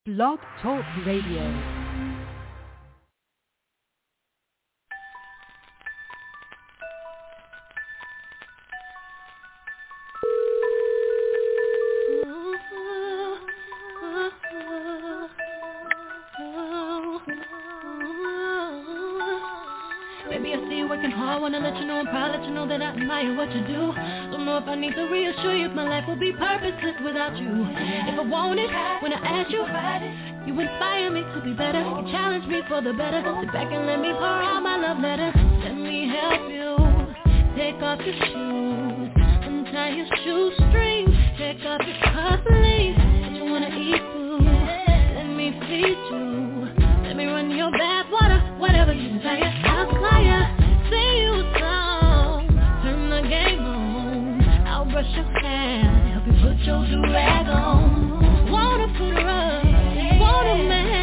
Blog Talk Radio. Baby, I see you working hard, wanna let you know I'm proud, let you know that I admire what you do. Don't know if I need to reassure you if my life will be purposeless without you. If I want it, when I ask you, you inspire me to be better. You challenge me for the better. Sit back and let me pour out my love letter. Let me help you. Take off your shoes, untie your shoestrings. Take off your cufflinks. If you wanna eat food, let me feed you. Let me run your bath water, whatever you desire. I'll fly ya, sing you a song, turn the game on. I'll brush your hair, help you put your do-rag on. Wanna put her up, want a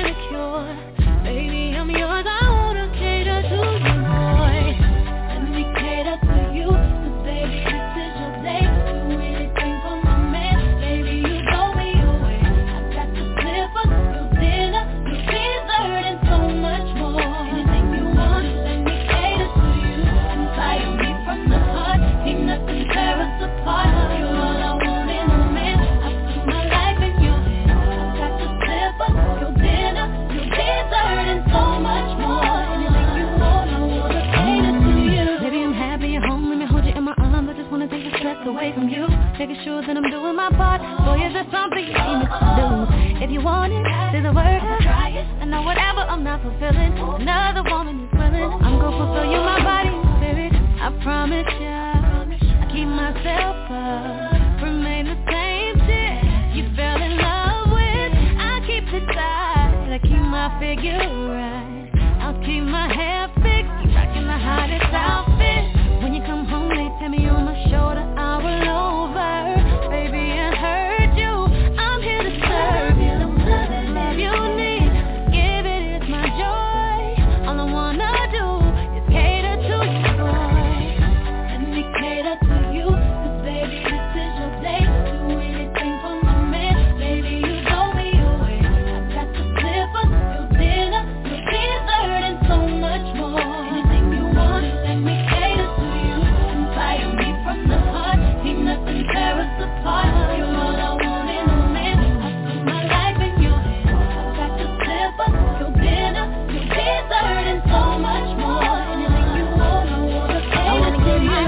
manicure. Baby, I'm yours, I wanna cater to you, boy. Let me cater to you, 'cause baby, this is your day. Do anything for my man, baby, you blow me away. I got the slippers, your dinner, your dessert, and so much more. Anything you want, let me cater to you. Inspire me from the heart, ain't nothing tear us apart. You're all I want in a man, I put my life in your hands. I got the slippers, your dinner, your dessert, and so much more. Anything you want, I wanna cater to you. Baby, I'm happy you're home, let me hold you in my arms. I just wanna take the stress away from you. Making sure that I'm doing my part. Boy, is there something you need me to do? If you want it, there's a word. I know whatever I'm not fulfilling, another woman is willing. I'm gonna fulfill you, my body and spirit. I promise ya, I keep myself up, remain the same shit you fell in love with. I keep it tight, I keep my figure right. I'll keep my hair fixed, keep rocking the hottest outfit. When you come home, they tell me on my shoulder, I will over. Baby, I heard you, I'm here to serve you. The love you need, give it is my joy. All I wanna do is cater to you, boy. Let me cater to you, 'cause baby, this is your day. Do anything for my man, baby, you blow me away. I got the slippers, your dinner, your dessert, and so much more. Anything you want, let me cater to you. Inspire me from the heart, ain't nothing tear us apart. You're all I want in a man, I put my life in your hands. I got the slippers, your dinner, your dessert, and so much more. Anything you want, I wanna cater to you.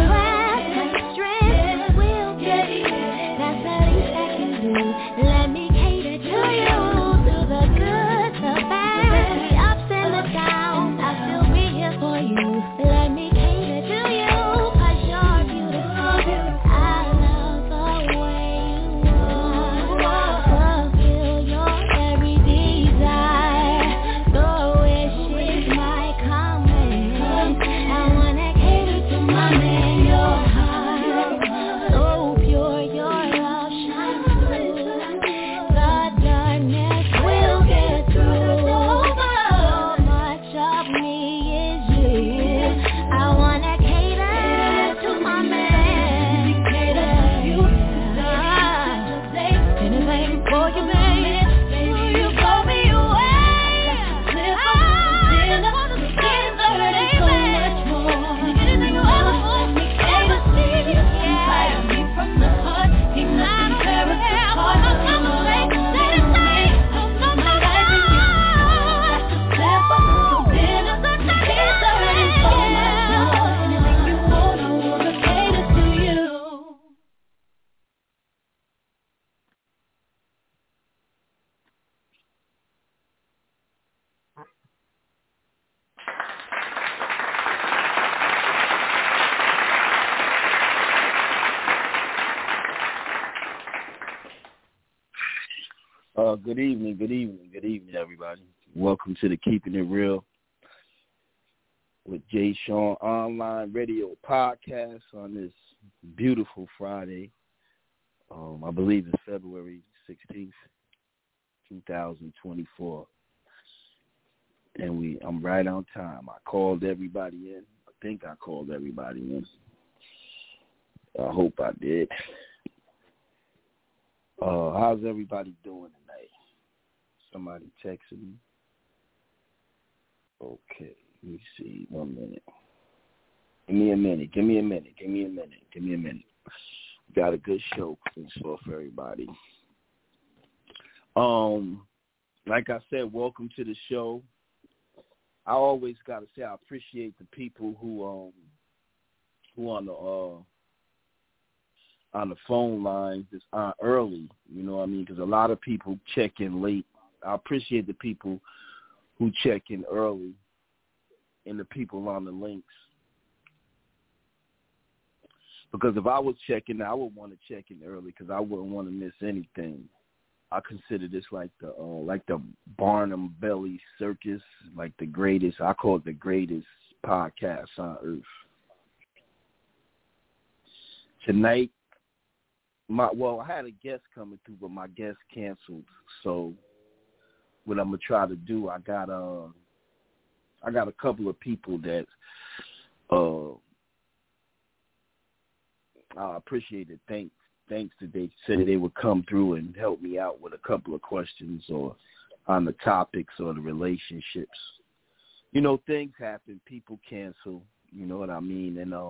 My strength will get you. That's the least I can do. Let me cater to you. Through the good, the bad, the ups and the downs, I'll still be here for you. Let me cater to you, 'cause you're beautiful. I love the way you are. Fulfill your every desire. The wishes might come in. I wanna cater to my man, your heart. So pure, your love shines through. The darkness will get through. So much of me is you. I wanna cater to my man. Cater to you. Anything for you, baby. Baby, you blow me away. I wanna dessert and so much more. Anything you ever want, ever see. Inspire me from the heart. Ain't nothing tear us apart. I'm gonna make anything. My life in you. Your dinner, your dessert, and so much more. Anything you want, I wanna cater to you. Good evening, everybody. Welcome to the Keeping It Real with Jay Sean Online Radio Podcast on this beautiful Friday. I believe it's February 16th, 2024. And I'm right on time. I called everybody in. I think I called everybody in. I hope I did. How's everybody doing tonight? Somebody texted me. Okay, let me see. 1 minute. Give me a minute. Got a good show in store for everybody. Like I said, welcome to the show. I always got to say I appreciate the people who on the phone lines is early. You know what I mean? Because a lot of people check in late. I appreciate the people who check in early and the people on the links. Because if I was checking, I would want to check in early because I wouldn't want to miss anything. I consider this like the Barnum Belly Circus, like the greatest. I call it the greatest podcast on earth. Tonight, I had a guest coming through, but my guest canceled. So what I'm gonna try to do, I got a couple of people that I appreciate it. Thanks that they said they would come through and help me out with a couple of questions or on the topics or the relationships. You know, things happen. People cancel. You know what I mean? And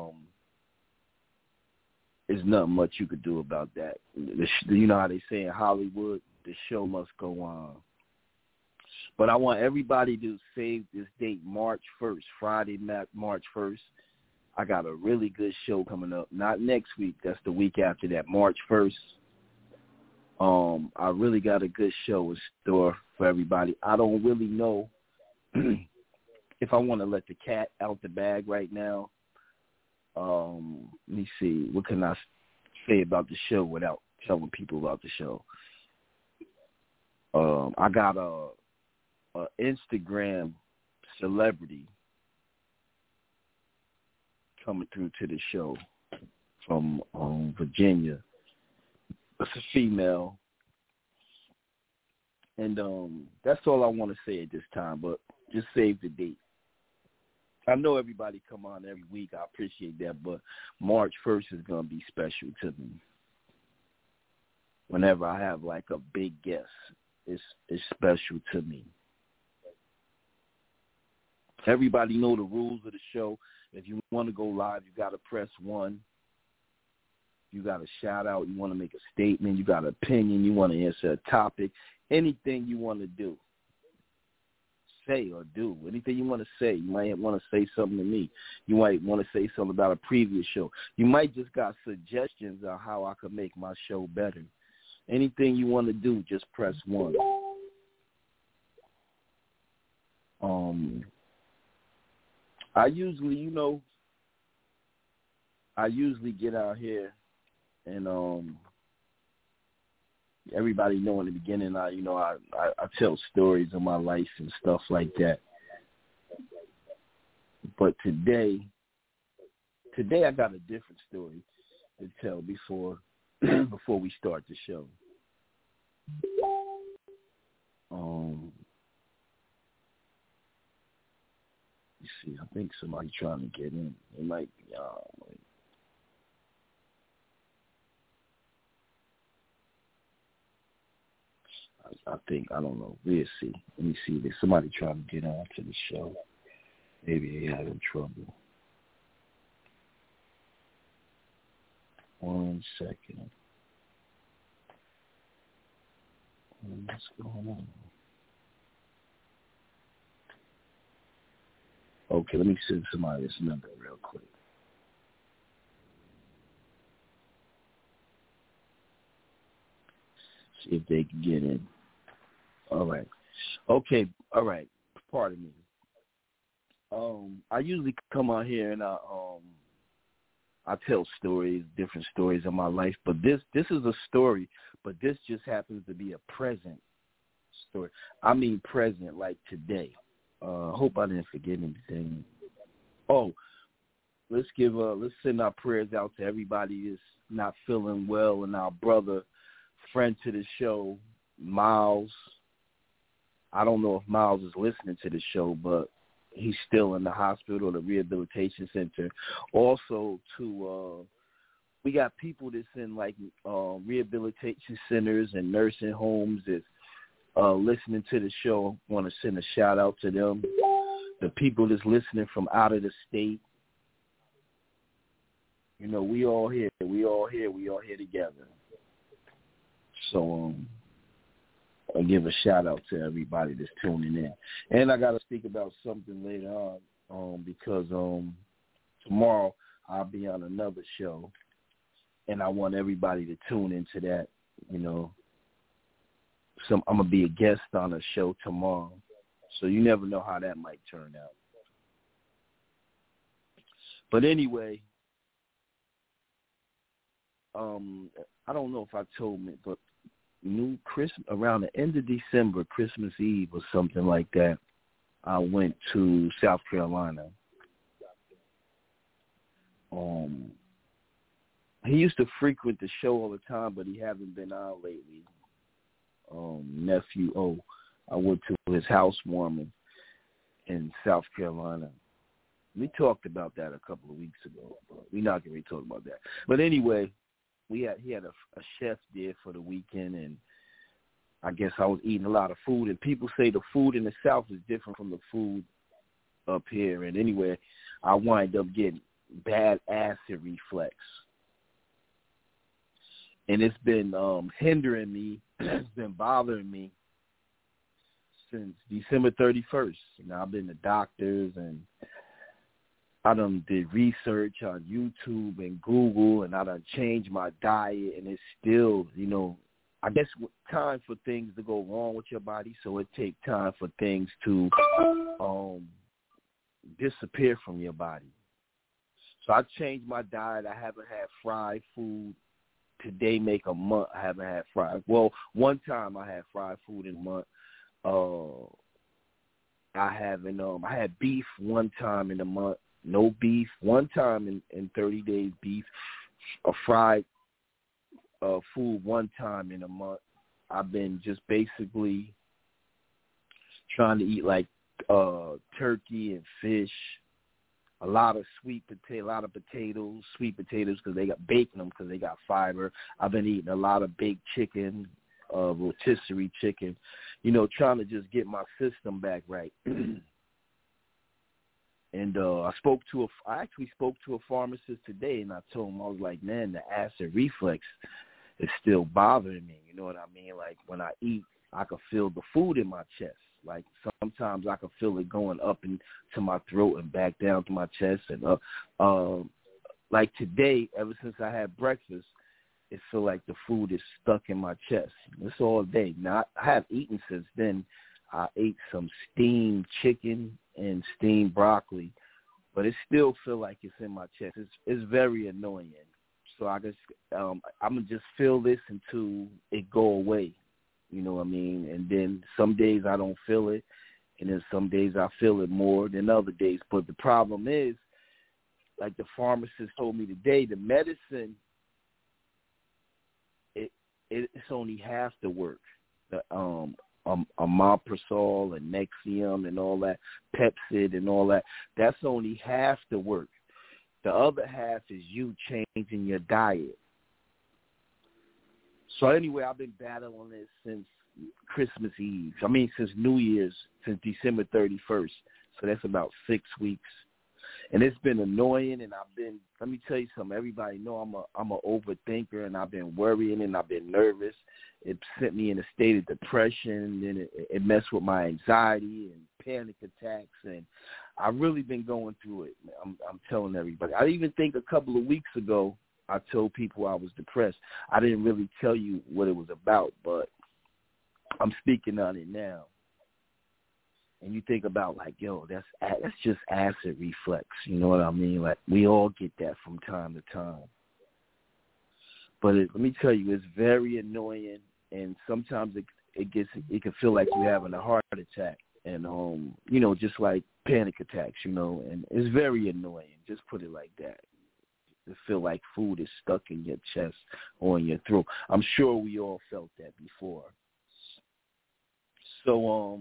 there's nothing much you could do about that. You know how they say in Hollywood, the show must go on. But I want everybody to save this date, March 1st, Friday, March 1st. I got a really good show coming up. Not next week. That's the week after that, March 1st. I really got a good show in store for everybody. I don't really know if I want to let the cat out the bag right now. Let me see. What can I say about the show without telling people about the show? I got a Instagram celebrity coming through to the show from Virginia. It's a female. And that's all I want to say at this time, but just save the date. I know everybody come on every week. I appreciate that, but March 1st is going to be special to me. Whenever I have like a big guest, it's special to me. Everybody know the rules of the show. If you want to go live, you got to press 1. You got to shout out. You want to make a statement. You got an opinion. You want to answer a topic. Anything you want to do, say or do. Anything you want to say. You might want to say something to me. You might want to say something about a previous show. You might just got suggestions on how I could make my show better. Anything you want to do, just press 1. I usually get out here and everybody know in the beginning I tell stories of my life and stuff like that. But today I got a different story to tell before we start the show. You see, I think somebody trying to get in. It might be I don't know. We'll see. Let me see. There's somebody trying to get on to the show. Maybe they're having trouble. 1 second. What's going on? Okay, let me send somebody this number real quick. See if they can get in. All right. Okay, all right. Pardon me. I usually come out here and I tell stories, different stories of my life, but this is a story, but this just happens to be a present story. I mean present, like today. Hope I didn't forget anything. Oh, let's send our prayers out to everybody that's not feeling well, and our brother, friend to the show, Miles. I don't know if Miles is listening to the show, but he's still in the hospital or the rehabilitation center. Also, we got people that's in like rehabilitation centers and nursing homes. That's listening to the show. Want to send a shout out to them. The people that's listening from out of the state. You know, we all here. We all here together. So I'll give a shout out to everybody that's tuning in. And I got to speak about something later on because tomorrow I'll be on another show, and I want everybody to tune into that. You know, I'm going to be a guest on a show tomorrow, so you never know how that might turn out. But anyway, I don't know if I told me, but around the end of December, Christmas Eve or something like that, I went to South Carolina. He used to frequent the show all the time, but he hasn't been on lately. Nephew O, I went to his housewarming in South Carolina. We talked about that a couple of weeks ago, but we're not going to talk about that. But anyway, he had a chef there for the weekend, and I guess I was eating a lot of food. And people say the food in the South is different from the food up here. And anyway, I wind up getting bad acid reflux. And it's been hindering me. It's been bothering me since December 31st. Now, I've been to doctors, and I done did research on YouTube and Google, and I done changed my diet, and it's still, you know, I guess time for things to go wrong with your body, so it takes time for things to disappear from your body. So I changed my diet. I haven't had fried food. Today make a month I haven't had fried. Well, one time I had fried food in a month. I had beef one time in a month. No beef. One time in 30 days, beef. A fried food one time in a month. I've been just basically trying to eat like turkey and fish. A lot of sweet potatoes because they got bacon them because they got fiber. I've been eating a lot of baked chicken, rotisserie chicken, you know, trying to just get my system back right. And I actually spoke to a pharmacist today, and I told him, I was like, man, the acid reflux is still bothering me. You know what I mean? Like when I eat, I can feel the food in my chest. Like sometimes I can feel it going up into my throat and back down to my chest. And like today, ever since I had breakfast, it feels like the food is stuck in my chest. It's all day. Now, I have eaten since then. I ate some steamed chicken and steamed broccoli, but it still feels like it's in my chest. It's very annoying. So I guess I'm going to just feel this until it go away. You know what I mean? And then some days I don't feel it, and then some days I feel it more than other days. But the problem is, like the pharmacist told me today, the medicine, it's only half the work. The omeprazole and Nexium and all that, Pepcid and all that, that's only half the work. The other half is you changing your diet. So anyway, I've been battling this since Christmas Eve. Since New Year's, since December 31st. So that's about 6 weeks. And it's been annoying, and let me tell you something, everybody know I'm a overthinker, and I've been worrying, and I've been nervous. It sent me in a state of depression, and it messed with my anxiety and panic attacks, and I've really been going through it. I'm telling everybody. I even think a couple of weeks ago, I told people I was depressed. I didn't really tell you what it was about, but I'm speaking on it now. And you think about like, yo, that's just acid reflux. You know what I mean? Like we all get that from time to time. But let me tell you, it's very annoying, and sometimes it can feel like you're having a heart attack, and you know, just like panic attacks, you know, and it's very annoying. Just put it like that. To feel like food is stuck in your chest or in your throat. I'm sure we all felt that before. So,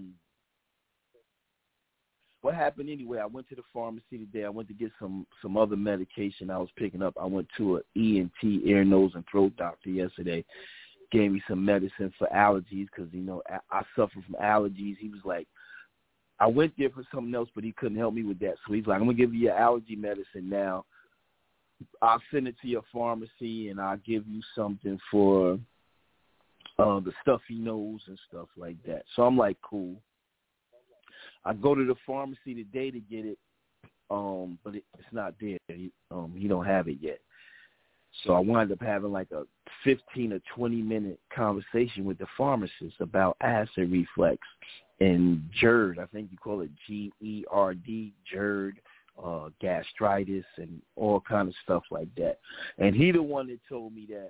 what happened anyway? I went to the pharmacy today. I went to get some other medication I was picking up. I went to an ENT, ear, nose, and throat doctor yesterday, gave me some medicine for allergies because, you know, I suffer from allergies. He was like, I went there for something else, but he couldn't help me with that. So he's like, I'm going to give you your allergy medicine now. I'll send it to your pharmacy, and I'll give you something for the stuffy nose and stuff like that. So I'm like, cool. I go to the pharmacy today to get it, but it's not there. He don't have it yet. So I wound up having like a 15 or 20-minute conversation with the pharmacist about acid reflux and GERD. I think you call it GERD, GERD, gastritis, and all kind of stuff like that. And he the one that told me that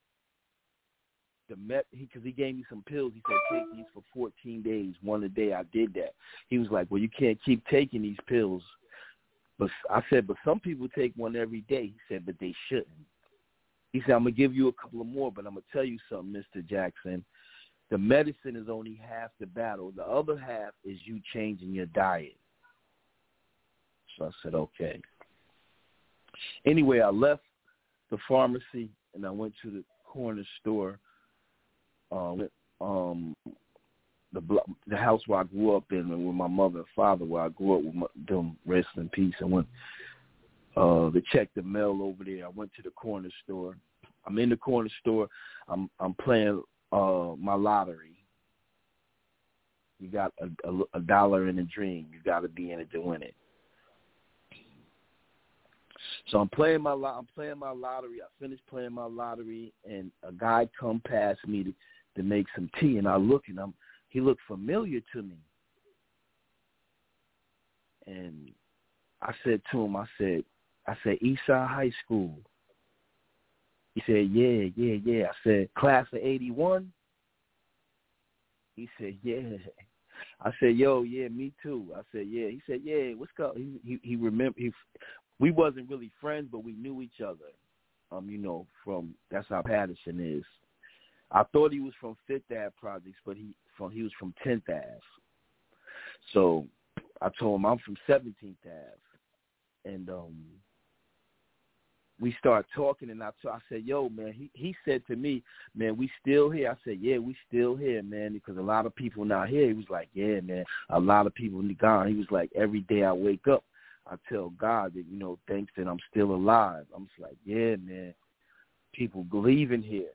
because he gave me some pills. He said, take these for 14 days, one a day. I did that. He was like, well, you can't keep taking these pills. But I said, but some people take one every day. He said, but they shouldn't. He said, I'm going to give you a couple of more, but I'm going to tell you something, Mr. Jackson. The medicine is only half the battle. The other half is you changing your diet. So I said, okay. Anyway, I left the pharmacy, and I went to the corner store, the house where I grew up in, and with my mother and father, where I grew up with them, rest in peace. I went to check the mail over there. I went to the corner store. I'm in the corner store. I'm playing my lottery. You got a dollar in a dream. You got to be in it to win it. So I'm playing my lottery. I finished playing my lottery, and a guy come past me to make some tea, and I look, and he looked familiar to me. And I said to him, I said, Eastside High School. He said, yeah. I said, class of 81? He said, yeah. I said, yo, yeah, me too. I said, yeah. He said, yeah, what's up? He remembered. We wasn't really friends, but we knew each other. You know, that's how Patterson is. I thought he was from Fifth Ave Projects, but he was from 10th Ave. So I told him I'm from 17th Ave. And we started talking, and I said, yo, man, he said to me, man, we still here? I said, yeah, we still here, man, because a lot of people not here. He was like, yeah, man, a lot of people gone. He was like, every day I wake up, I tell God that, you know, thanks that I'm still alive. I'm just like, yeah, man, people believe in here.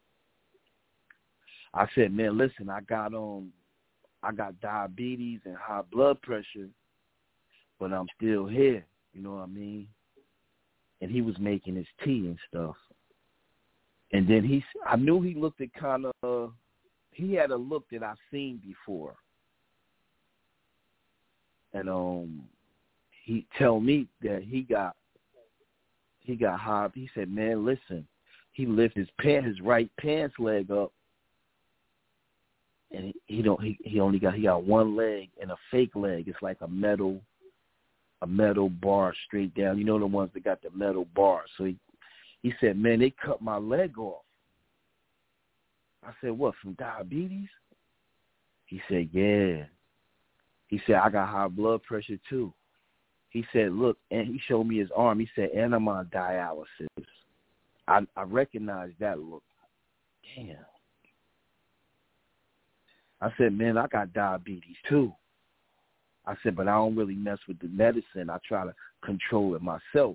I said, man, listen, I got diabetes and high blood pressure, but I'm still here. You know what I mean? And he was making his tea and stuff. And then I knew he looked at he had a look that I've seen before. And he tell me that he got high. He said, man, listen, he lifted his right pants leg up, and he got one leg and a fake leg. It's like a metal bar straight down. You know the ones that got the metal bar. So he said, man, they cut my leg off. I said, what, from diabetes? He said, yeah. He said, I got high blood pressure too. He said, look, and he showed me his arm. He said, and I'm on dialysis. I recognized that look. Damn. I said, man, I got diabetes too. I said, but I don't really mess with the medicine. I try to control it myself.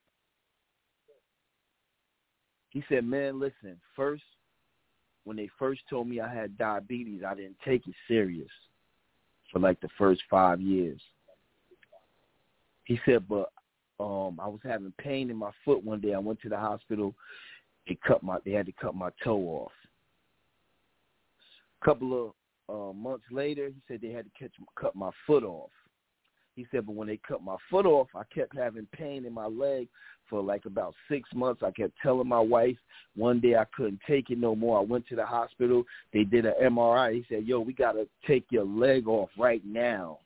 He said, man, listen, when they first told me I had diabetes, I didn't take it serious for like the first 5 years. He said, but I was having pain in my foot one day. I went to the hospital. They had to cut my toe off. A couple of months later, he said they had to cut my foot off. He said, but when they cut my foot off, I kept having pain in my leg for like about 6 months. I kept telling my wife one day I couldn't take it no more. I went to the hospital. They did an MRI. He said, yo, we got to take your leg off right now.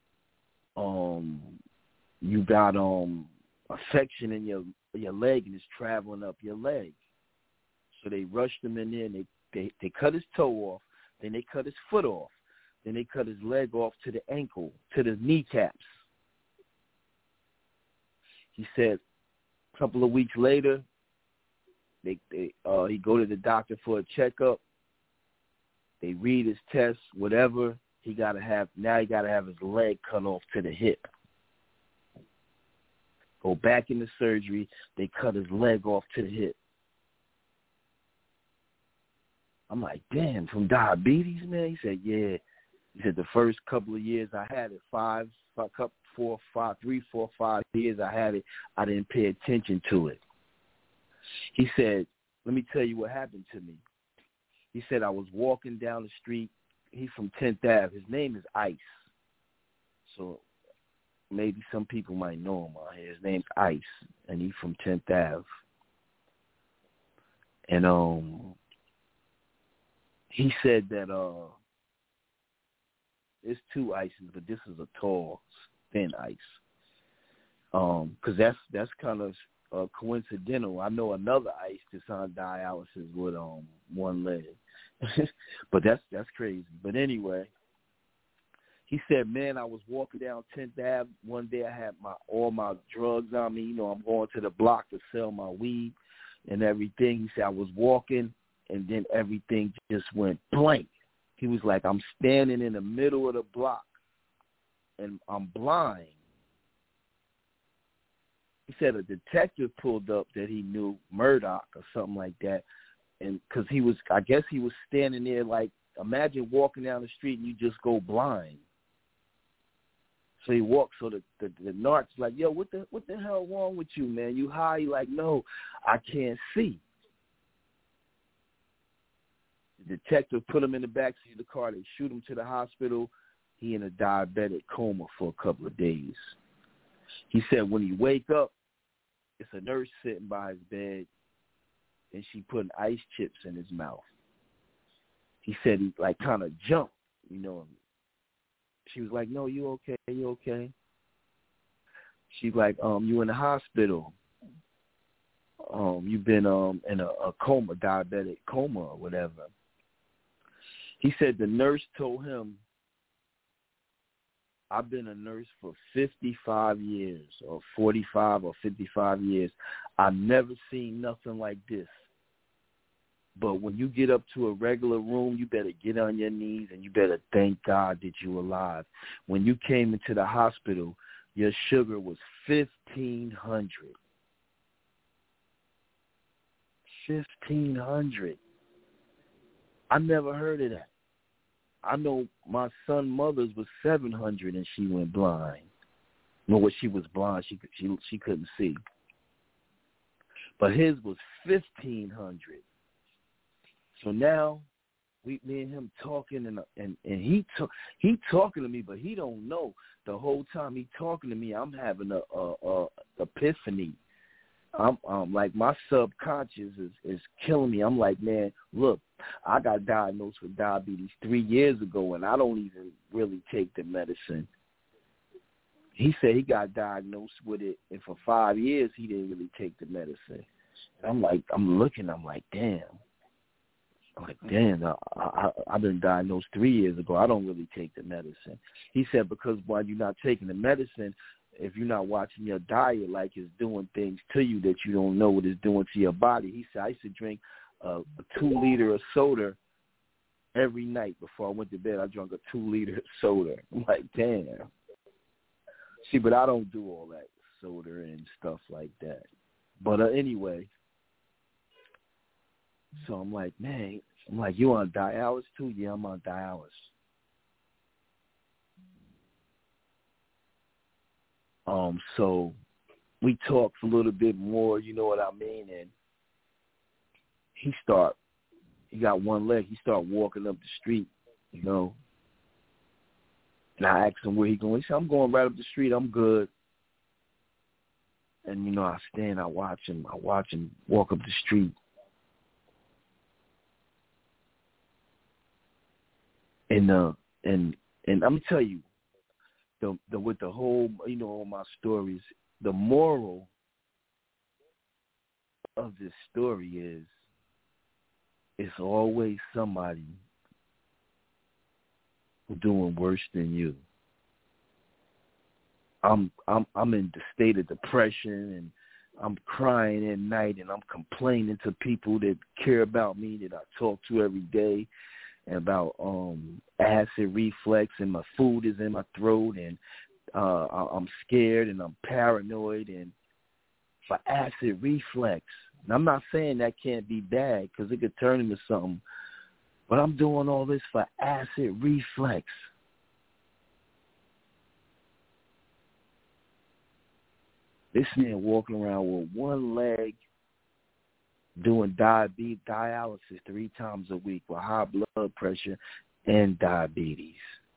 You got a section in your leg, and it's traveling up your leg. So they rushed him in there, and they cut his toe off. Then they cut his foot off. Then they cut his leg off to the ankle, to the kneecaps. He said a couple of weeks later, he go to the doctor for a checkup. They read his test, whatever. He got to have his leg cut off to the hip. Go back into surgery. They cut his leg off to the hip. I'm like, damn, from diabetes, man? He said, yeah. He said the first couple of years I had it, 3, 4, 5 years I had it, I didn't pay attention to it. He said, let me tell you what happened to me. He said I was walking down the street. He's from 10th Ave. His name is Ice. So maybe some people might know him out here. His name's Ice, and he's from 10th Ave. And he said that it's 2 Ices, but this is a tall, thin Ice. Because that's kind of coincidental. I know another Ice that's on dialysis with one leg. But that's crazy. But anyway, he said, man, I was walking down 10th Ave. One day I had all my drugs on me. You know, I'm going to the block to sell my weed and everything. He said I was walking, and then everything just went blank. He was like, I'm standing in the middle of the block, and I'm blind. He said a detective pulled up that he knew, Murdoch or something like that, and because I guess he was standing there like, imagine walking down the street and you just go blind. So he walked. So the narc's like, yo, what the hell wrong with you, man? You high? He's like, no, I can't see. The detective put him in the backseat of the car. They shoot him to the hospital. He in a diabetic coma for a couple of days. He said when he wake up, it's a nurse sitting by his bed, and she putting ice chips in his mouth. He said he like kind of jumped, you know. She was like, no, you okay, you okay. She's like, you in the hospital. You've been in a coma, diabetic coma or whatever. He said the nurse told him, I've been a nurse for 55 years or 45 or 55 years. I've never seen nothing like this. But when you get up to a regular room, you better get on your knees and you better thank God that you're alive. When you came into the hospital, your sugar was 1,500. 1,500. I never heard of that. I know my son's mother's was 700 and she went blind. No, well, she was blind. She couldn't see. But his was 1,500. So now me and him talking, and he talking to me, but he don't know. The whole time he talking to me, I'm having a epiphany. I'm like my subconscious is killing me. I'm like, man, look, I got diagnosed with diabetes 3 years ago, and I don't even really take the medicine. He said he got diagnosed with it, and for 5 years he didn't really take the medicine. And I'm looking, I'm like, damn. I've been diagnosed 3 years ago. I don't really take the medicine. He said because while you're not taking the medicine, if you're not watching your diet, like it's doing things to you that you don't know what it's doing to your body. He said I used to drink a 2 liter of soda every night before I went to bed. I drank a 2 liter of soda. I'm like, damn. See, but I don't do all that soda and stuff like that. But anyway, so I'm like, man, you on dialysis too? Yeah, I'm on dialysis. So we talked a little bit more, you know what I mean? And he got one leg. He started walking up the street, you know. And I asked him where he going. He said, I'm going right up the street. I'm good. And, you know, I watch him walk up the street. And I'm gonna tell you, with the whole, you know, all my stories, the moral of this story is, it's always somebody doing worse than you. I'm in the state of depression, and I'm crying at night, and I'm complaining to people that care about me, that I talk to every day. about acid reflux, and my food is in my throat, and I'm scared and I'm paranoid, and for acid reflux. And I'm not saying that can't be bad because it could turn into something, but I'm doing all this for acid reflux. This man walking around with one leg doing dialysis 3 times a week with high blood pressure and diabetes.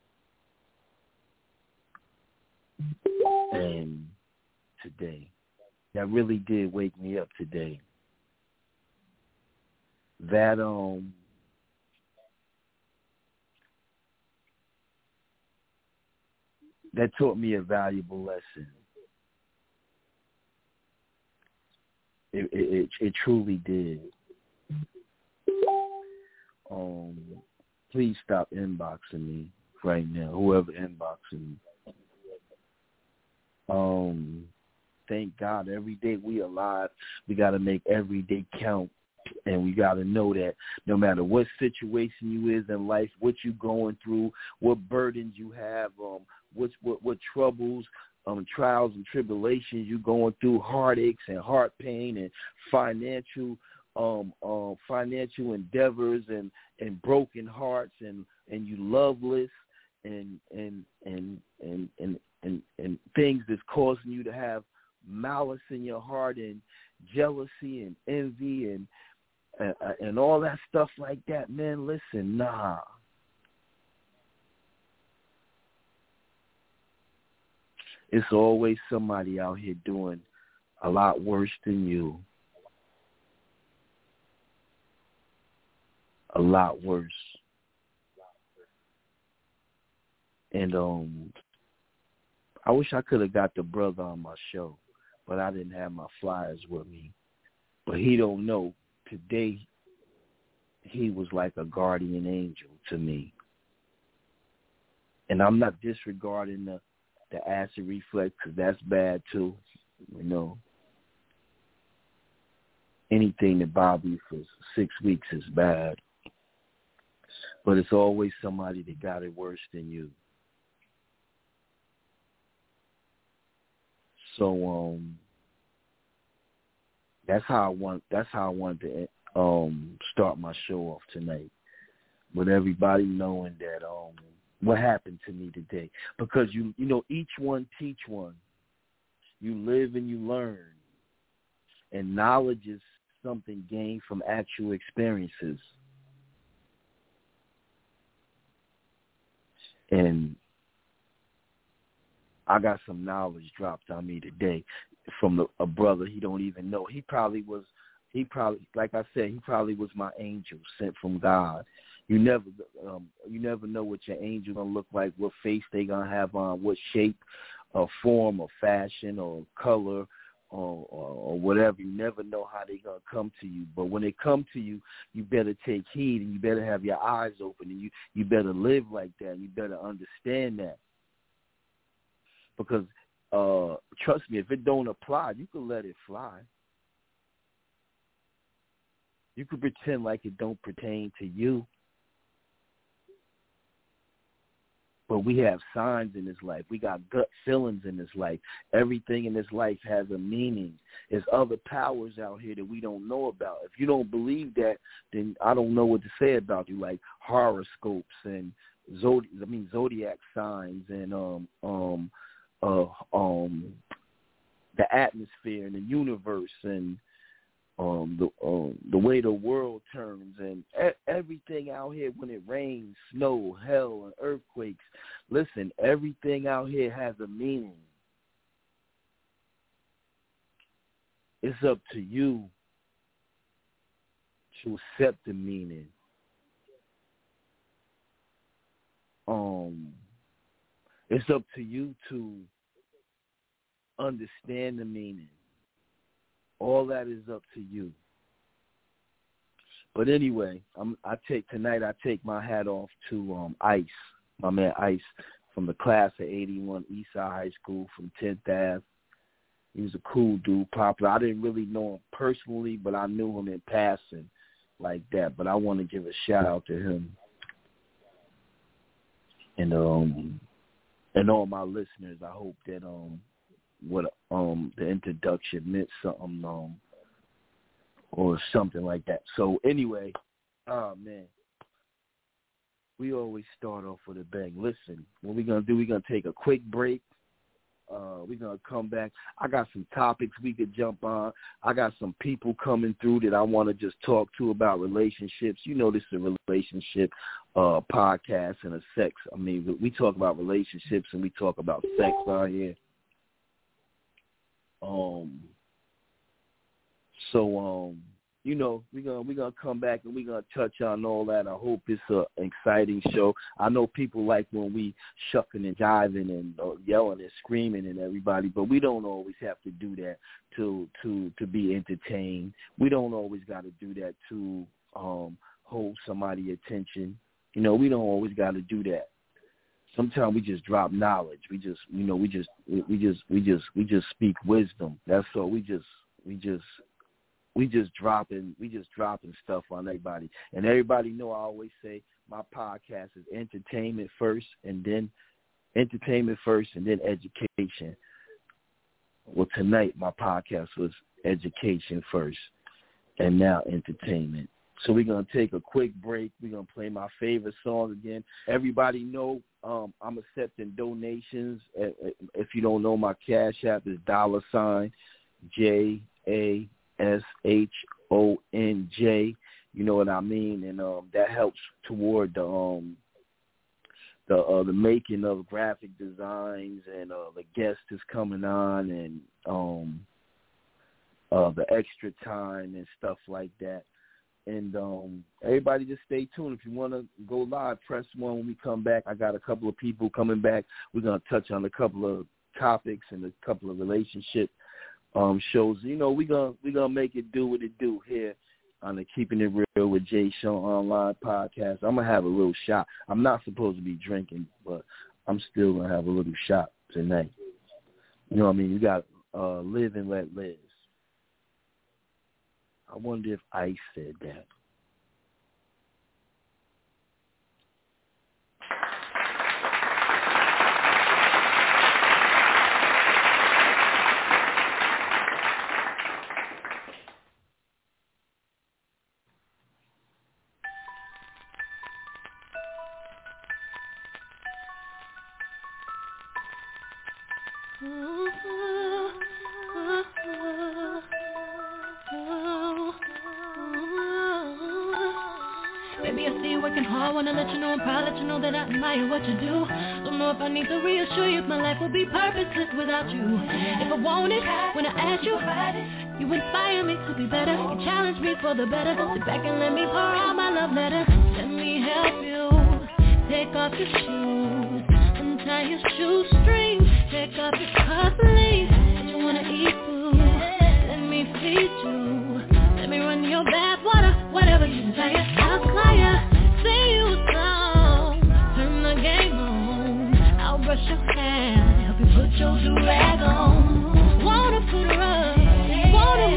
And today, that really did wake me up today. That taught me a valuable lesson. It truly did. Please stop inboxing me right now, whoever inboxing me. Thank God every day we alive, we got to make every day count. And we got to know that no matter what situation you is in life, what you going through, what burdens you have, what troubles, trials and tribulations you going through, heartaches and heart pain and financial endeavors and broken hearts and you loveless and things that's causing you to have malice in your heart and jealousy and envy and all that stuff like that, man, listen, nah. It's always somebody out here doing a lot worse than you. A lot worse. And I wish I could have got the brother on my show, but I didn't have my flyers with me. But he don't know. Today, he was like a guardian angel to me. And I'm not disregarding the acid reflux because that's bad too. You know, anything that bothers you for 6 weeks is bad. But it's always somebody that got it worse than you. So that's how I wanted to start my show off tonight, with everybody knowing that what happened to me today. Because you know, each one teach one. You live and you learn, and knowledge is something gained from actual experiences. And I got some knowledge dropped on me today from a brother he don't even know. He probably, like I said, he probably was my angel sent from God. You never know what your angel gonna look like, what face they gonna have on, what shape, or form, or fashion, or color, or whatever. You never know how they gonna come to you. But when they come to you, you better take heed, and you better have your eyes open, and you better live like that. And you better understand that. Because trust me, if it don't apply, you can let it fly. You can pretend like it don't pertain to you. But we have signs in this life. We got gut feelings in this life. Everything in this life has a meaning. There's other powers out here that we don't know about. If you don't believe that, then I don't know what to say about you, like horoscopes and zodiac signs and the atmosphere and the universe and the way the world turns and everything out here when it rains, snow, hell, and earthquakes. Listen, everything out here has a meaning. It's up to you to accept the meaning. It's up to you to understand the meaning. All that is up to you. But anyway, I take my hat off to Ice, my man Ice, from the class of 81, Eastside High School from 10th Ave. He was a cool dude, popular. I didn't really know him personally, but I knew him in passing like that. But I want to give a shout out to him and all my listeners. I hope that what the introduction meant something or something like that. So anyway, man, we always start off with a bang. Listen, what we're gonna do? We're gonna take a quick break. We're going to come back. I got some topics we could jump on. I got some people coming through that I want to just talk to about relationships. You know, this is a relationship podcast and a sex. I mean, we talk about relationships and we talk about sex on here. You know, we're gonna come back and we're gonna touch on all that. I hope it's an exciting show. I know people like when we shucking and jiving and yelling and screaming and everybody, but we don't always have to do that to be entertained. We don't always got to do that to hold somebody's attention. You know, we don't always got to do that. Sometimes we just drop knowledge. We just speak wisdom. That's all. We just dropping stuff on everybody. And everybody know I always say my podcast is entertainment first and then education. Well, tonight my podcast was education first and now entertainment. So we're going to take a quick break. We're going to play my favorite song again. Everybody know I'm accepting donations. If you don't know, my Cash App is $JASHONJ. You know what I mean? And that helps toward the making of graphic designs and the guest is coming on and the extra time and stuff like that. And everybody just stay tuned. If you want to go live, press 1 when we come back. I got a couple of people coming back. We're going to touch on a couple of topics and a couple of relationship shows. You know, we're gonna make it do what it do here on the Keeping It Real with Jay Sean Online podcast. I'm going to have a little shot. I'm not supposed to be drinking, but I'm still going to have a little shot tonight. You know what I mean? You got live and let live. I wonder if Ice said that. Baby, I see you working hard, wanna let you know I'm proud, let you know that I admire what you do. Don't know if I need to reassure you if my life would be purposeless without you. If I want it, when I ask you, you inspire me to be better. You challenge me for the better. Sit back and let me pour out my love letter. Let me help you. Take off your shoes, untie your shoestrings. Take off your cufflinks. If you wanna eat food, let me feed you. Let me run your bath water, whatever you desire. I'll fly ya, sing you a song, turn the game on. I'll brush your hair, help you put your do-rag on. Wanna put her up, want a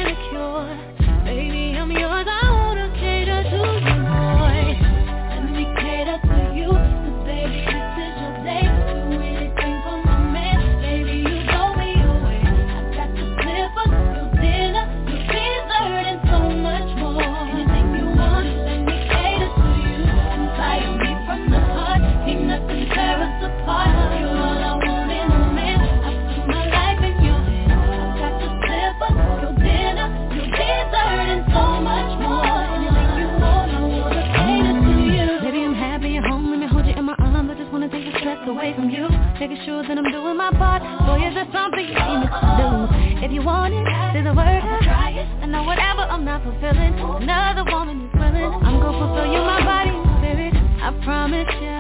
manicure. Baby, I'm yours, I wanna cater to you, boy. Let me cater to you, 'cause baby, this is your day. Do anything for my man, baby, you blow me away. I got your slippers, your dinner, your dessert, and so much more. Anything you want, let me cater to you. Inspire me from the heart, ain't nothing tear us apart. You're all I want in a man, I put my life in your hands. I got your slippers, your dinner, your dessert, and so much more. Anything you want, I wanna cater to you. Baby, I'm happy you're home, let me hold you in my arms. I just wanna take the stress away from you. Making sure that I'm doing my part. Boy, is there something you need me to do? If you want it, say the word, I'll try it. I know whatever I'm not fulfilling, another woman is willing. I'm gonna fulfill you, my body and spirit. I promise ya,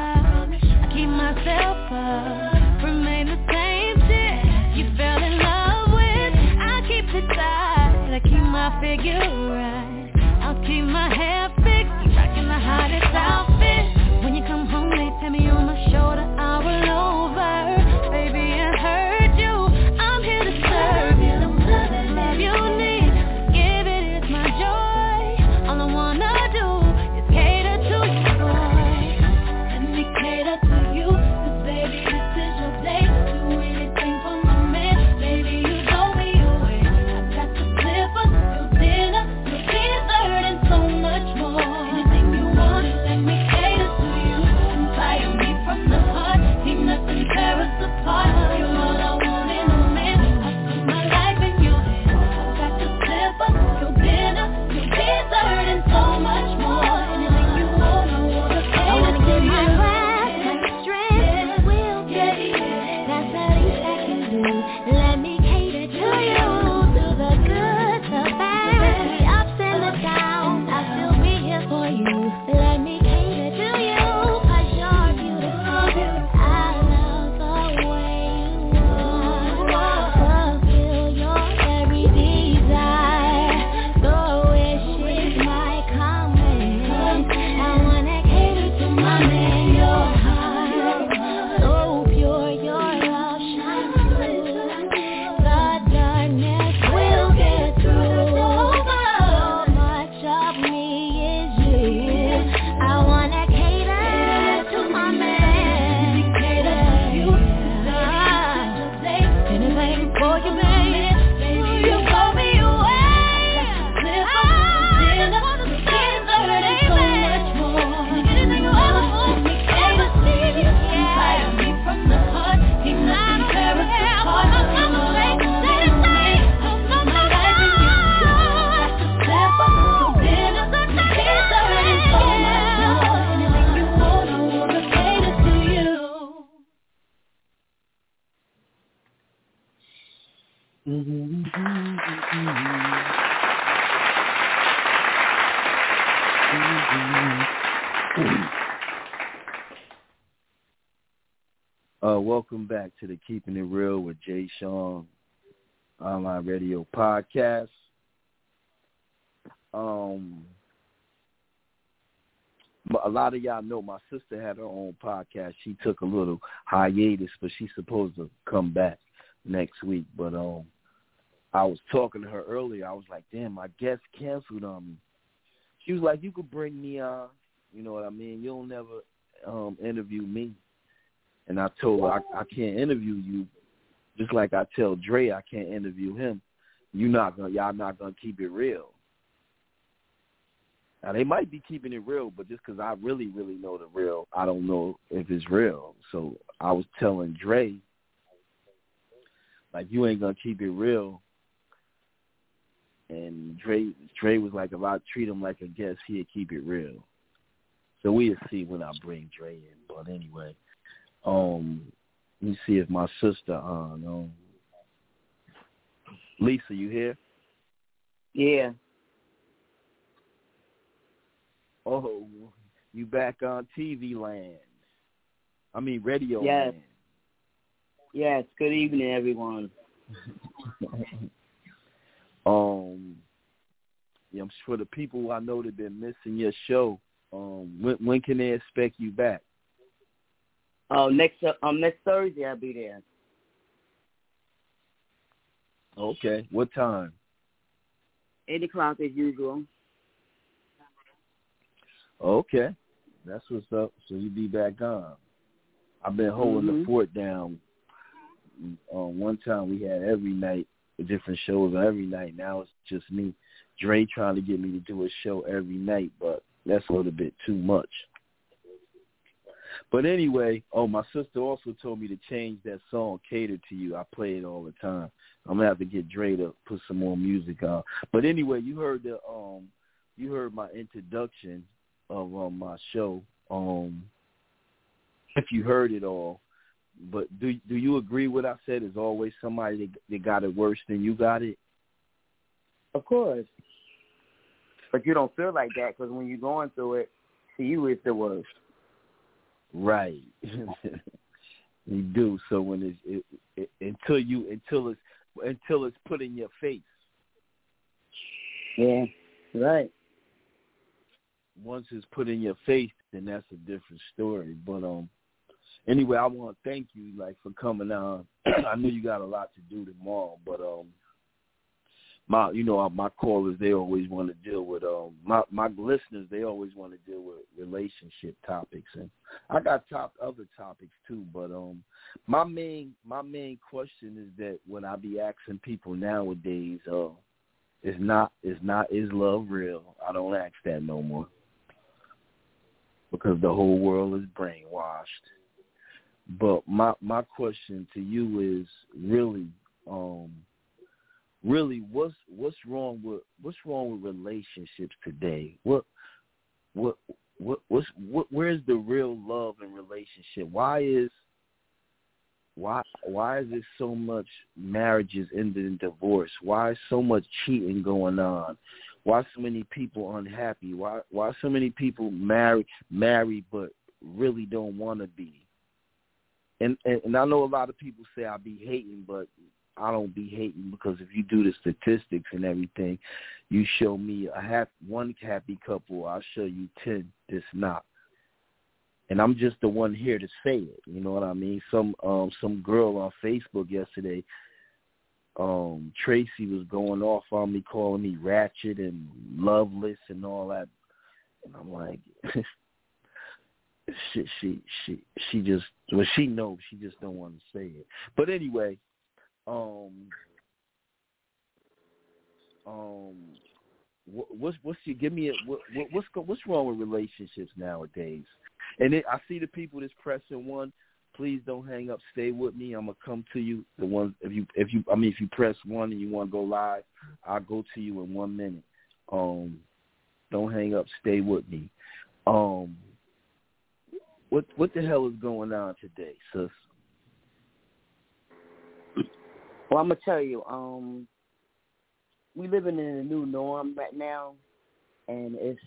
I keep myself up, remain the same shit you fell in love with. I keep it tight, I keep my figure right. I'll keep my hair fixed, keep rocking the hottest outfit. When you come home, they tap me on my shoulder, I will over. Baby, I heard you, I'm here to serve you. The love you need, give it is my joy. All I wanna do is cater to you, boy. Let me cater to you. Welcome back to the Keeping It Real with Jay Sean Online Radio Podcast. A lot of y'all know my sister had her own podcast. She took a little hiatus, but she's supposed to come back next week. But I was talking to her earlier. I was like, damn, my guest canceled on me. She was like, you could bring me on. You know what I mean? You'll never interview me. And I told her, I can't interview you. Just like I tell Dre, I can't interview him. Y'all not gonna keep it real. Now they might be keeping it real, but just because I really, really know the real, I don't know if it's real. So I was telling Dre, like, you ain't gonna keep it real. And Dre was like, if I treat him like a guest, he'll keep it real. So we'll see when I bring Dre in. But anyway. Let me see if my sister on. Lisa, you here? Yeah. Oh, you back on TV land. I mean radio yes. land. Yes. Good evening, everyone. Yeah, for the people I know that been missing your show, when can they expect you back? Next Thursday I'll be there. Okay. What time? 8 o'clock as usual. Okay. That's what's up. So you be back on. I've been holding the fort down. One time we had every night, different shows every night. Now it's just me. Dre trying to get me to do a show every night, but that's a little bit too much. But anyway, my sister also told me to change that song, Cater to You. I play it all the time. I'm going to have to get Dre to put some more music on. But anyway, you heard my introduction of my show. If you heard it all. But do you agree with what I said? There's always somebody that got it worse than you got it? Of course. But you don't feel like that because when you're going through it, to you it's the worst. Right. You do. So when until it's put in your face. Yeah. Right. Once it's put in your face, then that's a different story. But anyway, I want to thank you for coming on. I know you got a lot to do tomorrow, but my callers, they always want to deal with my listeners. They always want to deal with relationship topics, and I got other topics too. But my main question is that when I be asking people nowadays, is love real? I don't ask that no more because the whole world is brainwashed. But my question to you is really. Really, what's wrong with relationships today? Where's the real love in relationship? Why is it so much marriages ended in divorce? Why is so much cheating going on? Why so many people unhappy? Why so many people marry but really don't want to be? And I know a lot of people say I be hating, but I don't be hating because if you do the statistics and everything, you show me one happy couple, I'll show you 10 that's not. And I'm just the one here to say it. You know what I mean? Some girl on Facebook yesterday, Tracy was going off on me, calling me ratchet and loveless and all that. And I'm like, she just, well, she knows, she just don't want to say it. But anyway, what's wrong with relationships nowadays? And I see the people that's pressing one. Please don't hang up. Stay with me. I'm gonna come to you. The ones if you press one and you want to go live, I'll go to you in 1 minute. Don't hang up. Stay with me. What the hell is going on today, sis? Well, I'm gonna tell you, we living in a new norm right now, and it's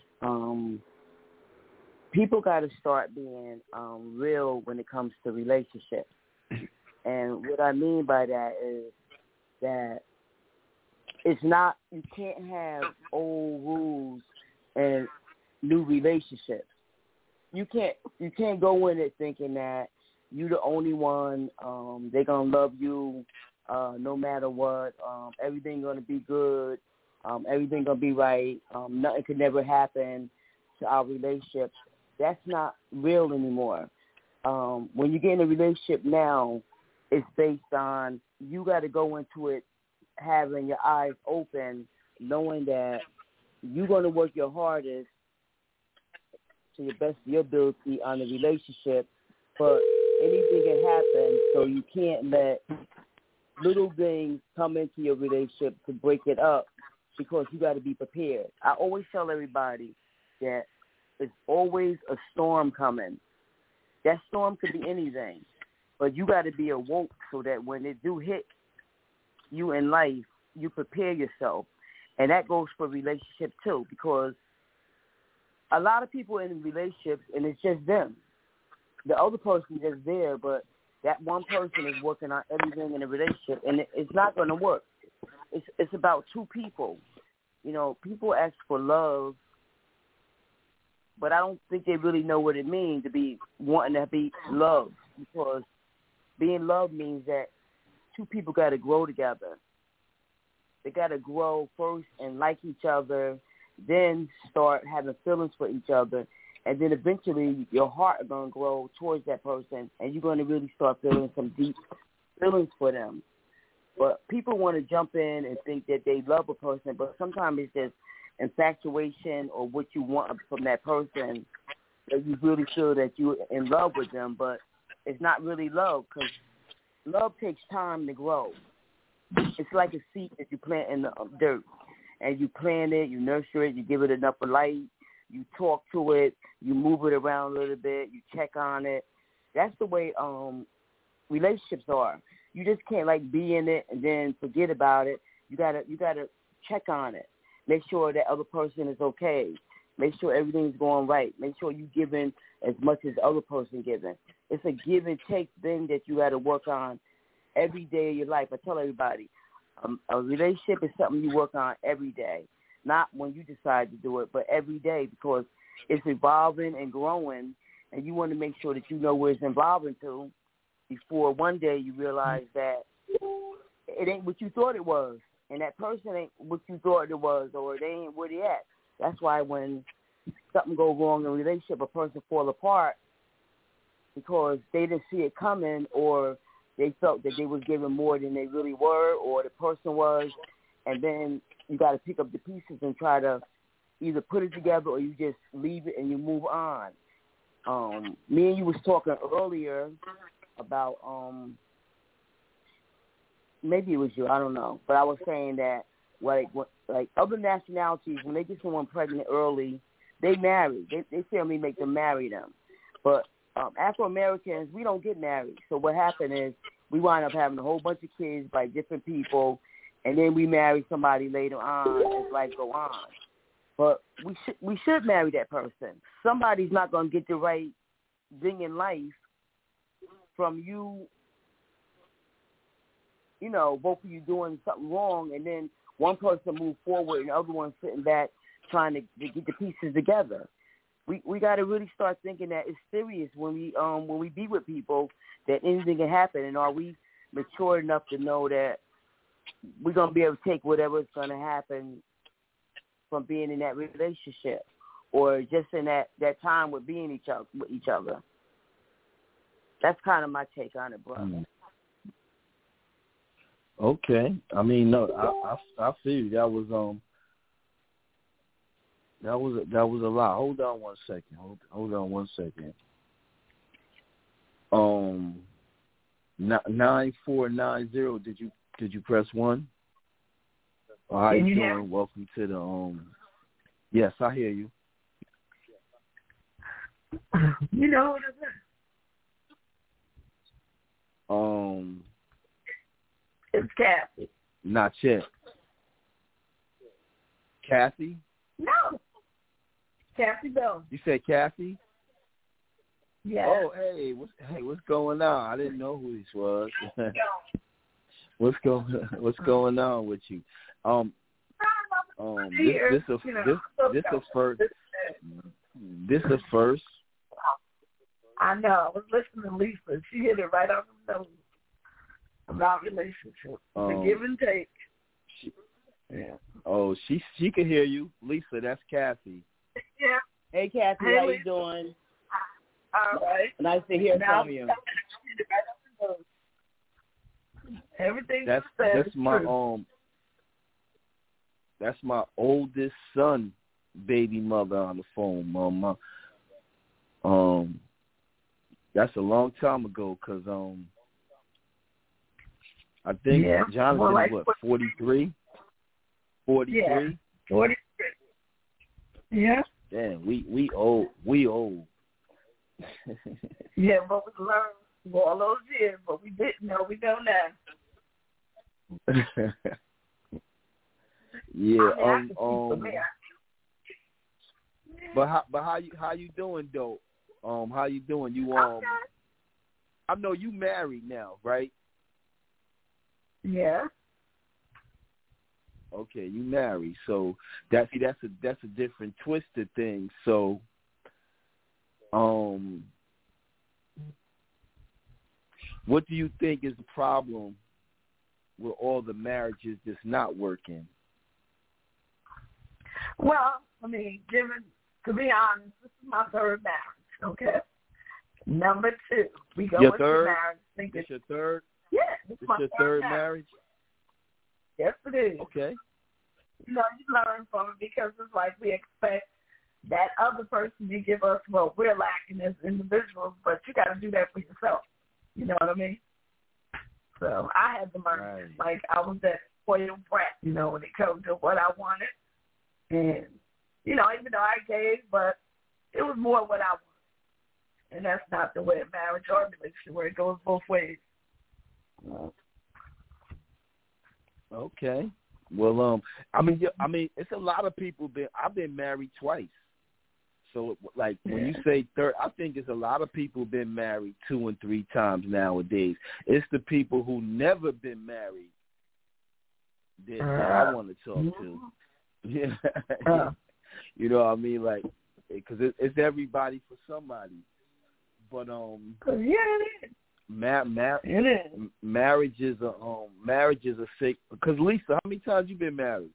people got to start being real when it comes to relationships. And what I mean by that is that it's not, you can't have old rules and new relationships. You can't go in it thinking that you're the only one. They're gonna love you no matter what. Everything gonna be good. Everything gonna be right. Nothing could never happen to our relationship. That's not real anymore. When you get in a relationship now, it's based on, you got to go into it having your eyes open, knowing that you're going to work your hardest to the best of your ability on the relationship, but anything can happen, so you can't let little things come into your relationship to break it up, because you got to be prepared. I always tell everybody that there's always a storm coming. That storm could be anything, but you got to be awoke so that when it do hit you in life, you prepare yourself. And that goes for relationships too, because a lot of people in relationships, and it's just them. The other person is there, but that one person is working on everything in a relationship, and it's not going to work. It's about two people. You know, people ask for love, but I don't think they really know what it means to be wanting to be loved, because being loved means that two people got to grow together. They got to grow first and like each other, then start having feelings for each other, and then eventually your heart is going to grow towards that person, and you're going to really start feeling some deep feelings for them. But people want to jump in and think that they love a person, but sometimes it's just infatuation or what you want from that person, that you really feel that you're in love with them, but it's not really love, because love takes time to grow. It's like a seed that you plant in the dirt, and you plant it, you nurture it, you give it enough light, you talk to it, you move it around a little bit, you check on it. That's the way relationships are. You just can't like be in it and then forget about it. You gotta check on it. Make sure that other person is okay. Make sure everything's going right. Make sure you're giving as much as the other person giving. It's a give and take thing that you got to work on every day of your life. I tell everybody, a relationship is something you work on every day, not when you decide to do it, but every day, because it's evolving and growing, and you want to make sure that you know where it's evolving to before one day you realize that it ain't what you thought it was, and that person ain't what you thought it was, or they ain't where they at. That's why when something go wrong in a relationship, a person fall apart because they didn't see it coming, or they felt that they was giving more than they really were, or the person was, and then you got to pick up the pieces and try to either put it together or you just leave it and you move on. Me and you was talking earlier about, maybe it was you, I don't know, but I was saying that like other nationalities, when they get someone pregnant early, they marry. They family make them marry them. But Afro-Americans, we don't get married. So what happened is we wind up having a whole bunch of kids by different people, and then we marry somebody later on as life go on. But we should marry that person. Somebody's not going to get the right thing in life from you, you know, both of you doing something wrong, and then one person move forward and the other one sitting back trying to get the pieces together. We got to really start thinking that it's serious when we be with people, that anything can happen, and are we mature enough to know that we're going to be able to take whatever's going to happen from being in that relationship, or just in that time with being with each other. That's kind of my take on it, brother. Mm. Okay, I mean, no, I feel you. That was a lot. Hold on 1 second. Hold on 1 second. 9490. Did you press 1? How you doing? Welcome to the Yes, I hear you. You know what It's Kathy. Not yet. Kathy? No. Kathy Bell. You said Kathy? Yeah. Oh, what's going on? I didn't know who this was. What's going on with you? This a first. I know. I was listening to Lisa. She hit it right on the nose about relationships, the give and take. She can hear you, Lisa. That's Kathy. Yeah. Hey, Kathy, hey, how Lisa. you doing? All right. Nice to hear from you. Everything that's my that's my oldest son, baby mother on the phone, Mama. That's a long time ago, cause I think Jonathan is 43. 43. Yeah. 43. Yeah. Damn, we old. We old. Yeah, but we learned for all those years, but we didn't know. We know now. Yeah. But how you doing though? How you doing? You I know you married now, right? Yeah. Okay, you married. So that's a different twist to things. So what do you think is the problem with all the marriages that's not working? Well, I mean, to be honest, this is my third marriage, okay? Number 2, we go your into third? marriage. It's your third? Yeah, it's your third marriage? Yes, it is. Okay. You know, you learn from it because it's like we expect that other person to give us what we're lacking as individuals, but you got to do that for yourself. You know what I mean? So I had to learn. Right. Like I was that spoiled brat, you know, when it comes to what I wanted. And, you know, even though I gave, but it was more what I wanted. And that's not the way a marriage or a relationship where it goes both ways. Okay. Well, I mean, it's a lot of people. I've been married twice. So, like, when you say third, I think it's a lot of people been married 2 and 3 times nowadays. It's the people who never been married that I want to talk to. Yeah. You know what I mean? Like, because it's everybody for somebody. But it is. Marriage is a sick. Because Lisa, how many times you been married?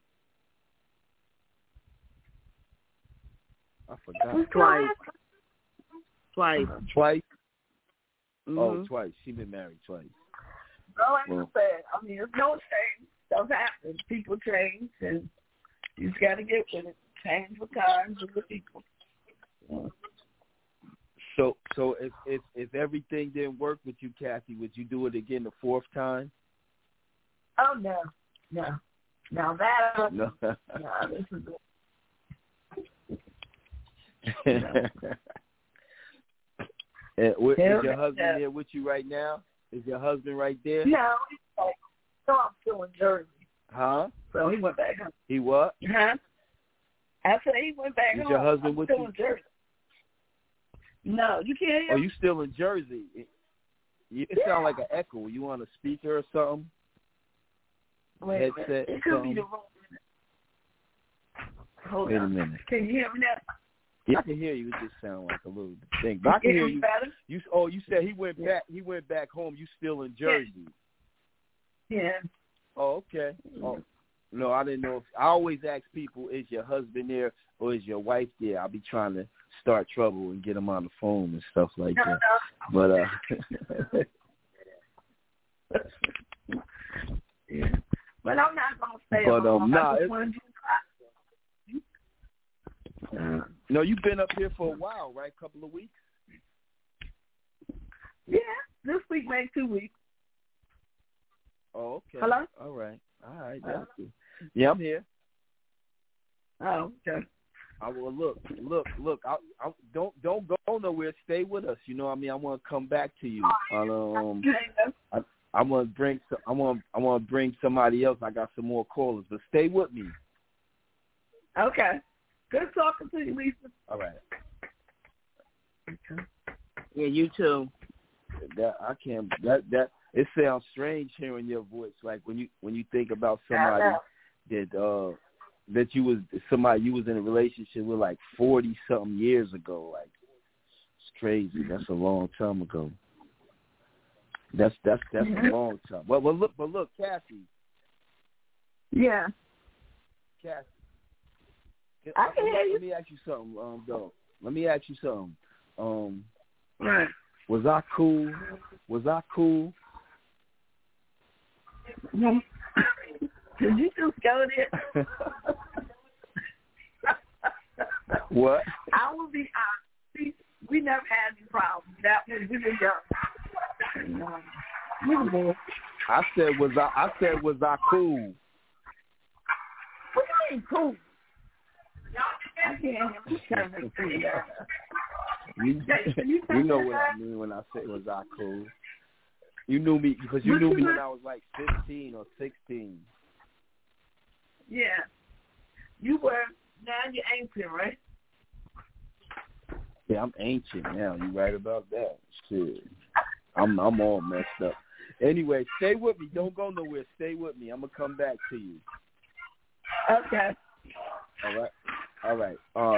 I forgot. Twice. Twice? Mm-hmm. Oh, twice. She been married twice. No, I understand. I mean, there's no change. Stuff happens. People change, and you just got to get with it. Change with times and with people. So if everything didn't work with you, Kathy, would you do it again the 4th time? Oh no. Now that no. This is Is your husband there with you right now? Is your husband right there? No, I'm still in Jersey. Huh? So he went back home. He what? Huh? I said he went back home. Is your husband with you? In Jersey. No, you can't hear. Oh, you still in Jersey? It sounds like an echo. You on a speaker or something? Wait Headset. It could be the wrong. Hold Wait on. a minute. Can you hear me now? Yeah, I can hear you. It just sounds like a little thing. But I can hear you. Better? You said he went back. He went back home. You still in Jersey? Yeah. Oh, okay. Oh, no, I didn't know. I always ask people, is your husband there or is your wife there? I'll be trying to start trouble and get them on the phone and stuff like that. No. But yeah. But I'm not gonna stay. No, you've been up here for a while, right? A couple of weeks. Yeah, this week made 2 weeks. Oh, okay. Hello. All right. That's good. Yeah, I'm here. Oh, okay. I will look. I don't go nowhere. Stay with us. You know what I mean? I want to come back to you. I I'm gonna bring somebody else. I got some more callers, but stay with me. Okay. Good talking to you, Lisa. All right. Yeah, you too. That it sounds strange hearing your voice. Like when you think about somebody that you was in a relationship with like 40 something years ago. Like it's crazy. That's a long time ago. That's a long time. But look, Kathy. Yeah. Kathy. I can hear you. Let me ask you something, though. Let me ask you something. Right. Was I cool? No. Did you just go there? What? I will be honest. We never had any problems. That was we were young. I said was I cool? What do you mean cool? I can't hear You know what I mean when I say was I cool. You knew me because you knew me when I was like 15 or 16. Yeah. You were. Now you're ancient, right? Yeah, I'm ancient now. You right about that. Shit. I'm all messed up. Anyway, stay with me. Don't go nowhere. Stay with me. I'm gonna come back to you. Okay. All right.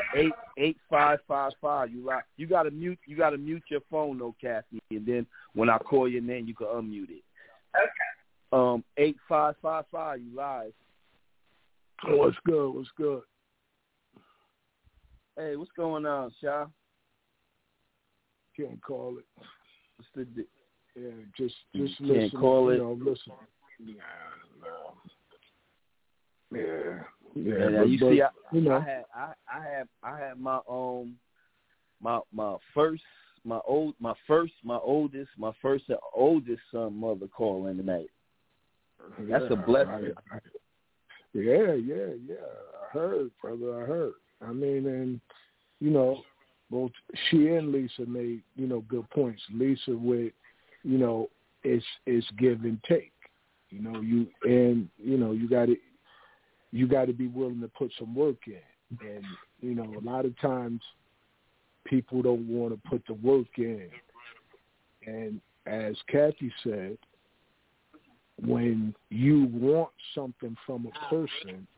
8555. You gotta mute your phone though, Kathy, and then when I call your name, you can unmute it. Okay. 8555. You live. Oh, what's good? Hey, what's going on, Sha? Can't call it. What's the? Yeah, just you listen. Can't call it. Listen. Yeah. Yeah, you see, I had my oldest son mother call in tonight. That's a blessing. Yeah. I heard, brother. I heard. I mean, and both she and Lisa made good points. Lisa with it's give and take. You got to be willing to put some work in. And, a lot of times people don't want to put the work in. And as Kathy said, when you want something from a person,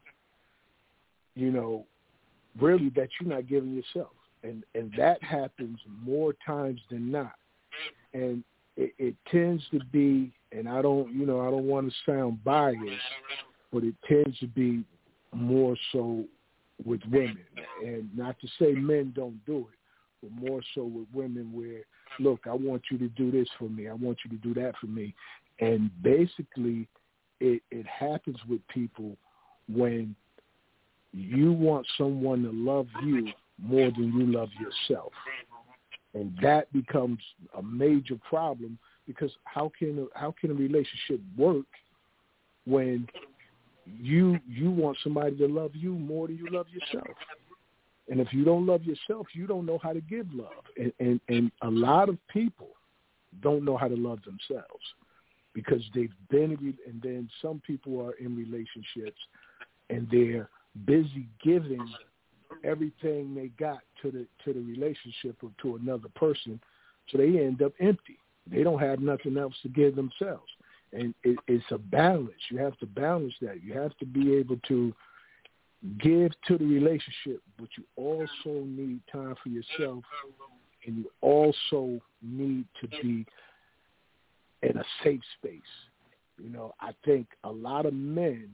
really that you're not giving yourself. And that happens more times than not. And it tends to be, and I don't want to sound biased, but it tends to be more so with women. And not to say men don't do it, but more so with women where, look, I want you to do this for me. I want you to do that for me. And basically it happens with people when you want someone to love you more than you love yourself. And that becomes a major problem because how can a relationship work when you want somebody to love you more than you love yourself? And if you don't love yourself, you don't know how to give love. And a lot of people don't know how to love themselves because they've been and then some people are in relationships and they're busy giving everything they got to the relationship or to another person, so they end up empty. They don't have nothing else to give themselves. And it's a balance. You have to balance that. You have to be able to give to the relationship, but you also need time for yourself, and you also need to be in a safe space. I think a lot of men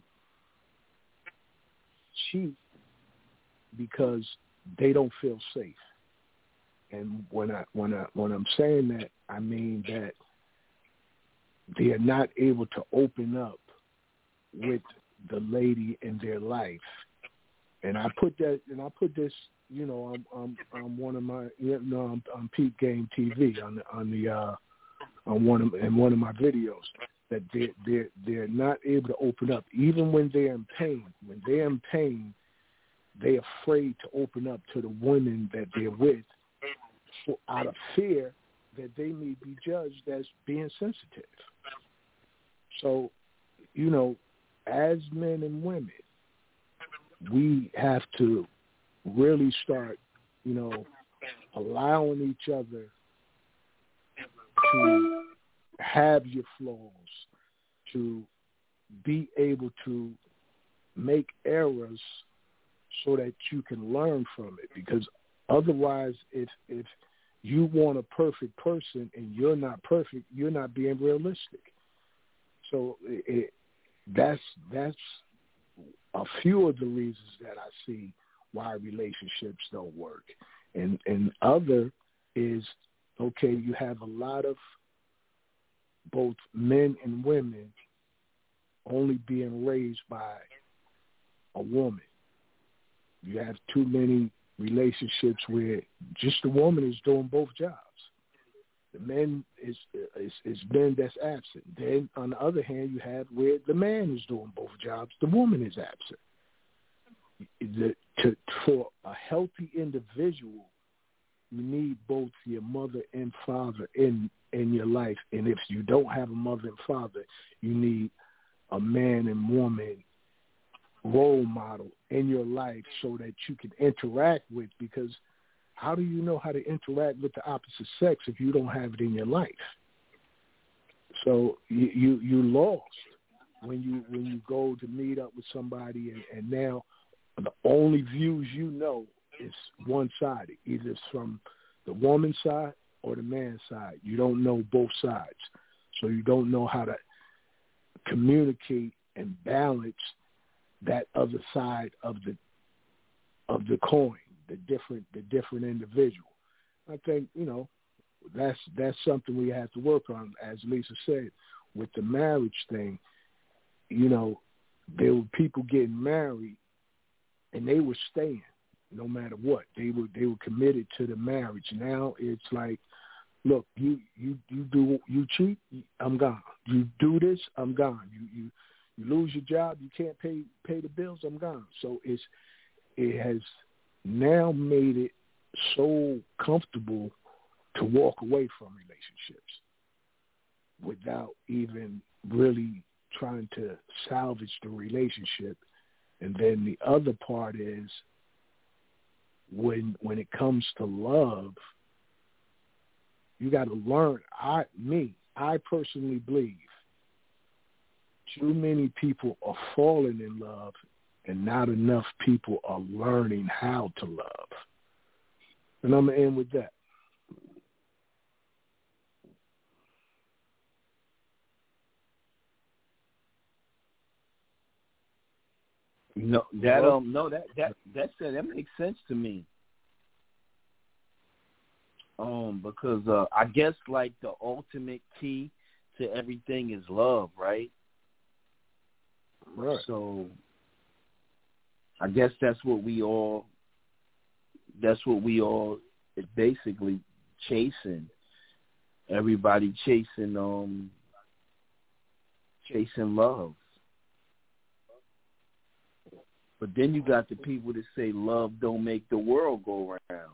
cheat because they don't feel safe. And when I'm saying that, I mean that they are not able to open up with the lady in their life. And I put this, on one of my, on Peak Game TV on one of my videos, that they're not able to open up even when they're in pain. When they're in pain, they're afraid to open up to the women that they're with out of fear that they may be judged as being sensitive. So, you know, as men and women, we have to really start, you know, allowing each other to have your flaws, to be able to make errors so that you can learn from it. Because otherwise, if you want a perfect person and you're not perfect, you're not being realistic. So that's a few of the reasons that I see why relationships don't work. And other is, okay, you have a lot of both men and women only being raised by a woman. You have too many relationships where just the woman is doing both jobs. The man is men that's absent. Then on the other hand, you have where the man is doing both jobs, the woman is absent. For a healthy individual, you need both your mother and father in your life. And if you don't have a mother and father, you need a man and woman role model in your life so that you can interact with, because how do you know how to interact with the opposite sex if you don't have it in your life? So you lost when you go to meet up with somebody and now the only views you know is one-sided. Either it's from the woman's side or the man's side. You don't know both sides. So you don't know how to communicate and balance that other side of the coin, the different individual. I think, you know, that's something we have to work on. As Lisa said, with the marriage thing, you know, there were people getting married and they were staying no matter what. They were committed to the marriage. Now it's like, look, you cheat, I'm gone. You do this, I'm gone. You lose your job, you can't pay the bills, I'm gone. So it has now made it so comfortable to walk away from relationships without even really trying to salvage the relationship. And then the other part is when it comes to love, you got to learn. I personally believe too many people are falling in love and not enough people are learning how to love. And I'm going to end with that. That makes sense to me. Because I guess like the ultimate key to everything is love, right? Right. So I guess that's what we all is basically chasing. Everybody chasing love. But then you got the people that say love don't make the world go round.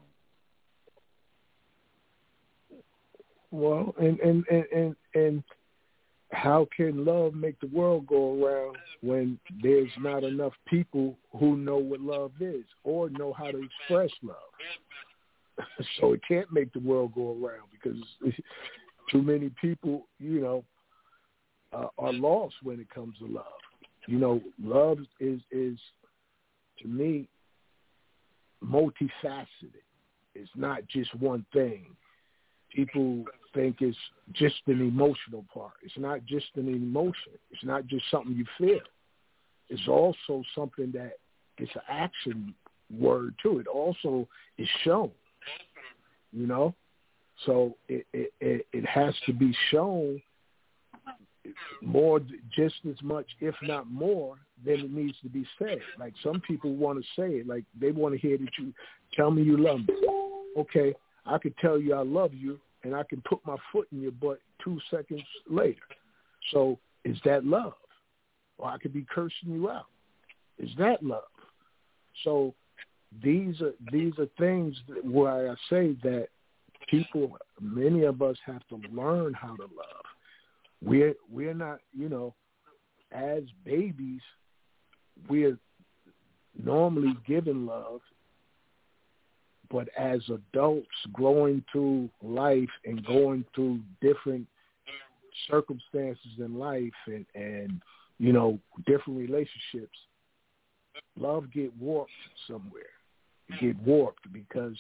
Well, and how can love make the world go around when there's not enough people who know what love is or know how to express love? So it can't make the world go around because too many people, you know, are lost when it comes to love. You know, love is to me multifaceted. It's not just one thing. People think it's just an emotional part. It's not just an emotion. It's not just something you feel. It's also something that it's an action word too. It also is shown, you know. So it has to be shown more, just as much, if not more, than it needs to be said. Like some people want to say it, like they want to hear that you tell me you love me. Okay, I could tell you I love you, and I can put my foot in your butt 2 seconds later. So is that love? Or I could be cursing you out. Is that love? So these are things where I say that people, many of us have to learn how to love. we're not, as babies, we're normally given love, but as adults growing through life and going through different circumstances in life and different relationships, love get warped somewhere. It get warped because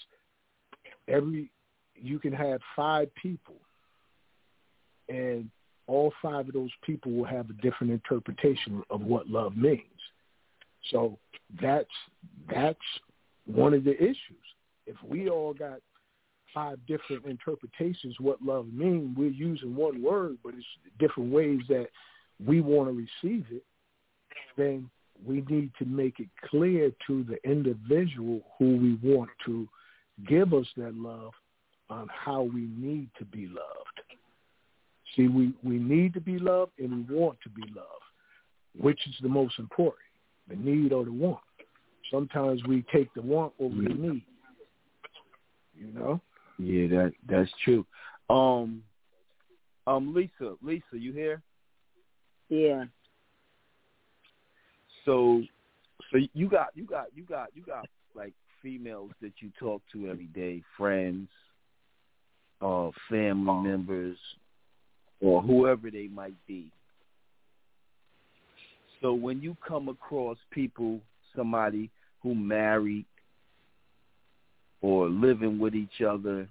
you can have 5 people, and all 5 of those people will have a different interpretation of what love means. So that's one of the issues. If we all got 5 different interpretations what love means, we're using one word, but it's different ways that we want to receive it, then we need to make it clear to the individual who we want to give us that love on how we need to be loved. See, we need to be loved and we want to be loved. Which is the most important, the need or the want? Sometimes we take the want over the need. Yeah, that's true. Lisa, you here? Yeah. So you got like females that you talk to every day, friends, family members, or whoever they might be. So when you come across somebody who married or living with each other,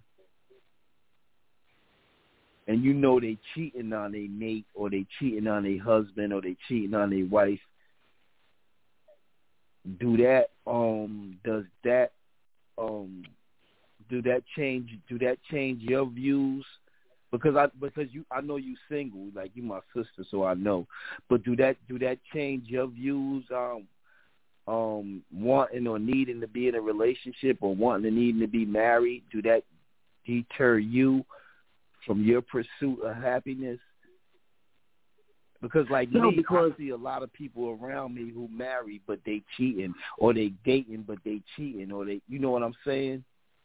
and they cheating on their mate, or they cheating on their husband, or they cheating on their wife, do that change your views? Because I know you single, like you my sister, so I know. But do that change your views wanting or needing to be in a relationship or wanting and needing to be married? Do that deter you from your pursuit of happiness? Because I see a lot of people around me who marry but they cheating, or they dating but they cheating, or they, you know what I'm saying?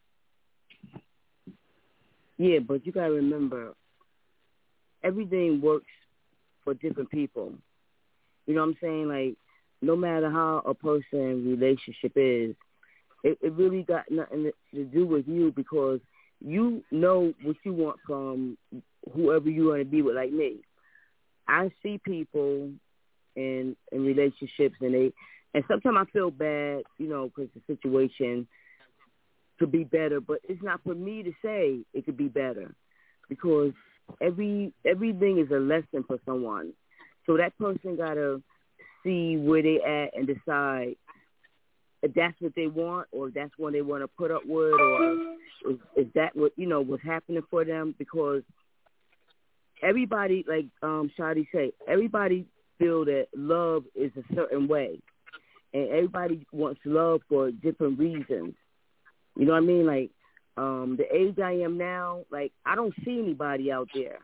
Yeah, but you got to remember, everything works for different people. You know what I'm saying? Like, no matter how a person's relationship is, it really got nothing to do with you, because you know what you want from whoever you want to be with. Like me, I see people in relationships, and sometimes I feel bad, because the situation could be better, but it's not for me to say it could be better, because everything is a lesson for someone. So that person got to see where they at and decide if that's what they want, or if that's what they want to put up with, or is that what, what's happening for them. Because everybody, like Shadi say, everybody feel that love is a certain way, and everybody wants love for different reasons. You know what I mean? Like, the age I am now, like, I don't see anybody out there.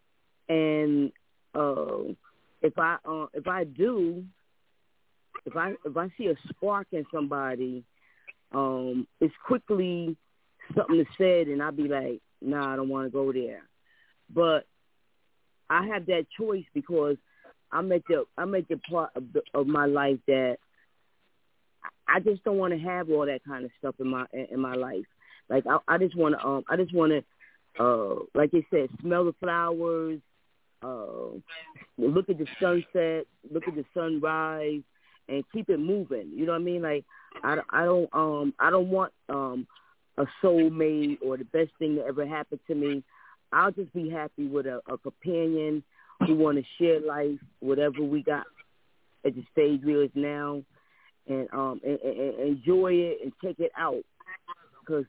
And if I do, if I see a spark in somebody, it's quickly something is said, and I'll be like, nah, I don't want to go there. But I have that choice, because I'm at the part of my life that I just don't want to have all that kind of stuff in my life. Like, I just want to, like they said, smell the flowers, look at the sunset, look at the sunrise, and keep it moving. You know what I mean? Like, I don't want a soulmate or the best thing that ever happened to me. I'll just be happy with a companion who want to share life, whatever we got at the stage we is now. And enjoy it and take it out, because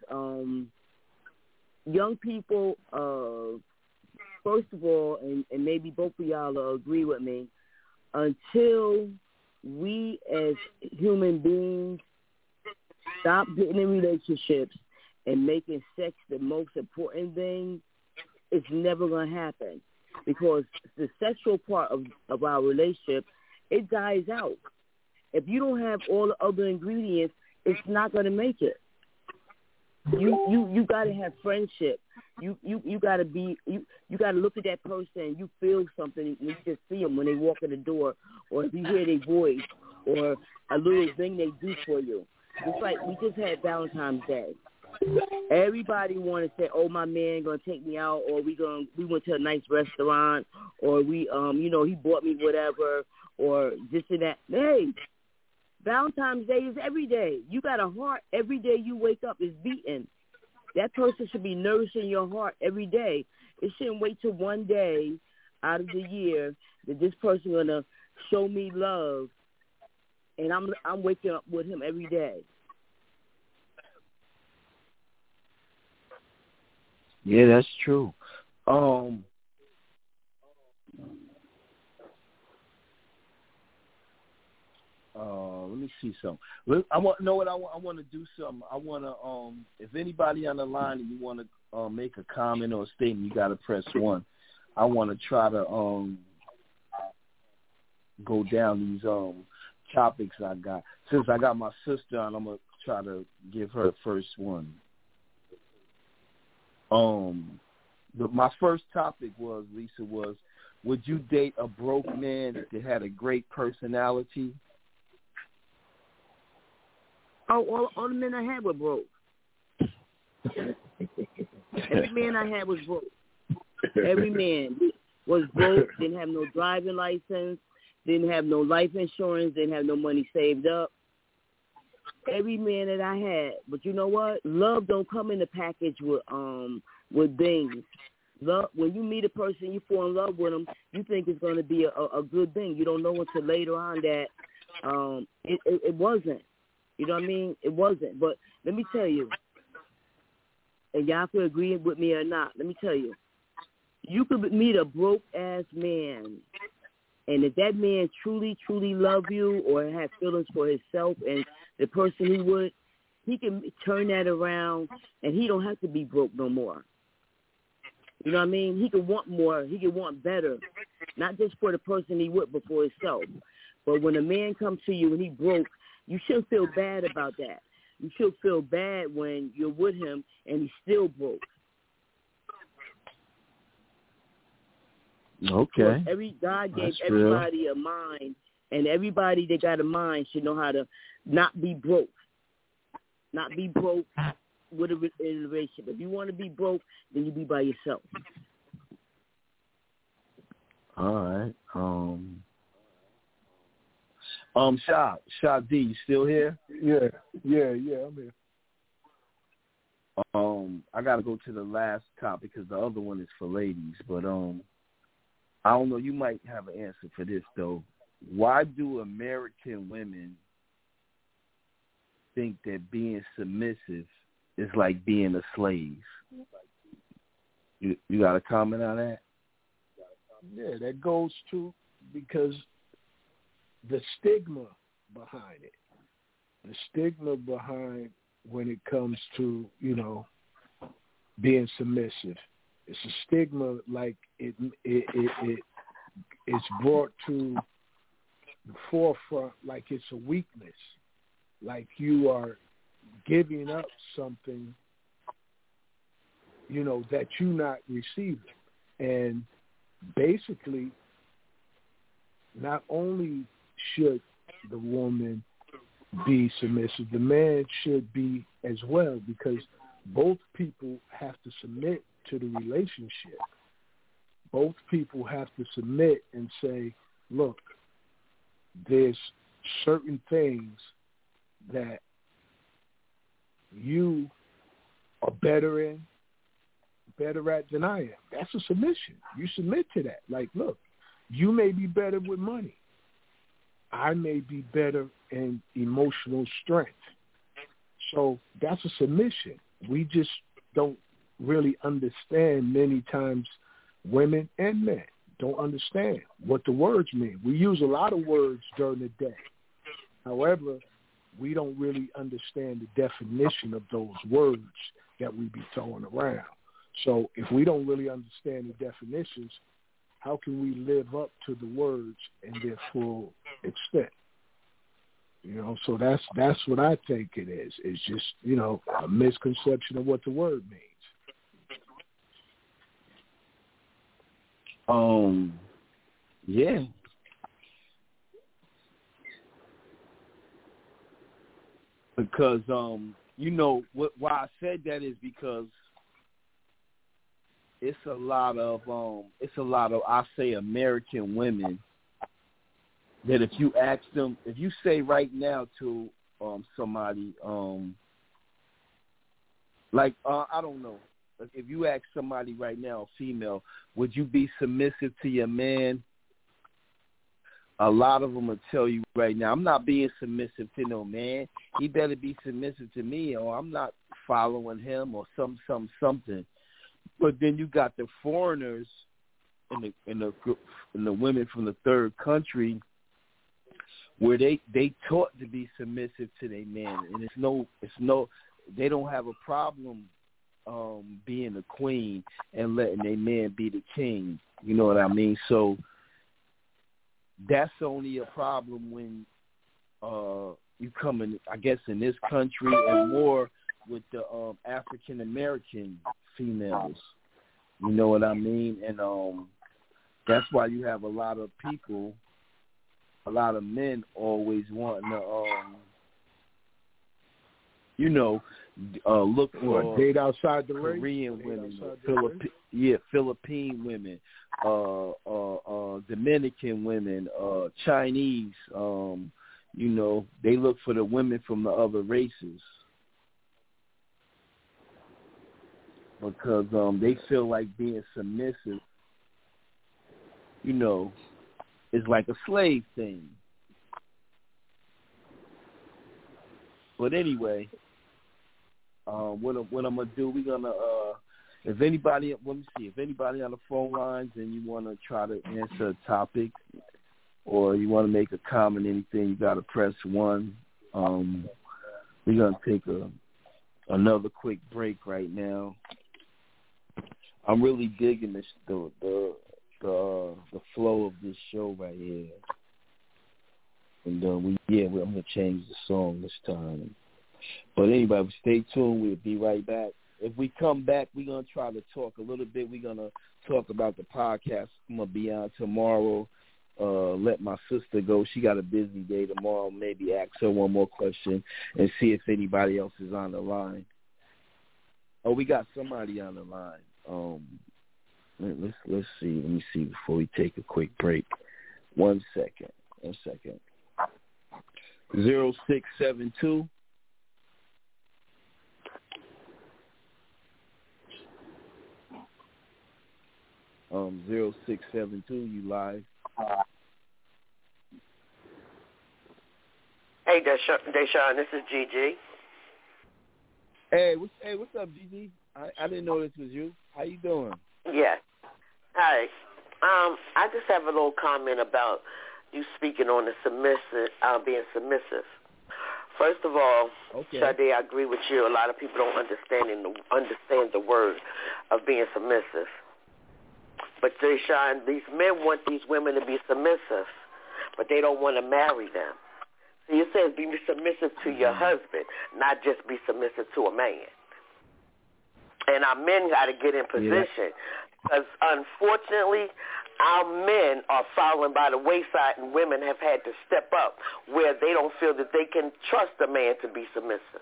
young people, first of all, and maybe both of y'all will agree with me, until we as human beings stop getting in relationships and making sex the most important thing, it's never going to happen, because the sexual part of our relationship, it dies out. If you don't have all the other ingredients, it's not going to make it. You gotta have friendship. You gotta be you gotta look at that person and you feel something when you just see them when they walk in the door, or if you hear their voice, or a little thing they do for you. It's like we just had Valentine's Day. Everybody want to say, "Oh, my man gonna take me out," or we went to a nice restaurant, or we he bought me whatever, or this and that. Hey, Valentine's Day is every day. You got a heart every day you wake up is beating. That person should be nourishing your heart every day. It shouldn't wait till one day out of the year that this person gonna show me love, and I'm waking up with him every day. Yeah, that's true. Let me see something. I want to do something. I want to if anybody on the line and you want to make a comment or a statement, you got to press 1. I want to try to go down these topics I got. Since I got my sister on, I'm gonna try to give her the first one. My first topic was, Lisa, would you date a broke man that had a great personality? Oh, all the men I had were broke. Every man I had was broke. Every man was broke, didn't have no driving license, didn't have no life insurance, didn't have no money saved up. Every man that I had. But you know what? Love don't come in the package with things. Love, when you meet a person, you fall in love with them, you think it's going to be a good thing. You don't know until later on that it wasn't. You know what I mean? It wasn't. But let me tell you, and y'all can agree with me or not, let me tell you, you could meet a broke-ass man, and if that man truly, truly love you or have feelings for himself and the person he can turn that around, and he don't have to be broke no more. You know what I mean? He can want more. He can want better, not just for the person he with, but for himself. But when a man comes to you and he broke, you shouldn't feel bad about that. You should feel bad when you're with him and he's still broke. Okay. God gave everybody a mind, and everybody that got a mind should know how to not be broke. Not be broke with a relationship. If you want to be broke, then you be by yourself. All right. Shah D, you still here? Yeah, I'm here. I gotta go to the last topic because the other one is for ladies, but I don't know, you might have an answer for this though. Why do American women think that being submissive is like being a slave? You got a comment on that? Yeah, that goes to because the stigma behind it. The stigma behind when it comes to, being submissive. It's a stigma like it's brought to the forefront like it's a weakness. Like you are giving up something, that you're not receiving. And basically, not only should the woman be submissive, the man should be as well, because both people have to submit to the relationship. Both people have to submit and say, look, there's certain things that you are better at than I am. That's a submission. You submit to that. Like, look, you may be better with money. I may be better in emotional strength. So that's a submission. We just don't really understand many times, women and men don't understand what the words mean. We use a lot of words during the day. However, we don't really understand the definition of those words that we be throwing around. So if we don't really understand the definitions, how can we live up to the words in their full extent? So that's what I think it is. It's just, a misconception of what the word means. Yeah. Because why I said that is because it's a lot of I say American women that if you ask them, if you say right now to somebody I don't know, if you ask somebody right now, a female, would you be submissive to your man? A lot of them will tell you right now, I'm not being submissive to no man. He better be submissive to me, or I'm not following him, or something. But then you got the foreigners and the women from the third country, where they taught to be submissive to their man, and they don't have a problem being the queen and letting their man be the king. You know what I mean? So that's only a problem when you come in, I guess, in this country, and more with the African American females. You know what I mean? And that's why you have a lot of people, a lot of men always wanting to, look for date outside the Korean race? women, Philippine women, Dominican women, Chinese. They look for the women from the other races because they feel like being submissive, is like a slave thing. But anyway, what I'm gonna do, we're gonna if anybody on the phone lines and you want to try to answer a topic or you want to make a comment, anything, you gotta press 1. We're gonna take another quick break right now. I'm really digging the flow of this show right here. And I'm going to change the song this time. But anyway, stay tuned. We'll be right back. If we come back, we're going to try to talk a little bit. We're going to talk about the podcast. I'm going to be on tomorrow. Let my sister go. She got a busy day tomorrow. Maybe ask her one more question and see if anybody else is on the line. Oh, we got somebody on the line. Let's see. Let me see before we take a quick break. 1 second. 0672. Um, 0672. You live? Hey, Deshaun. This is Gigi. Hey, what's up, Gigi? I didn't know this was you. How you doing? Yeah. Hi. I just have a little comment about you speaking on the being submissive. First of all, okay. Sade, I agree with you. A lot of people don't understand the word of being submissive. But Deshaun, these men want these women to be submissive, but they don't want to marry them. See, it says be submissive to your husband, not just be submissive to a man. And our men got to get in position because, unfortunately, our men are falling by the wayside, and women have had to step up where they don't feel that they can trust a man to be submissive.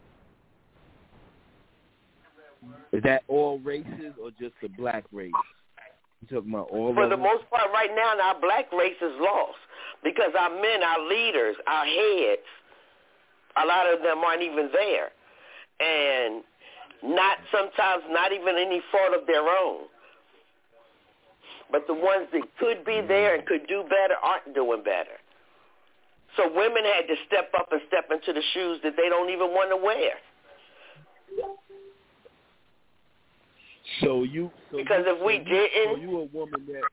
Is that all races or just the black race? You talking about all For of the them? most part, right now, our black race is lost because our men, our leaders, our heads, a lot of them aren't even there. And sometimes not even any fault of their own. But the ones that could be there and could do better aren't doing better. So women had to step up and step into the shoes that they don't even want to wear. So you a woman that.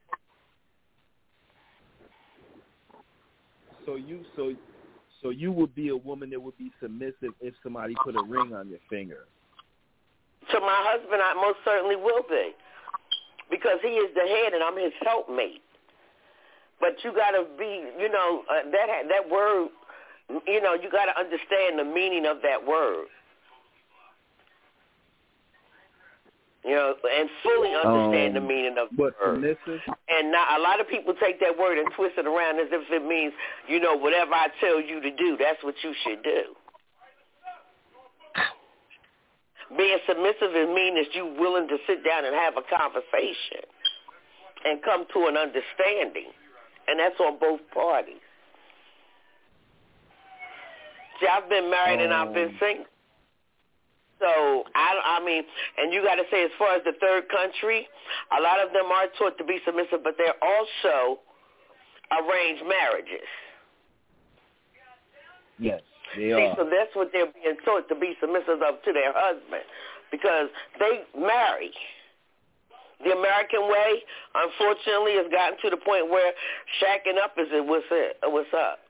So you would be a woman that would be submissive if somebody put a ring on your finger. To my husband, I most certainly will be, because he is the head and I'm his helpmate. But you got to be, that word you know, you got to understand the meaning of that word. You know, and fully understand the meaning of the word. Submissive? And now a lot of people take that word and twist it around as if it means, you know, whatever I tell you to do, that's what you should do. Being submissive is mean that you're willing to sit down and have a conversation and come to an understanding. And that's on both parties. See, I've been married and I've been single. So, I mean, and you got to say, as far as the third country, a lot of them are taught to be submissive, but they're also arranged marriages. Yes, they are. So that's what they're being taught, to be submissive of to their husband, because they marry. The American way, unfortunately, has gotten to the point where shacking up is what's up.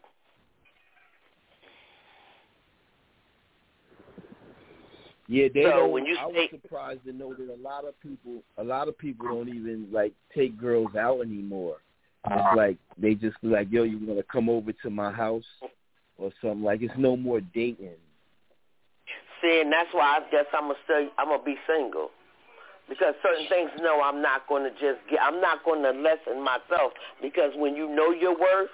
Yeah, they so don't. When you I was surprised to know that a lot of people don't even like take girls out anymore. It's like they just be like, yo, you want to come over to my house or something. Like, it's no more dating. See, and that's why I guess I'm gonna be single, because certain things, no, I'm not going to I'm not going to lessen myself, because when you know your worth,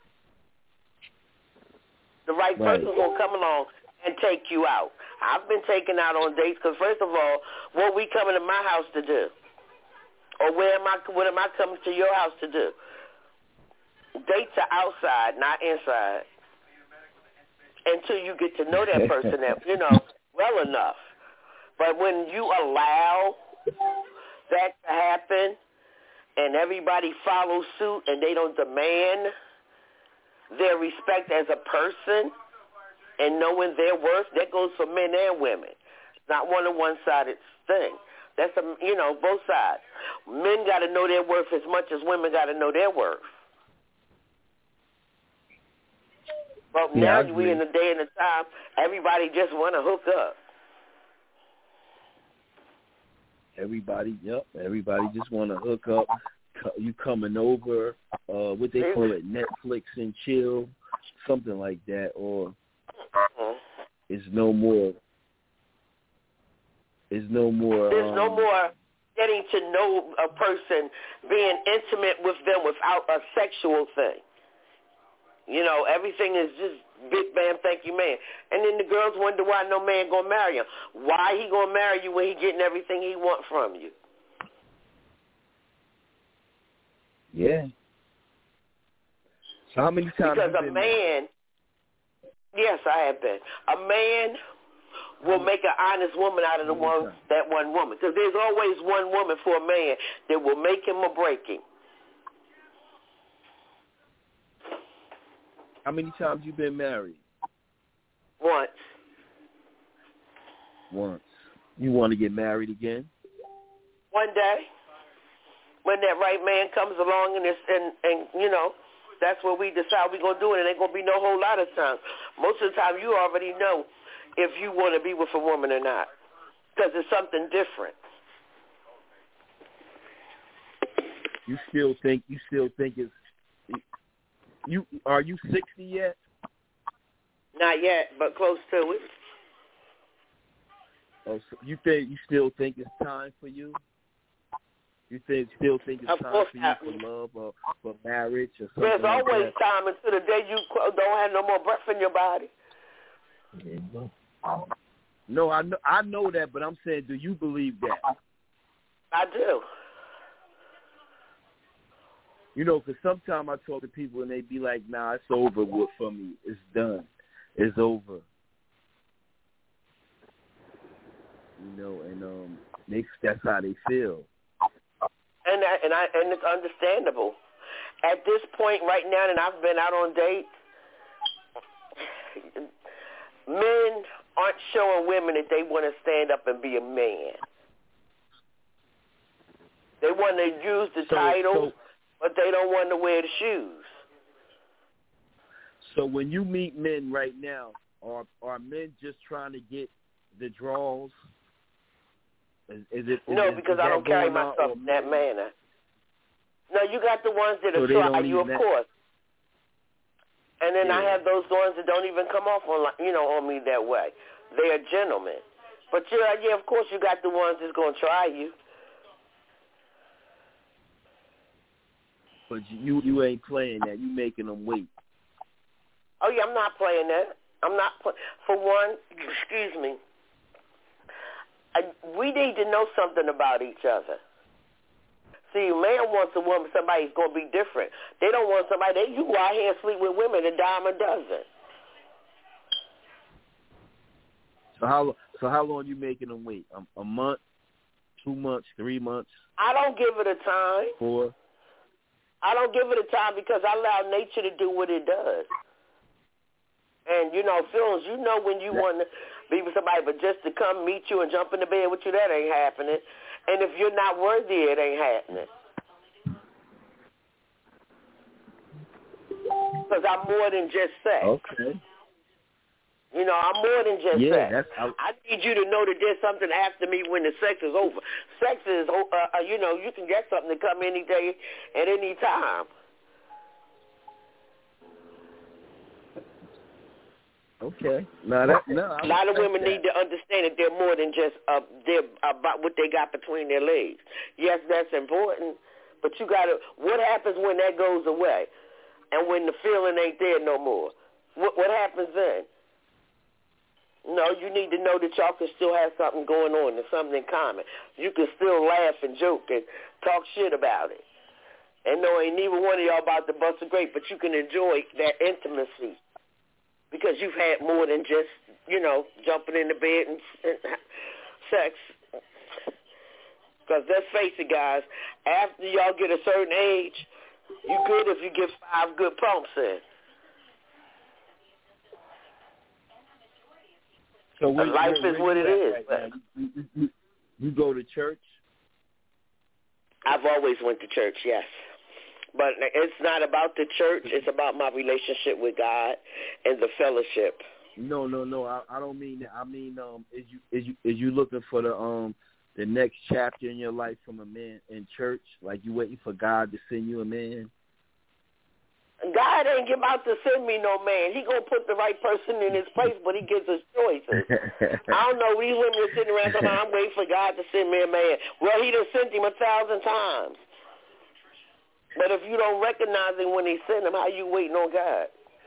the right person's gonna come along and take you out. I've been taken out on dates because, first of all, what we coming to my house to do? Or what am I coming to your house to do? Dates are outside, not inside. Until you get to know that person, that you know, well enough. But when you allow that to happen and everybody follows suit and they don't demand their respect as a person, and knowing their worth, that goes for men and women. It's not one-sided thing. That's, both sides. Men got to know their worth as much as women got to know their worth. But now we're in the day and the time, everybody just want to hook up. Everybody just want to hook up. You coming over, what they call it, Netflix and chill, something like that, or There's no more getting to know a person, being intimate with them without a sexual thing. You know, everything is just big bam, thank you, man. And then the girls wonder why no man gonna marry him. Why he gonna marry you when he getting everything he want from you? Yeah. So how many times? Because a man. Yes, I have been. A man will make an honest woman out of that one woman. Because there's always one woman for a man that will make him or break him. How many times you been married? Once. You want to get married again? One day. When that right man comes along and you know, that's what we decide we're going to do, and it ain't going to be no whole lot of time. Most of the time, you already know if you want to be with a woman or not, because it's something different. You still think it's you? Are you 60 yet? Not yet, but close to it. Oh, so you still think it's time for you? You still think it's time for you for love or for marriage or something? There's always time until the day you don't have no more breath in your body. No, I know that, but I'm saying, do you believe that? I do. You know, because sometimes I talk to people and they be like, nah, it's over with for me. It's done. It's over. You know, and that's how they feel. And it's understandable. At this point right now, and I've been out on dates, men aren't showing women that they want to stand up and be a man. They want to use the title, but they don't want to wear the shoes. So when you meet men right now, are men just trying to get the draws? No, because I don't carry myself in that manner. No, you got the ones that are trying you, of course. And then I have those ones that don't even come off on me that way. They are gentlemen. But yeah, of course you got the ones that's gonna try you. But you ain't playing that. You making them wait. Oh yeah, I'm not playing that. I'm not for one. Excuse me. We need to know something about each other. See, a man wants a woman, somebody who's going to be different. They don't want somebody, you go out here and sleep with women a dime a dozen. So how long you making them wait? A month, 2 months, 3 months? I don't give it a time. 4? I don't give it a time because I allow nature to do what it does. And, feelings, when you want to be with somebody, but just to come meet you and jump in the bed with you, that ain't happening. And if you're not worthy, it ain't happening. Because I'm more than just sex. Okay. I'm more than just sex. I need you to know that there's something after me when the sex is over. Sex is, you can get something to come any day at any time. Okay. A lot of women need to understand that they're more than just they're about what they got between their legs. Yes, that's important, but you got to. What happens when that goes away, and when the feeling ain't there no more? What happens then? No, you need to know that y'all can still have something going on and something in common. You can still laugh and joke and talk shit about it. And no, ain't neither one of y'all about to bust a grape, but you can enjoy that intimacy. Because you've had more than just, jumping in the bed and sex. Because let's face it, guys, after y'all get a certain age, you good if you get 5 good pumps in. So life is what it is. Right, you go to church? I've always went to church, yes. But it's not about the church. It's about my relationship with God and the fellowship. No. I don't mean that. I mean, is you looking for the next chapter in your life from a man in church? Like you waiting for God to send you a man? God ain't about to send me no man. He gonna put the right person in his place, but he gives us choices. I don't know. These women are sitting around talking about, I'm waiting for God to send me a man. Well, he done sent him 1,000 times. But if you don't recognize him when he sent him, how you waiting on God?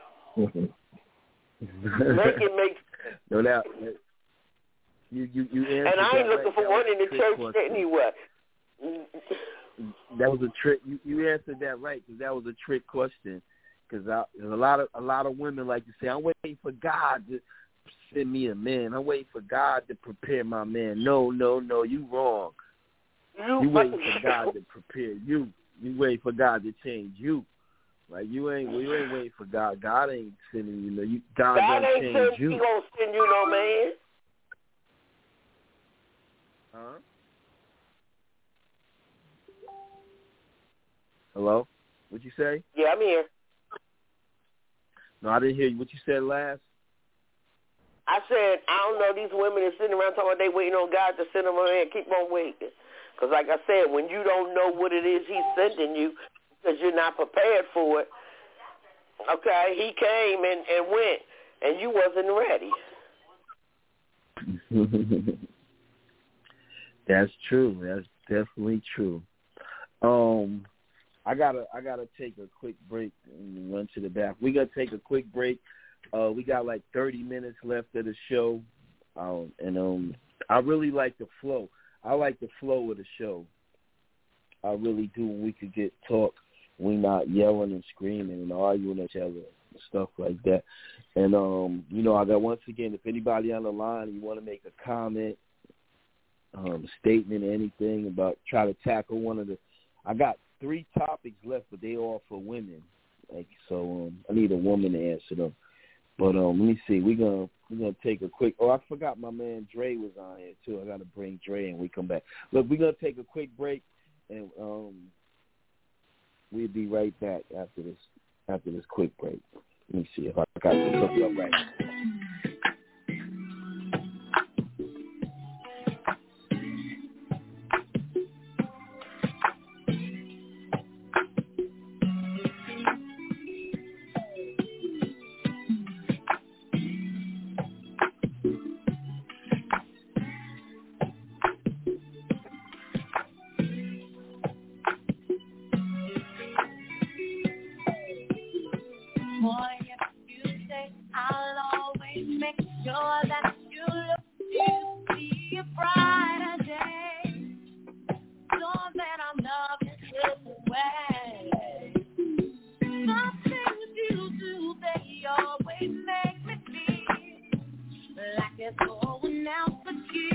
Make it make sense. No doubt. You and I ain't looking for one in the church anyway. That was a trick. You answered that right because that was a trick question. Because there's a lot of women like to say, I'm waiting for God to send me a man. I'm waiting for God to prepare my man. No, you wrong. You waiting for God to prepare you. You wait for God to change you. Like you ain't waiting for God. God ain't sending you. God ain't change you. He gonna send you no man. Huh? Hello? What'd you say? Yeah, I'm here. No, I didn't hear you. What you said last? I said, I don't know, these women are sitting around talking about they waiting on God to send them a man. Keep on waiting. Because like I said, when you don't know what it is he's sending you because you're not prepared for it, okay, he came and went, and you wasn't ready. That's true. That's definitely true. I gotta take a quick break and run to the back. We gotta take a quick break. We got like 30 minutes left of the show, and I really like the flow. I like the flow of the show. I really do. When we could get talk, we not yelling and screaming and arguing at each other and stuff like that. And I got, once again, if anybody on the line, you want to make a comment, statement, anything about, try to tackle one of the. I got 3 topics left, but they all for women. Like so, I need a woman to answer them. But let me see. We're gonna take a quick. Oh, I forgot my man Dre was on here too. I gotta bring Dre and we come back. Look, we're gonna take a quick break, and we'll be right back after this quick break. Let me see if I got this hooked up right. Boy, if you say I'll always make sure that you look to see a brighter day, so that I'm loving you away. Some things you do, they always make me feel like it's going out for you.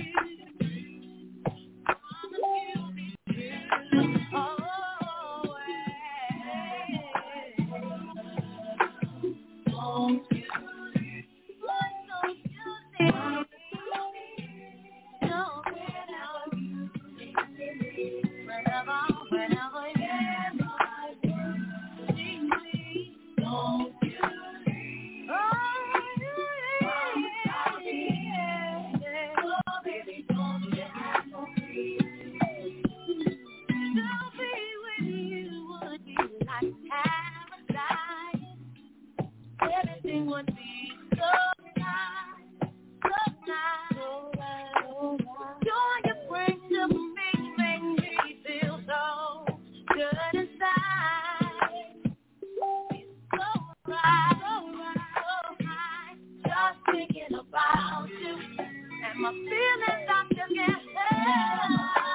Everything would be so nice, so nice, so right. Joy you bring to me make me feel so good inside. It's so right, so right. Just thinking about you and my feelings I just can't help.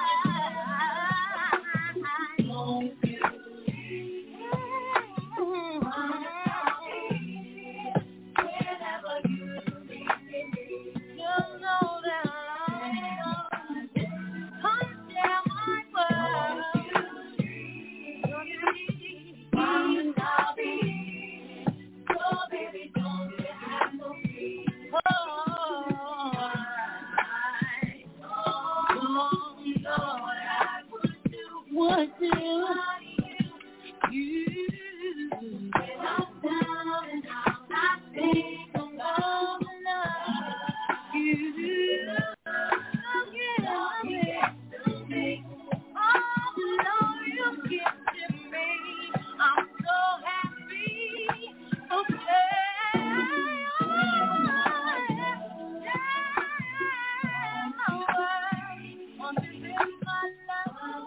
What do you when I'm down and out? I think about love you. Yeah. All the love you give to me, I'm so happy. Okay. My world, want to live my love.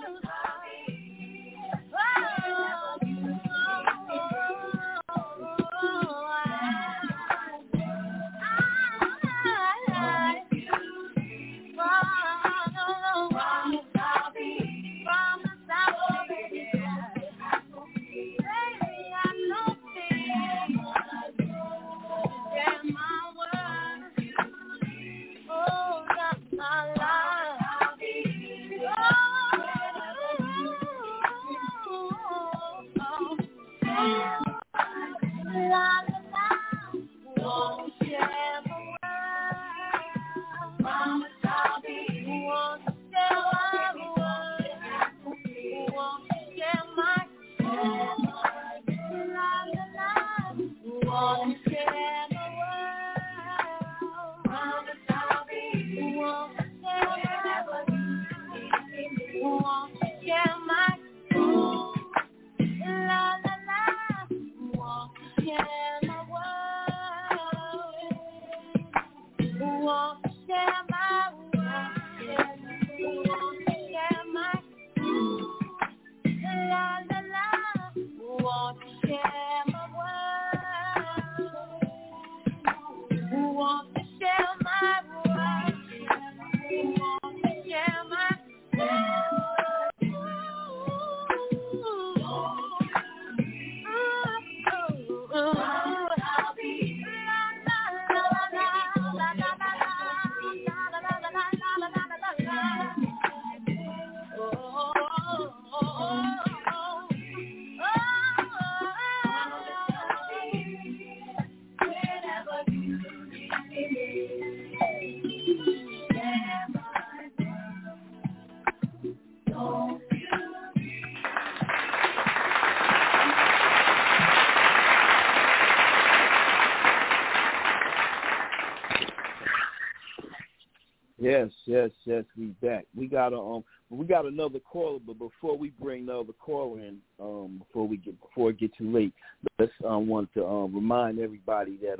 Yes, we back. We got another caller, but before we bring the other caller in, before it get too late, let's want to remind everybody that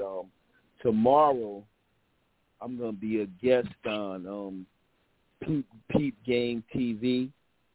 tomorrow I'm gonna be a guest on Peep Game TV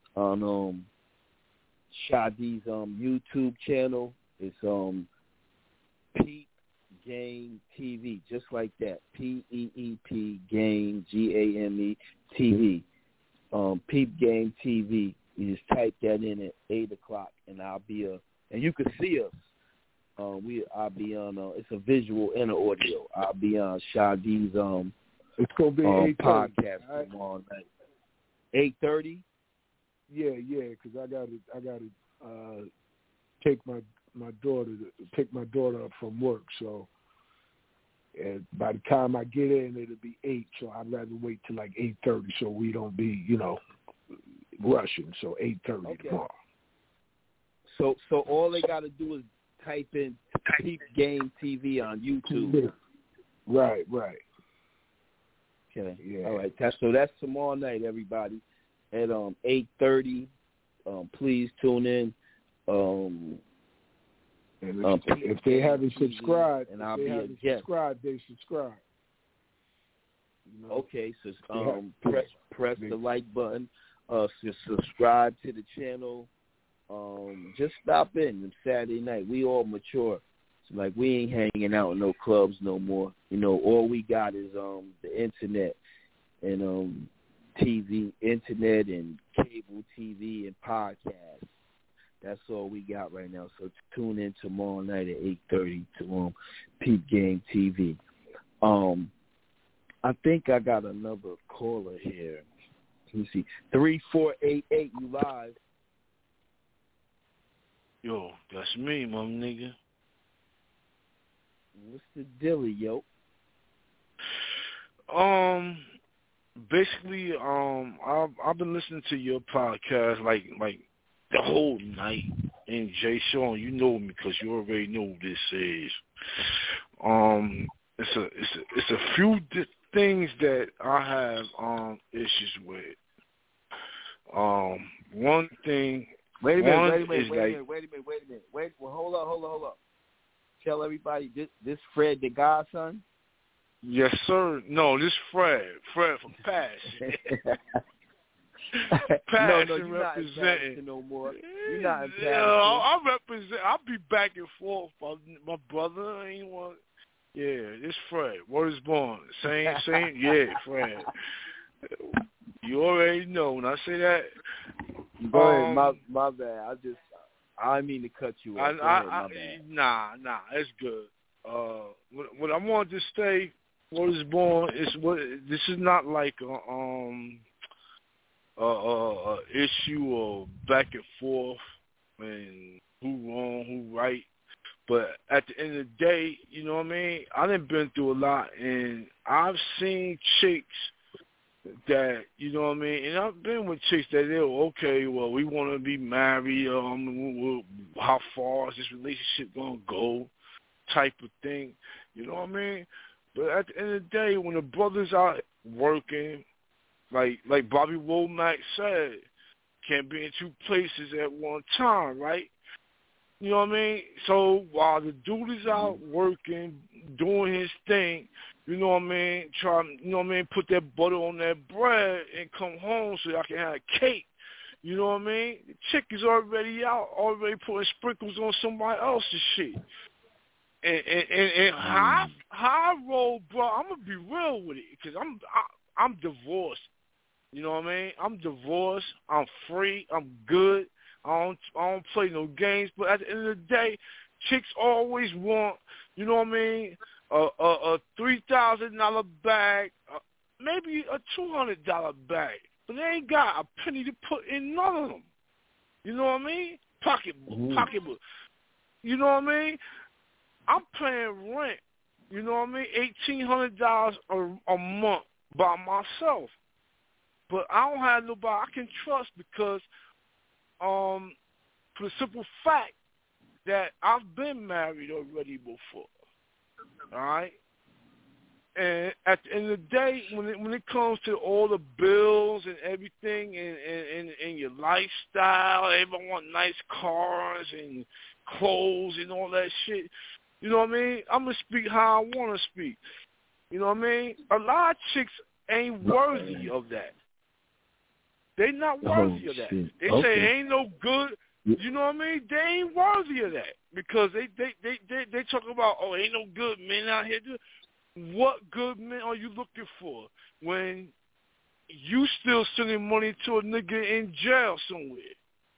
on Shadi's YouTube channel. It's Peep Game TV, just like that. PEEP Game GAME TV. Peep Game TV. You just type that in at 8:00, and I'll be and you can see us. I'll be on. It's a visual and an audio. I'll be on Shadi's It's gonna be 8:30 podcast right? tomorrow night. 8:30. Yeah, because I gotta take pick my daughter up from work. So, and by the time I get in, it'll be 8. So I'd rather wait till like 8:30, so we don't be rushing. So 8:30 tomorrow. So all they got to do is type in Peep Game TV on YouTube. Right. Okay. Yeah. All right. That's tomorrow night, everybody, at 8:30. Please tune in. And if they haven't subscribed, and I'll be a guest. They subscribe. Okay, so press the like button. Subscribe to the channel. Just stop in on Saturday night. We all mature. So like we ain't hanging out in no clubs no more. All we got is the internet and internet and cable TV and podcasts. That's all we got right now. So tune in tomorrow night at 8:30 to Peep Game TV. I think I got another caller here. Let me see. 3488, you live. Yo, that's me, my nigga. What's the dilly, yo? Basically, I've been listening to your podcast like the whole night. And Jay Sean, you know me because you already know who this is. It's a few things that I have issues with. One thing. Wait a minute. Well, hold up. Tell everybody this Fred the Godson? Yes, sir. No, this Fred from Passion. No, you're not in Passion no more. You're not in Passion. I represent. I'll be back and forth. My brother ain't want. Yeah, this Fred. Word is born. Same. Yeah, Fred. You already know when I say that. Go ahead, my bad. I didn't mean to cut you off. My bad. Nah, it's good. What I wanted to say, what is born is this is not like a issue of back and forth and who wrong, who right. But at the end of the day, you know what I mean? I done been through a lot, and I've seen chicks that, you know what I mean, and I've been with chicks that they're okay, well, we want to be married, how far is this relationship going to go, type of thing, you know what I mean? But at the end of the day, when the brothers out working, like Bobby Womack said, can't be in two places at one time, right? You know what I mean? So while the dude is out working, doing his thing, you know what I mean, put that butter on that bread and come home so I can have cake. You know what I mean? The chick is already out, already putting sprinkles on somebody else's shit. And how I roll, bro, I'm going to be real with it because I'm divorced. You know what I mean? I'm divorced. I'm free. I'm good. I don't play no games. But at the end of the day, chicks always want, you know what I mean, a $3,000 bag, maybe a $200 bag. But they ain't got a penny to put in none of them. You know what I mean? Pocketbook. You know what I mean? I'm paying rent. You know what I mean? $1,800 a month by myself. But I don't have nobody I can trust because for the simple fact that I've been married already before. All right? And at the end of the day, when it comes to all the bills and everything and your lifestyle, everyone want nice cars and clothes and all that shit, you know what I mean? I'm going to speak how I want to speak. You know what I mean? A lot of chicks ain't worthy of that. They not worthy of that. They say it ain't no good. You know what I mean? They ain't worthy of that because they talk about, oh, ain't no good men out here. What good men are you looking for when you still sending money to a nigga in jail somewhere?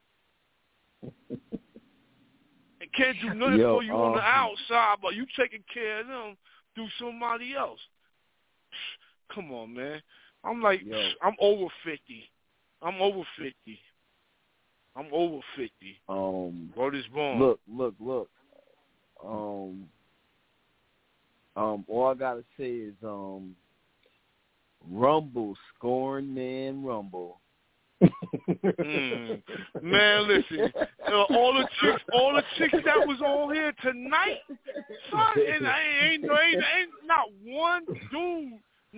And can't do nothing for you on the outside, but you taking care of them through somebody else. Come on, man. I'm like, I'm over 50. I'm over 50. Word is born. Look. All I gotta say is, Rumble, scorn man, Rumble. Man, listen, all the chicks that was on here tonight, son, and ain't not one dude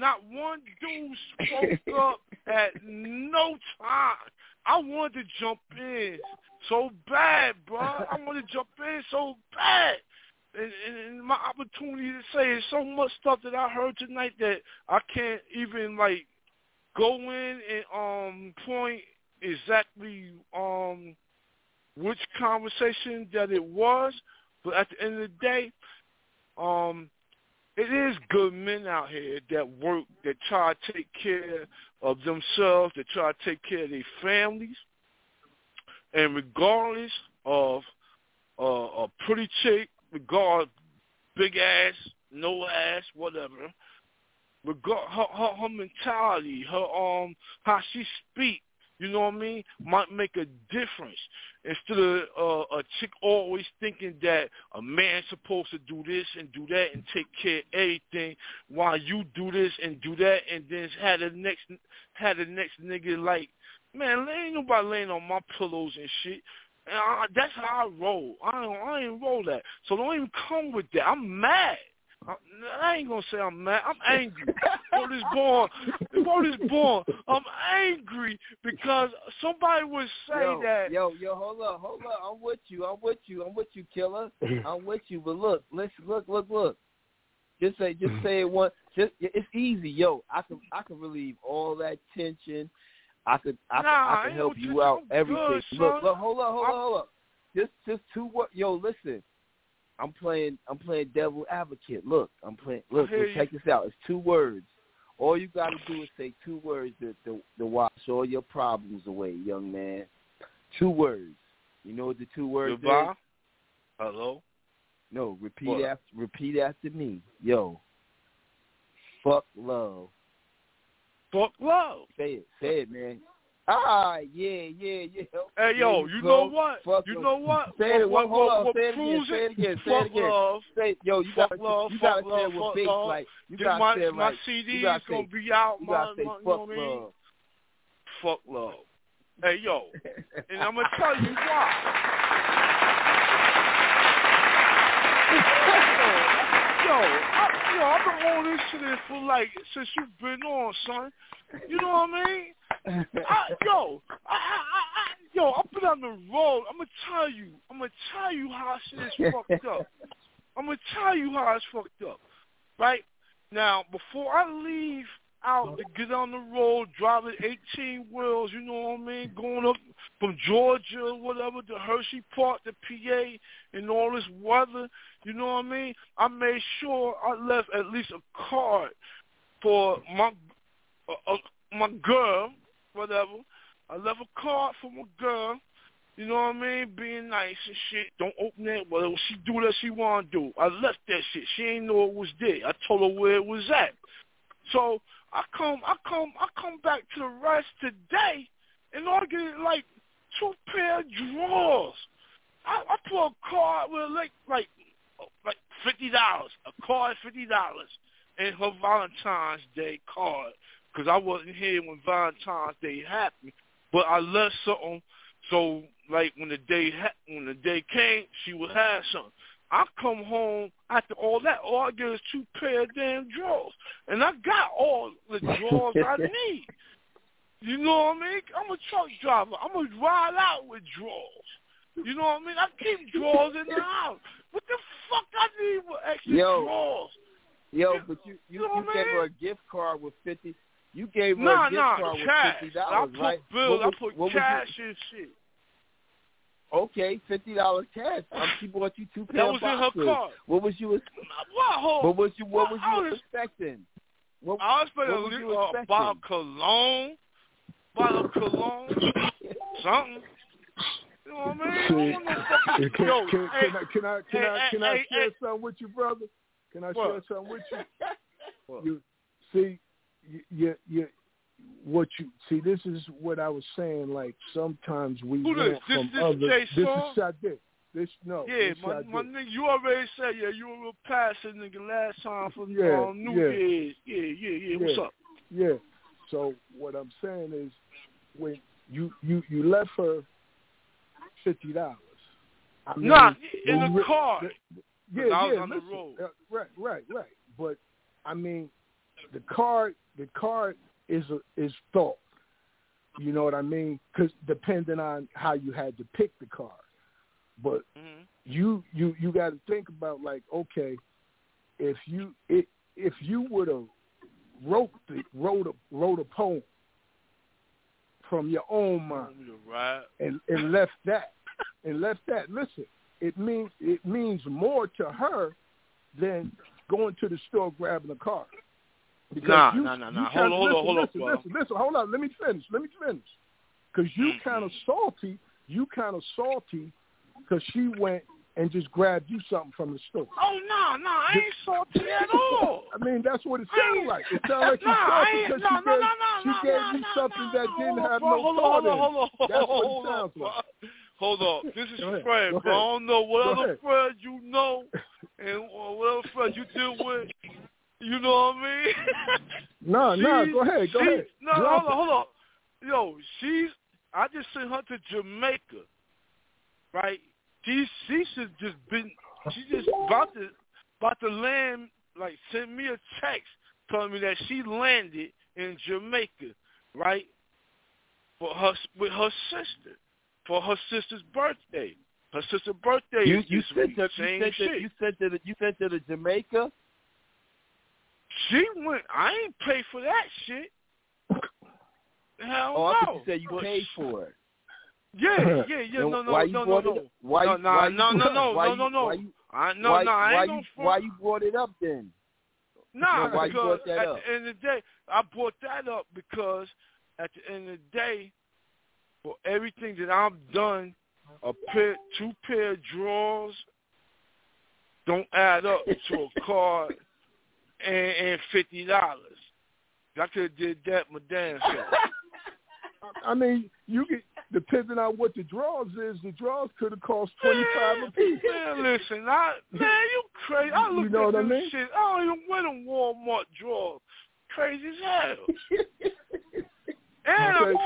spoke up at no time. I wanted to jump in so bad, bro. I wanted to jump in so bad. And my opportunity to say is so much stuff that I heard tonight that I can't even, like, go in and point exactly which conversation that it was. But at the end of the day, it is good men out here that work, that try to take care of themselves, that try to take care of their families. And regardless of a pretty chick, regard big ass, no ass, whatever, regard her mentality, her how she speak, you know what I mean, might make a difference. Instead of a chick always thinking that a man's supposed to do this and do that and take care of everything while you do this and do that, and then had the next nigga like, man, ain't nobody laying on my pillows and shit. And that's how I roll. I ain't roll that. So don't even come with that. I'm mad. I ain't gonna say I'm mad. I'm angry. Word is born. I'm angry because somebody would say that. Yo, hold up. I'm with you, killer. I'm with you. But look. Just say it once. It's easy, yo. I can relieve all that tension. I can help you out. Everything. Look, hold up. Just 2 words. Yo, listen. I'm playing devil advocate. Look, check this out. It's 2 words. All you got to do is say 2 words to wash all your problems away, young man. 2 words. You know what the 2 words Goodbye. are? Hello? No, repeat after me. Yo. Fuck love. Fuck love. Say it, man. Yeah. Hey, yo, you know what? Say it. Hold on. Say it again. Love. Yo, you gotta say it with bass, like you gotta say it right. My CD is gonna be out. You gotta say fuck love. Fuck love. Hey, yo, and I'm gonna tell you why. I've been on this shit for since you've been on, son. You know what I mean? I've been on the road. I'm gonna tell you how shit is fucked up. Right? Now, before I leave out to get on the road, driving 18 wheels, you know what I mean, going up from Georgia or whatever to Hershey Park to PA and all this weather, you know what I mean? I made sure I left at least a card for my girl, whatever. I left a card for my girl, you know what I mean, being nice and shit. Don't open it. Whatever she do that she want to do. I left that shit. She ain't know it was there. I told her where it was at. So I come back to the rest today, and I get 2 pair of drawers. I put a card with like $50, a card $50, in her Valentine's Day card, because I wasn't here when Valentine's Day happened, but I left something so when the day came, she would have something. I come home after all that, all I get is 2 pair of damn drawers. And I got all the drawers I need. You know what I mean? I'm a truck driver. I'm going to ride out with drawers. You know what I mean? I keep drawers in the house. What the fuck I need with extra drawers? But you gave her a gift card with 50. You gave her a gift card cash. with $50, I put right? bills. I put cash and shit. Okay, $50 cash. She bought you 2 pair That of was boxers. in her car. What was you? What was you expecting? I was expecting a bottle of cologne, something. You know what I mean? Can I share something with you, brother? Can I share something with you? This is what I was saying. Like sometimes we want from others. This is Sade. My nigga, you already said you were passing nigga last time for New Year's. Yeah. What's up? Yeah. So what I'm saying is, when you left her $50. I mean, in the car. I was on the road. Right. But I mean, the car is thought. You know what I mean? Because depending on how you had to pick the car, but you got to think about, like, okay, if you would have wrote a poem from your own mind and left that. Listen, it means more to her than going to the store grabbing a car. Because hold up. Listen, hold on. Let me finish. Because you kind of salty because she went and just grabbed you something from the store. Oh, no, I ain't salty at all. I mean, that's what it sounds like. It sounds like you're salty because she gave you something that didn't have no thought in it. That's what it sounds like. Hold on. This is Fred, but I don't know what other Fred you know and what other Fred you deal with. You know what I mean? No, go ahead. No, hold on. Yo, I just sent her to Jamaica, right? She should just been, she just about to land, like, send me a text telling me that she landed in Jamaica, right? With her sister, for her sister's birthday. Her sister's birthday is this week. You sent her to Jamaica? She went. I ain't pay for that shit. Hell no. I thought you said you paid for it. Yeah. No. Why you brought it up then? Because at the end of the day, I brought that up because at the end of the day, for everything that I've done, 2 pair of drawers don't add up to a card and $50. I could have did that my damn self. I mean, you get, depending on what the drawers is, the drawers could have cost $25 a piece. Man, listen, you crazy. I looked at this shit. I don't even wear them Walmart drawers. Crazy as hell. And I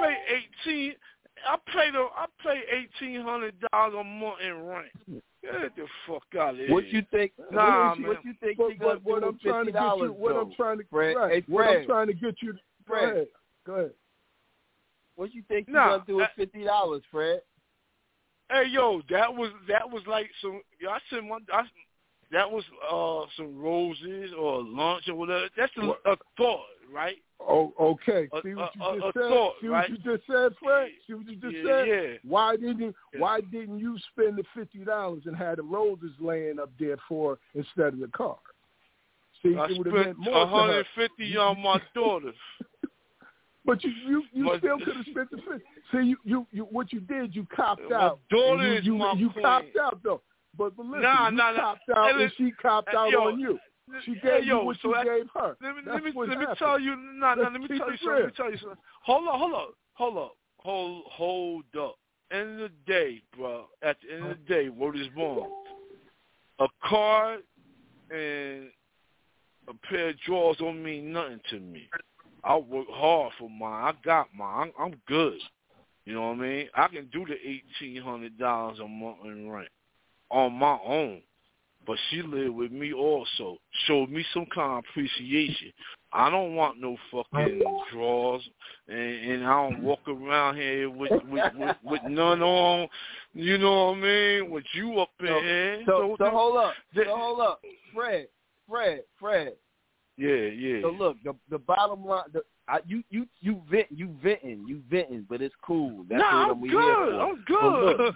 pay $1,800 a month in rent. Get the fuck out of here. What you think? Man. What you think she gonna do with $50? What I'm trying to get you. Go ahead. What you think she's gonna do with $50, Fred? Hey, yo, that was like some. That was some roses or lunch or whatever. That's a thought, right? Oh, okay. See what you just said. Thought, what you just said, Fred. See what you just said. Yeah. Why didn't you spend the $50 and have the roses laying up there for instead of the car? See, I it would have spent meant more $150 on my daughter. But you still could have spent the $50. See, you what you did, you copped out. My daughter is my you queen. copped out though. But listen, you copped out and she copped out on you. She gave you what you gave her. Let me tell you. Let me tell you something. Hold up. End of the day, bro. At the end of the day, word is born. A card and a pair of drawers don't mean nothing to me. I work hard for mine. I got mine. I'm good. You know what I mean? I can do the $1,800 a month in rent on my own. But she lived with me also. Showed me some kind of appreciation. I don't want no fucking drawers, and I don't walk around here with none on. You know what I mean? With you up in here. So hold up. Fred. Yeah. So look, the bottom line, you venting, but it's cool. That's what I'm here for. I'm good.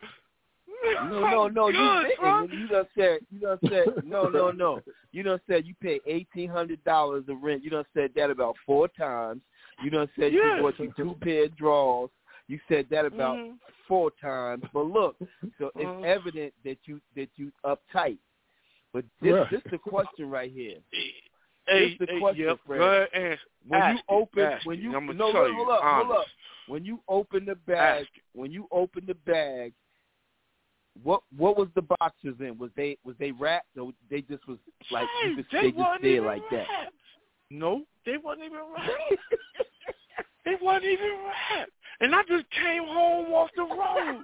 No, you venting. You done said no. You done said you paid $1,800 of rent. You done said that about 4 times. You done said you bought you 2 pair of drawers. You said that about 4 times. But look, so it's evident that you uptight. But this is the question right here. This is the question, Fred. When you open the bag, what was the boxes in? Was they wrapped, or they just was like they just stayed like that? No, they wasn't even wrapped. They wasn't even wrapped. And I just came home off the road.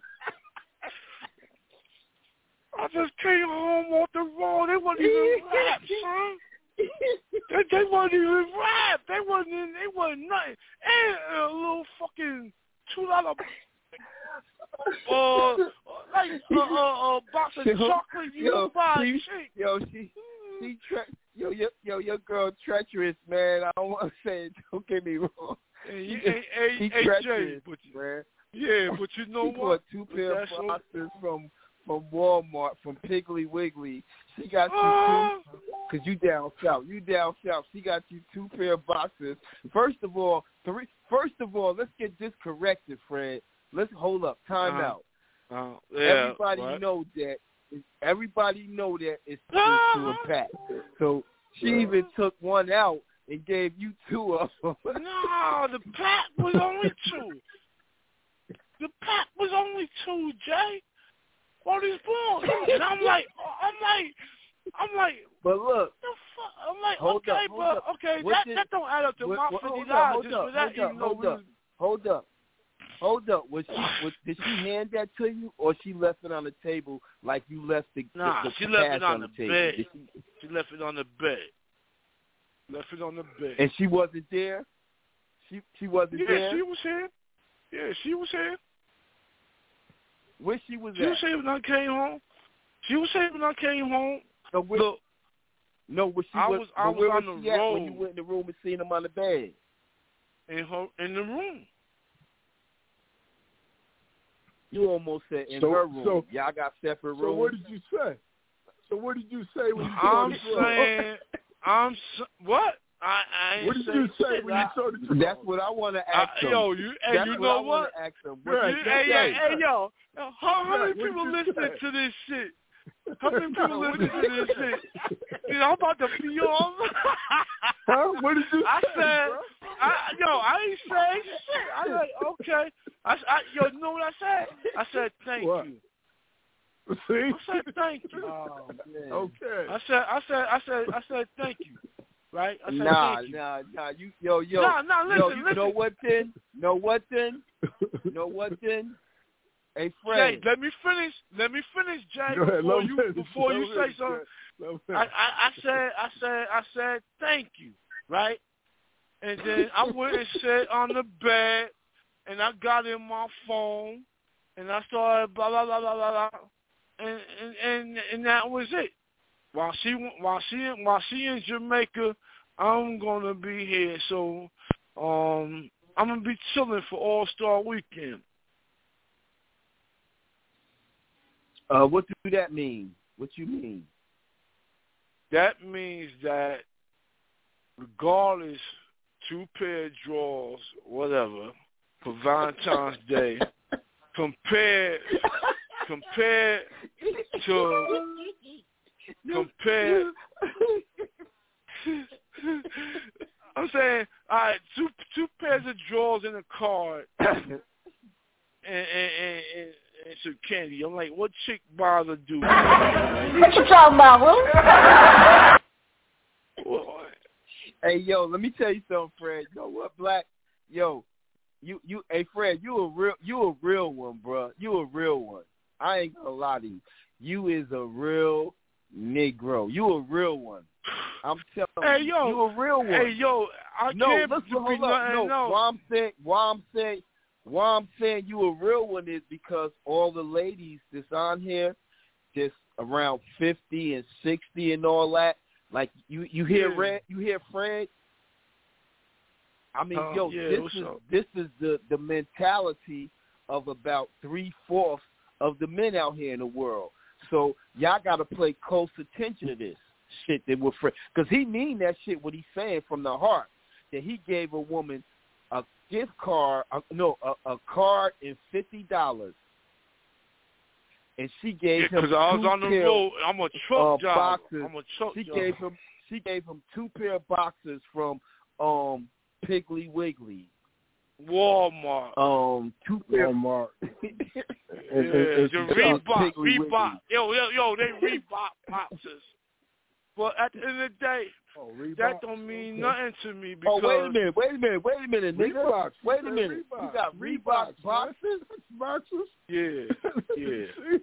They wasn't even wrapped, son. They wasn't even wrapped. They wasn't nothing. And a little fucking $2 box of chocolate you don't buy. Your girl treacherous, man. I don't want to say it. Don't get me wrong. Hey, treacherous, man. Yeah, but you know what? She bought 2 pair of boxes from Walmart, from Piggly Wiggly. She got you 2, because you down south. She got you 2 pair of boxes. First of all, let's get this corrected, Fred. Let's hold up. Time out. Everybody know that it's to a pack. So she even took 1 out and gave you 2 of them. No, the pack was only 2. The pack was only 2, Jay. What is born? And I'm like. But look. The fuck? I'm like, that don't add up to my $50. Hold up. Did she hand that to you, or she left it on the table like you left the she left it on the table? bed. She left it on the bed. And she wasn't there? She wasn't there? Yeah, she was here. Yeah, she was here. Where she was at? She was here when I came home. So where was she? I was on the road when you went in the room and seen him on the bed? In the room. You almost said in her room. So, y'all got separate rooms. So what did you say? When you what? What did you say when you saw the truck? That's what I want to ask him. You know what? How many people listening to this shit? How many people listening to this shit? I'm about to be on. Huh? What did you say? I ain't saying shit. I like, okay. You know what I said? I said, thank you. See? I said, thank you. Oh, man. Okay. I said, thank you. Right? I said, thank you. Nah. Listen. You know what then? Hey, Fred. Jay, let me finish, Jay, before you say something. I said, thank you, right? And then I went and sat on the bed, and I got in my phone, and I started blah blah blah blah blah, and that was it. While she in Jamaica, I'm gonna be here, so I'm gonna be chilling for All-Star Weekend. What do that mean? What you mean? That means that regardless, 2 pair of drawers, whatever, for Valentine's Day, compared to I'm saying, all right, two pairs of drawers in a card and some candy. I'm like, what chick bother do? What you talking about, Hey, yo, let me tell you something, Fred. You know what, Black? Yo, hey, Fred, you a real one, bro. You a real one. I ain't gonna lie to you. You is a real Negro. You a real one. I'm telling you, you a real one. Hey, yo, I can't be nothing else. Why I'm saying you a real one is because all the ladies that's on here, just around 50 and 60 and all that, Like you hear Fred. I mean, this is the mentality of about 3/4 of the men out here in the world. So y'all got to pay close attention to this shit that we're Fred, because he mean that shit what he's saying from the heart. That he gave a woman a gift card, a card and $50. And she gave him because I was on the road. I'm a truck driver. She gave him 2 pair of boxers from Piggly Wiggly. Walmart. 2 pair. Walmart. The Reebok. Yo, they Reebok boxers. But at the end of the day, that don't mean nothing to me because. Oh, wait a minute, nigga. Reeboks. Wait a minute. You got Reebok boxers? Boxers? Yeah.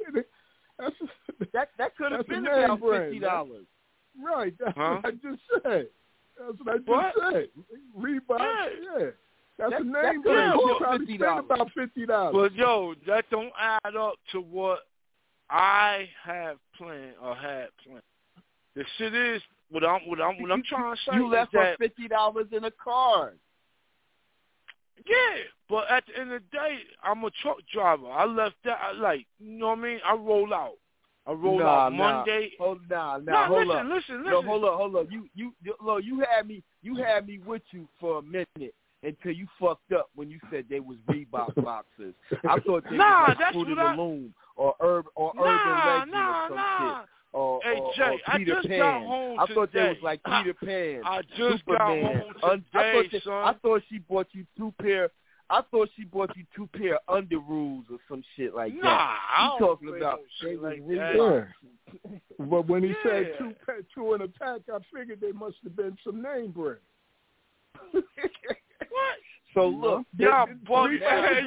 That could have been about $50. Right. That's what I just said. Reebok. Yeah. That's a name brand. You probably spent about $50. But yo, that don't add up to what I have planned or had planned. The shit is what I'm trying to say. You left for $50 in a card. Yeah, but at the end of the day, I'm a truck driver. I left that. You know what I mean? I roll out. Monday. Hold on. Listen. No, hold on. You had me with you for a minute until you fucked up when you said they was Reebok boxers. I thought they was like Fruit of the Loom or Urban Legend or some shit. Or Jay, I Peter just Pan. got home I thought today. they was like Peter Pan. I just Superman. got home today, son. I thought she bought you 2 pair. I thought she bought you 2 pair of underoos or some shit like that. I don't talking about shit like that. Yeah. But when he said 2 in a pack, I figured they must have been some name brand. What? So look, Reebok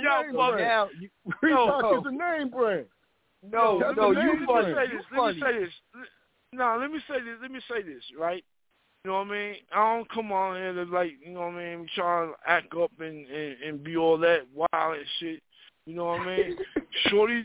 is a name brand. No, you funny. Let me say this. No, let me say this, right? You know what I mean? I don't come on here to you know what I mean, try to act up and be all that wild and shit. You know what I mean? Shorty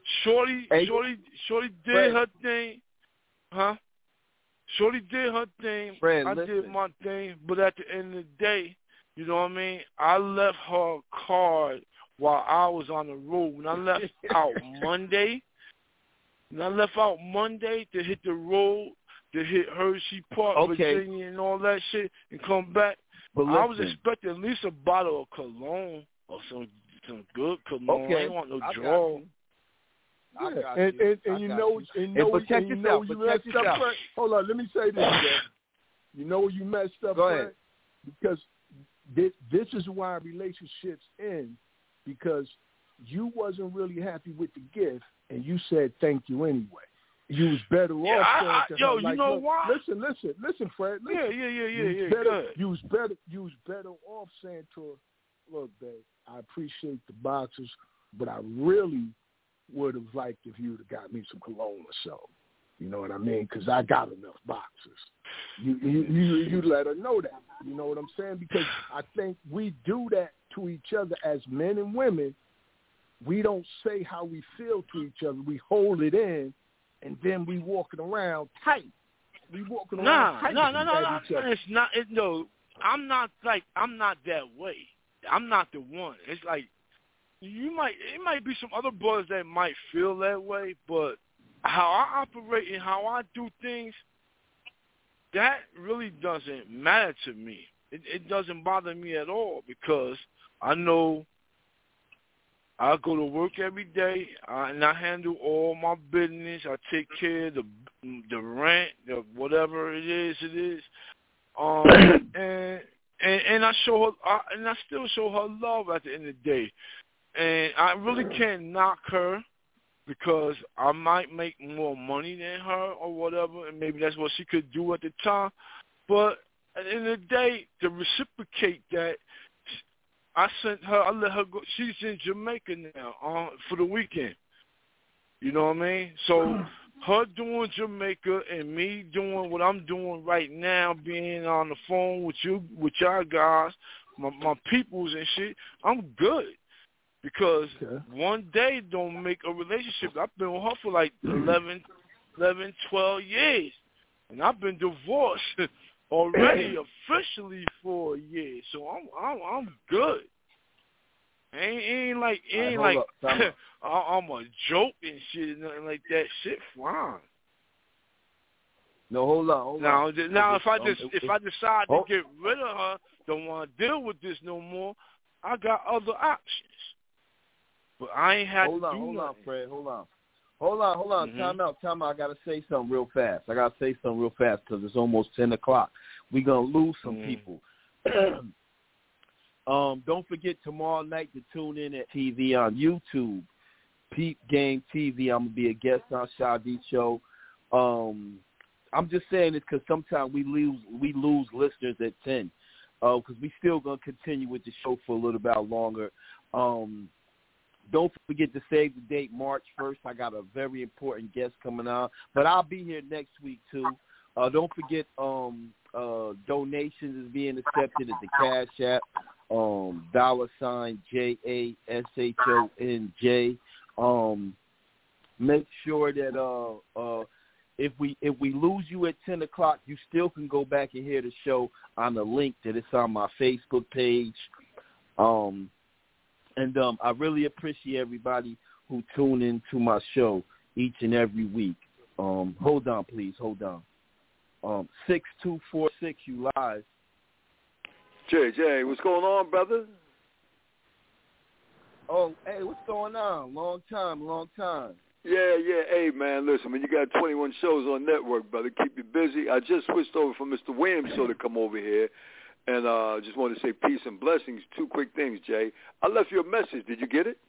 did her thing. Huh? Shorty did her thing. Fred, I did my thing, but at the end of the day, you know what I mean? I left her a card while I was on the road. When I left out Monday to hit the road, to hit Hershey Park, Virginia, and all that shit, and come back, I was expecting at least a bottle of cologne or some good cologne. I didn't want no draw. And you know you messed up. Hold on, let me say this, man. You know you messed up, Go ahead. Because this is why relationships end, because you wasn't really happy with the gift, and you said thank you anyway. You was better off saying to her, you know why? Listen, Fred. Listen. Yeah. You was better off saying to her, look, babe, I appreciate the boxers, but I really would have liked if you would have got me some cologne or something. You know what I mean? Because I got enough boxers. You let her know that. You know what I'm saying? Because I think we do that to each other as men and women. We don't say how we feel to each other. We hold it in, and then we walking around tight. We walking around tight. No. It's not. No, I'm not that way. I'm not the one. It's like it might be some other brothers that might feel that way, but how I operate and how I do things, that really doesn't matter to me. It doesn't bother me at all, because I know I go to work every day and I handle all my business. I take care of the rent, the whatever it is. And I show her, and I still show her love at the end of the day. And I really can't knock her, because I might make more money than her or whatever, and maybe that's what she could do at the time. But at the end of the day, to reciprocate that, I let her go. She's in Jamaica now for the weekend. You know what I mean? So her doing Jamaica and me doing what I'm doing right now, being on the phone with y'all guys, my peoples and shit, I'm good. Because one day don't make a relationship. I've been with her for like 11, 12 years. and I've been divorced already officially for a year, so I'm good. Ain't like I'm a joke and shit, nothing like that. Shit, fine. No, hold on. Now, if I decide to get rid of her, don't want to deal with this no more, I got other options. But I ain't had to do nothing. Hold on, Fred. Hold on. Mm-hmm. Time out. I got to say something real fast. Because it's almost 10 o'clock. We're going to lose some people. Don't forget tomorrow night to tune in at TV on YouTube. Peep Game TV. I'm going to be a guest on Shadi Show. I'm just saying this because sometimes we lose listeners at 10 because we still going to continue with the show for a little bit longer. Don't forget to save the date, March 1st. I got a very important guest coming on. But I'll be here next week, too. Don't forget donations is being accepted at the Cash App, $JASHONJ. Make sure that if we lose you at 10 o'clock, you still can go back and hear the show on the link that is on my Facebook page. And I really appreciate everybody who tune into my show each and every week. Hold on, please. 6246, you live. JJ, what's going on, brother? Oh, hey, what's going on? Long time. Yeah. Hey, man, listen, when you got 21 shows on network, brother, keep you busy. I just switched over from Mr. Williams' show to come over here, and just wanted to say peace and blessings. Two quick things, Jay. I left you a message. Did you get it?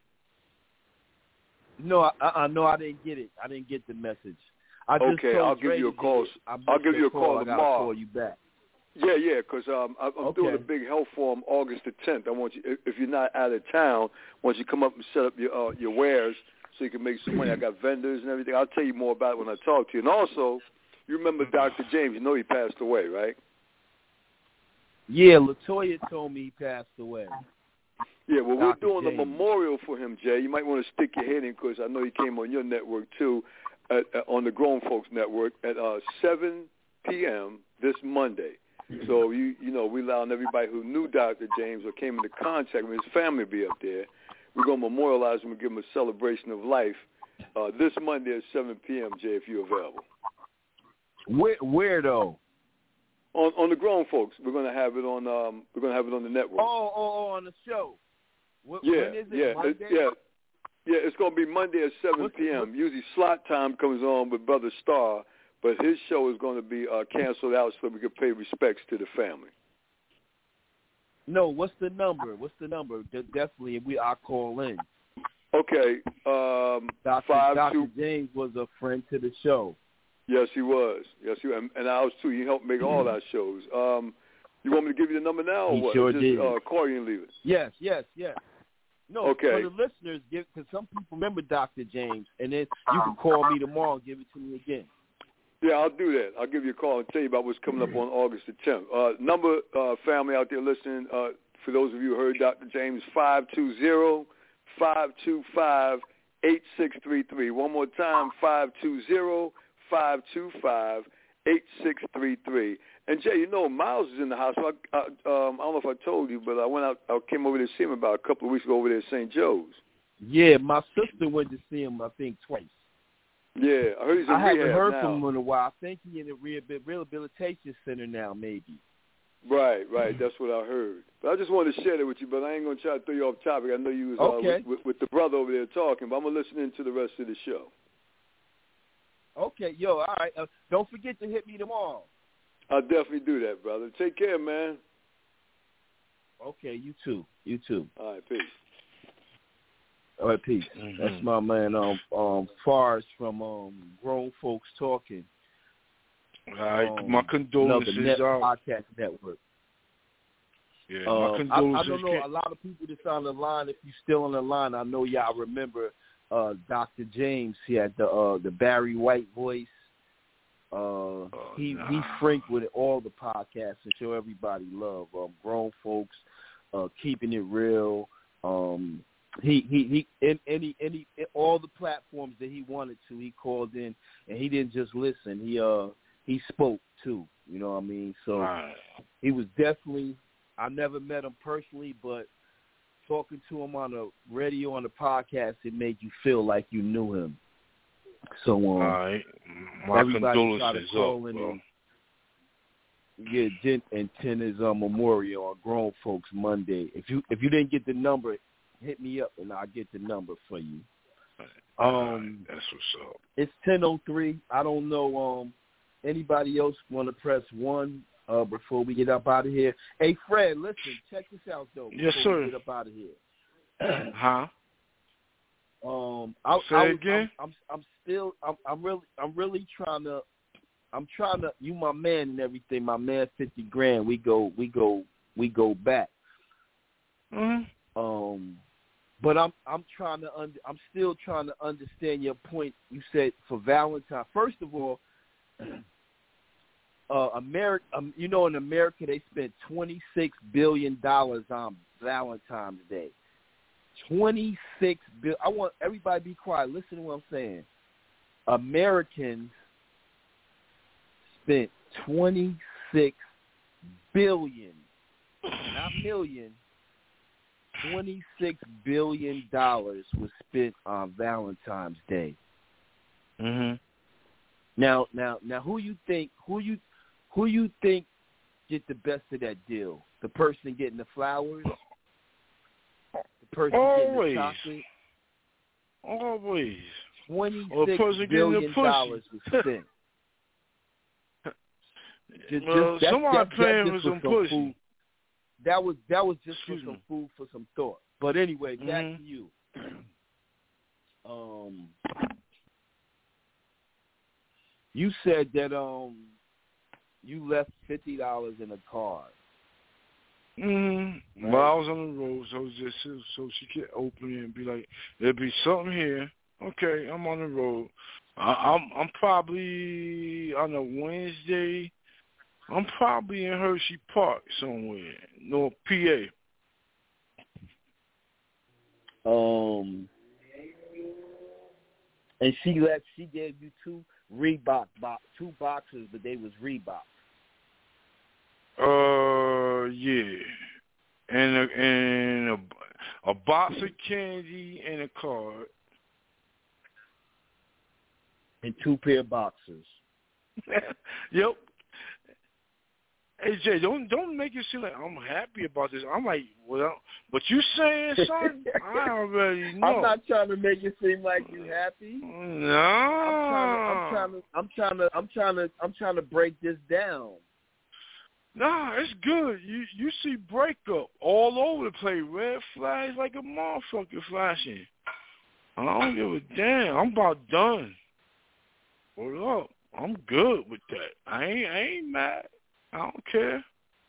No, I didn't get it. I didn't get the message. Okay, I'll give you a call. I'll give you a call tomorrow. I'll call you back. Yeah, because I'm doing a big health forum August the 10th. I want you, if you're not out of town, once you come up and set up your wares so you can make some money. I got vendors and everything. I'll tell you more about it when I talk to you. And also, you remember Dr. James. You know he passed away, right? Yeah, LaToya told me he passed away. Yeah, well, Dr. we're doing James. a memorial for him, Jay. You might want to stick your head in because I know he came on your network, too, on the Grown Folks Network at 7 p.m. this Monday. So, you know, we allowing everybody who knew Dr. James or came into contact with his family to be up there. We're going to memorialize him and give him a celebration of life this Monday at 7 p.m., Jay, if you're available. Where though? On the Grown Folks. We're going to have it on the network. Oh, on the show. When is it? Yeah, Monday? yeah, it's going to be Monday at 7 p.m. Usually slot time comes on with Brother Starr, but his show is going to be canceled out so we can pay respects to the family. No, what's the number? Definitely, I'll call in. Okay. Dr. James was a friend to the show. Yes, he was. And I was too. He helped make all our shows. You want me to give you the number now, or he what? Sure just did. Call you and leave it. Yes. No, okay. For the listeners, because some people remember Dr. James, and then you can call me tomorrow and give it to me again. Yeah, I'll do that. I'll give you a call and tell you about what's coming up on August the 10th. Number, family out there listening, for those of you who heard Dr. James, 520-525-8633. One more time, 520-525-8633. And, Jay, you know, Miles is in the hospital. I don't know if I told you, but I came over there to see him about a couple of weeks ago over there at St. Joe's. Yeah, my sister went to see him, I think, twice. Yeah, I heard he's in rehab now. I haven't heard from him in a while. I think he's in a rehabilitation center now, maybe. Right. That's what I heard. But I just wanted to share that with you, but I ain't going to try to throw you off topic. I know you was with the brother over there talking, but I'm going to listen in to the rest of the show. Okay, all right. Don't forget to hit me tomorrow. I'll definitely do that, brother. Take care, man. Okay, you too. All right, peace. All right, peace. Mm-hmm. That's my man, Forrest from Grown Folks Talking. All right, my condolences. Podcast Network. Yeah, my condolences. I don't know, a lot of people that's on the line, if you're still on the line, I know y'all remember Dr. James. He had the Barry White voice. He franked with all the podcasts and show everybody love. Grown Folks, Keeping It Real. He all the platforms that he wanted to, he called in, and he didn't just listen. he spoke too. You know what I mean? So he was definitely. I never met him personally, but talking to him on the radio, on the podcast, it made you feel like you knew him. So all right. My everybody try to condolences call in and attend his memorial on Grown Folks Monday. If you didn't get the number, hit me up and I'll get the number for you. That's what's up. It's 10:03. I don't know. Anybody else want to press 1 before we get up out of here? Hey, Fred, listen. Check this out, though. Yes, sir. We get up out of here. Huh? Say again. I'm really trying to. You my man and everything. My man, 50 grand. We go back. Mm-hmm. But I'm still trying to understand your point. You said for Valentine. First of all, America. In America they spent $26 billion on Valentine's Day. 26 billion. I want everybody to be quiet. Listen to what I'm saying. Americans spent 26 billion, not million. $26 billion was spent on Valentine's Day. Mhm. Now, who you think get the best of that deal? The person getting the flowers, the person getting the chocolate. Always. $26 billion was spent. Somebody paying for some pussy. Food. That was just for some food for some thought. But anyway, back to you. You said that you left $50 in a car. Right. Well, I was on the road, so it was just so she could open it and be like, "There'll be something here." Okay, I'm on the road. I'm probably on a Wednesday. I'm probably in Hershey Park somewhere, North PA. And she gave you two boxes, but they was Reebok. Yeah, and a box of candy and a card. And 2 pair of boxers. Yep. Hey Jay, don't make it seem like I'm happy about this. I'm like, well, what you saying, son? I already know. I'm not trying to make it seem like you happy. No. I'm trying to break this down. Nah, it's good. You see breakup all over the place. Red flags like a motherfucker flashing. I don't give a damn. I'm about done. Hold up. I'm good with that. I ain't mad. I don't care.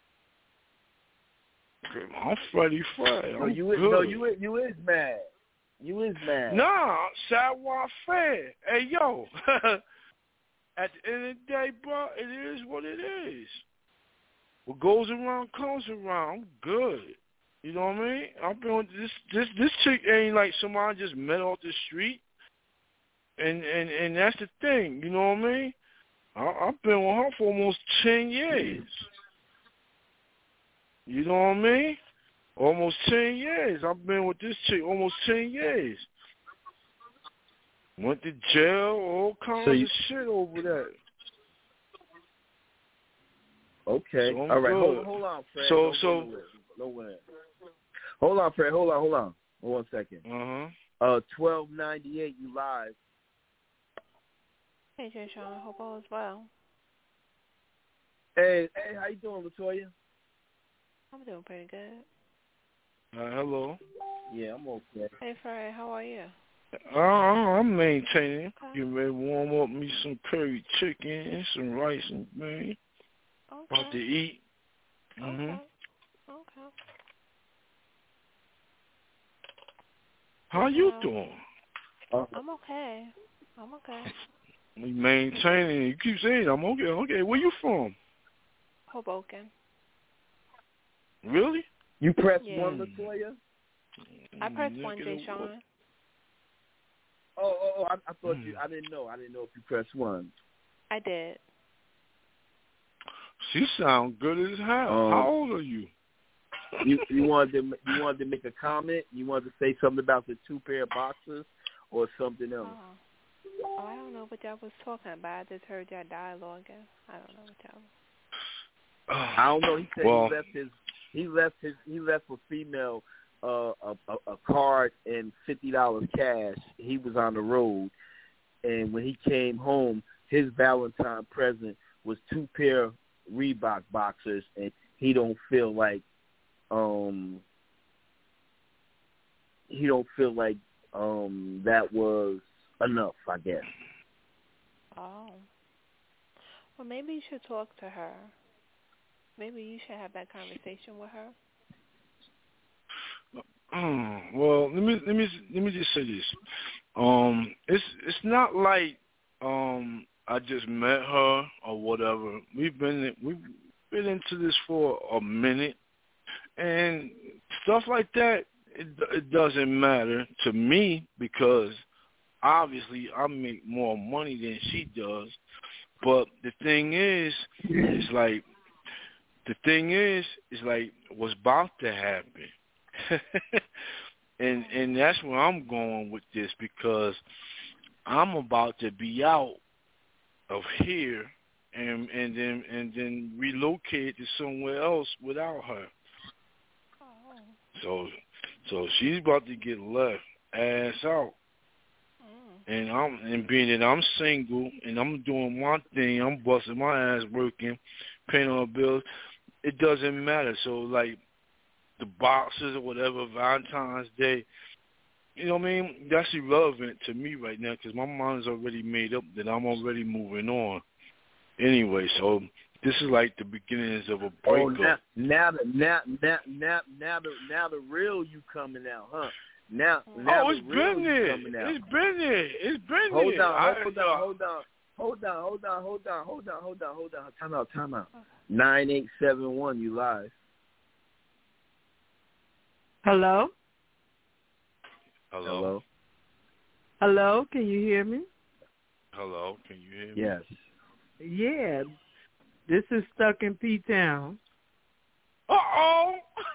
I'm Freddie Fred. You is mad. You is mad. Nah, savoir faire. Hey, yo. At the end of the day, bro, it is what it is. What goes around comes around. I'm good. You know what I mean? I've been with this chick ain't like somebody I just met off the street. And that's the thing. You know what I mean? I've been with her for almost 10 years. You know what I mean? Almost 10 years. I've been with this chick almost 10 years. Went to jail, all kinds of shit over that. Okay. So all right. Good. Hold on, Fred. So hold on, Fred. Hold on. Hold on 1 second. 1298. You live. Hey, Jay Sean. I hope all is well. Hey, how you doing, Latoya? I'm doing pretty good. Hello. Yeah, I'm okay. Hey, Fred. How are you? I'm maintaining. Okay. Getting ready to warm up me some curry chicken and some rice and beans. Okay. About to eat. Okay. How you doing? I'm okay. We maintaining. You keep saying I'm okay. Okay, where you from? Hoboken. Really? You press 1, Latoya? I pressed 1, Jay Sean. Oh! I thought you. I didn't know. I didn't know if you pressed 1. I did. She sounds good as hell. How old are you? You wanted to make a comment? You wanted to say something about the 2 pair of boxers or something else? Oh, I don't know what y'all was talking about. I just heard y'all dialogue. I don't know what y'all was. I don't know. He said he left a female a card and $50 cash. He was on the road, and when he came home, his Valentine present was 2 pair of Reebok boxers, and he don't feel like that was enough, I guess. Oh. Well, maybe you should talk to her. Maybe you should have that conversation with her. Well, let me just say this. It's not like I just met her or whatever. We've been into this for a minute, and stuff like that. It doesn't matter to me because obviously I make more money than she does. But the thing is what's about to happen. and that's where I'm going with this, because I'm about to be out of here and then relocate to somewhere else without her. So she's about to get left ass out. And being that I'm single and I'm doing my thing, I'm busting my ass working, paying all the bills, it doesn't matter. So like the boxes or whatever, Valentine's Day, you know what I mean? That's irrelevant to me right now because my mind's already made up that I'm already moving on. Anyway, so this is like the beginnings of a breakup. Now the real you coming out, huh? Now it's been there. It's been there. Hold on. Time out. 9871, you live. Hello? Hello? Hello, can you hear me? Hello, can you hear me? Yes. Yeah. This is Stuck in P-Town. Uh-oh!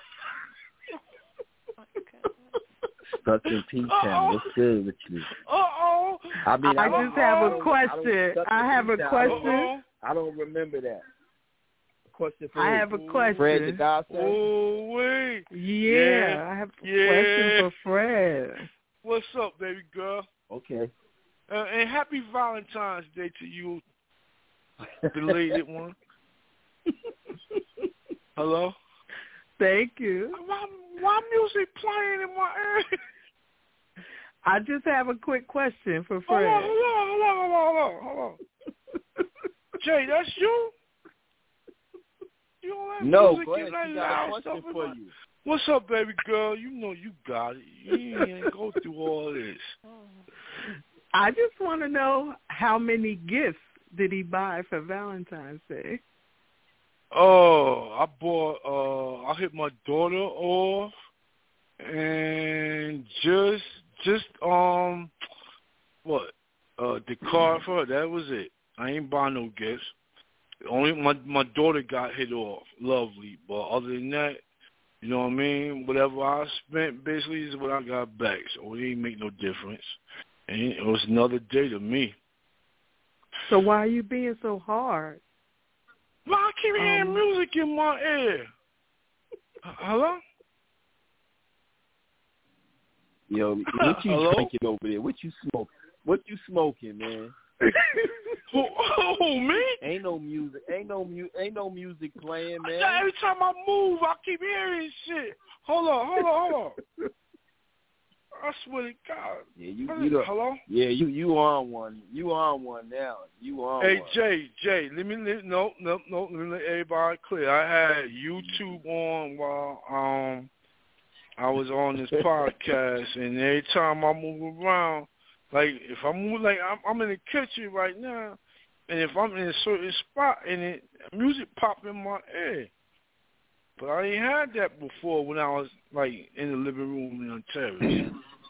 Stuck in P-Town. What's good with you? Uh-oh! I just have a question. I have a question. I don't remember that. Question for I have a question. Fred the Gossip? Oh, wait. Yeah, I have a question for Fred. What's up, baby girl? Okay. And happy Valentine's Day to you, belated one. Hello? Thank you. Why music playing in my ear? I just have a quick question for Fred. Hold on. Jay, that's you? You don't have no, music go ahead. Like she got a question for you. What's up, baby girl? You know you got it. You ain't go through all this. I just want to know how many gifts did he buy for Valentine's Day? Oh, I hit my daughter off, and just the card for her. That was it. I ain't buy no gifts. Only my daughter got hit off, lovely. But other than that, you know what I mean? Whatever I spent basically is what I got back. So it ain't make no difference. And it was another day to me. So why are you being so hard? Well, I keep hearing music in my ear. Hello? Yo, what you drinking over there? What you smoking? What you smoking, man? Who, me? Ain't no music playing, man. Every time I move, I keep hearing shit. Hold on. I swear to God. Yeah, hello? Yeah, you on one. You on one now. You on hey, one. Jay, let me let everybody clear. I had YouTube on while I was on this podcast, and every time I move around, like if I move, like I'm in the kitchen right now, and if I'm in a certain spot and it music pop in my ear. But I ain't had that before when I was like in the living room in Ontario.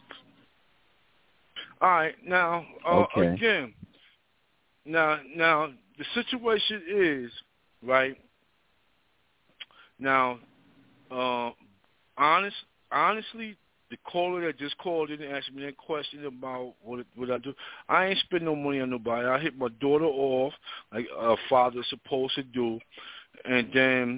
All right, now again, now the situation is right. Now, honestly, the caller that just called in and asked me that question about what I do, I ain't spend no money on nobody. I hit my daughter off like a father's supposed to do, and then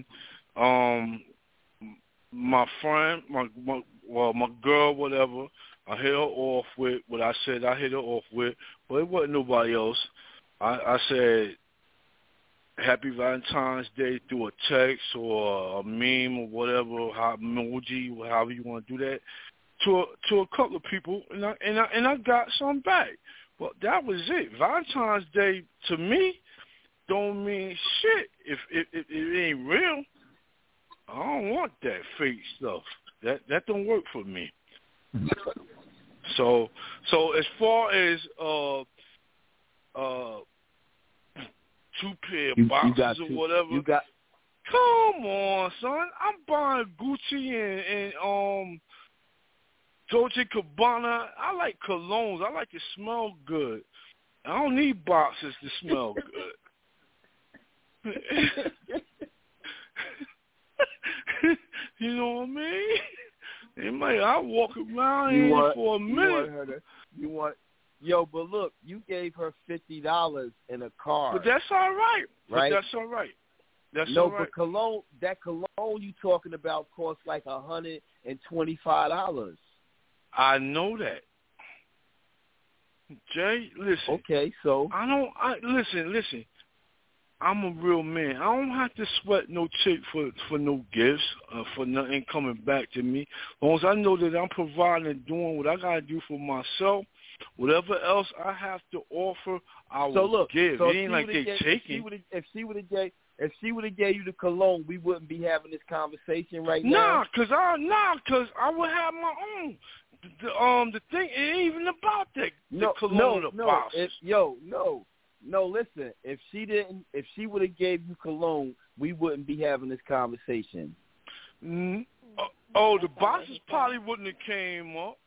my friend, my girl, whatever, I hit her off with what I said I hit her off with, but it wasn't nobody else. I said Happy Valentine's Day through a text or a meme or whatever, emoji, however you want to do that, to a couple of people, and I got some back. But that was it. Valentine's Day to me don't mean shit if it ain't real. I don't want that fake stuff. That don't work for me. So as far as 2 pair of boxes or whatever. Come on, son. I'm buying Gucci and Dolce & Gabbana. I like colognes. I like to smell good. I don't need boxes to smell good. You know what I mean? I walk around here for a minute. But look, you gave her $50 in a car. But that's all right. Right? That's all right. But cologne you talking about costs like $125. I know that. Jay, listen. Okay, so listen. I'm a real man. I don't have to sweat no chick for no gifts, for nothing coming back to me. As long as I know that I'm providing and doing what I gotta do for myself, whatever else I have to offer, I will give. It ain't like they taking. If she would have gave you the cologne, we wouldn't be having this conversation right now. Cause I would have my own. The thing it ain't even about that. The cologne or the boxes. No, listen. If she would have gave you cologne, we wouldn't be having this conversation. The boxes probably wouldn't have came up.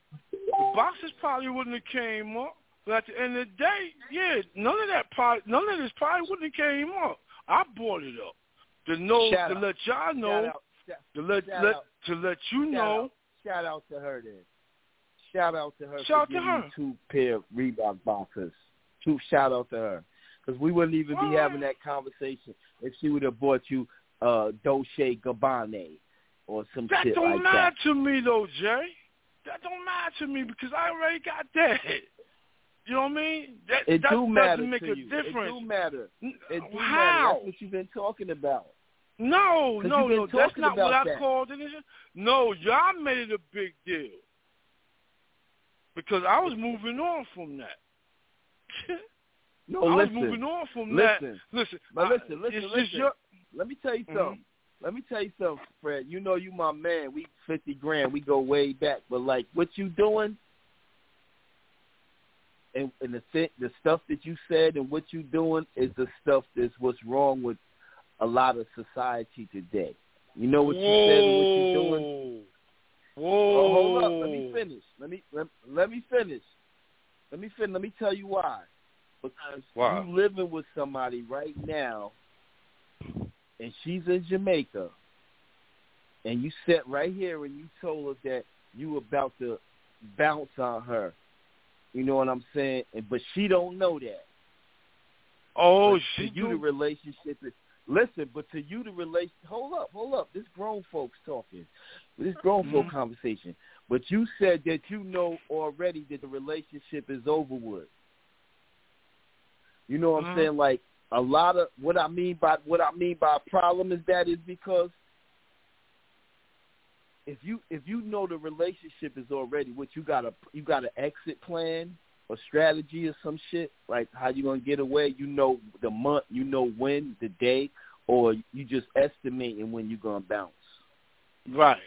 But at the end of the day, none of this probably wouldn't have came up. I brought it up to let y'all know, to let you know. Shout out to her then. Shout out to her for giving you 2 pair of Reebok boxers. Shout out to her. Because we wouldn't even be having that conversation if she would have bought you Dolce & Gabbana or some shit like that. That don't matter to me, though, Jay. That don't matter to me because I already got that. You know what I mean? That doesn't make a difference. It do matter. How? That's what you've been talking about. No. That's not what I called it. No, y'all made it a big deal. Because I was moving on from that. Listen. Listen. Let me tell you something. Let me tell you something, Fred. You know you my man. We $50,000. We go way back. But like what you doing, and the stuff that you said and what you doing is the stuff that's what's wrong with a lot of society today. You know what you said and what you're doing. Whoa! Hold up. Let me finish. Let me finish. Let me tell you why. Because you living with somebody right now, and she's in Jamaica, and you sat right here and you told her that you about to bounce on her. You know what I'm saying? But she don't know that. Oh, to you the relationship is. Listen, but to you the relation. Hold up. This grown folks talking. This grown folk conversation. But you said that you know already that the relationship is over with. You know what I'm saying? Like a lot of what I mean by a problem is because if you know the relationship is already what you got an exit plan or strategy or some shit, like how you gonna get away, you know the month, you know when, the day, or you just estimating when you're gonna bounce. Right.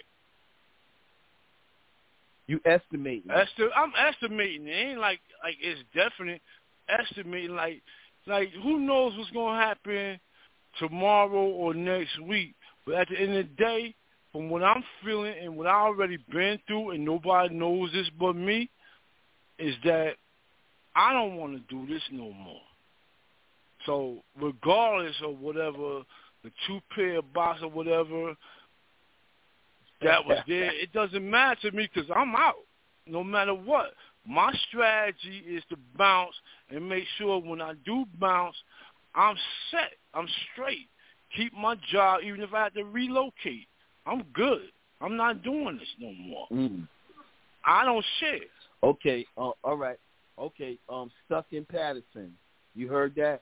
You estimating. I'm estimating. It ain't like it's definite. Estimating like who knows what's gonna happen tomorrow or next week. But at the end of the day, from what I'm feeling and what I already been through, and nobody knows this but me, is that I don't want to do this no more. So regardless of whatever the 2-pair box or whatever that was there, it doesn't matter to me because I'm out no matter what. My strategy is to bounce and make sure when I do bounce, I'm set. I'm straight. Keep my job even if I have to relocate. I'm good. I'm not doing this no more. I don't share. Okay, all right. Okay, Stuck in Patterson. You heard that?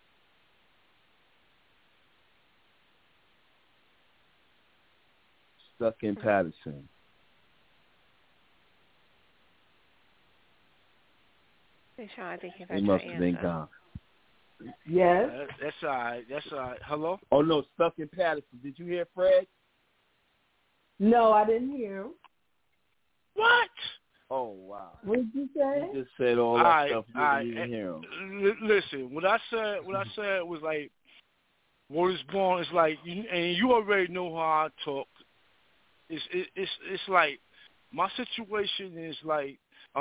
Stuck in Patterson. Sean, I think He must have been gone. Yes. That's all right. That's all right. Hello? Oh, no, Stuck in Patterson. Did you hear Fred? No, I didn't hear him. What? Oh, wow. What did you say? He just said all that stuff. You didn't even hear him. Listen, what I said was like, what is born is like, and you already know how I talk. It's like, my situation is like,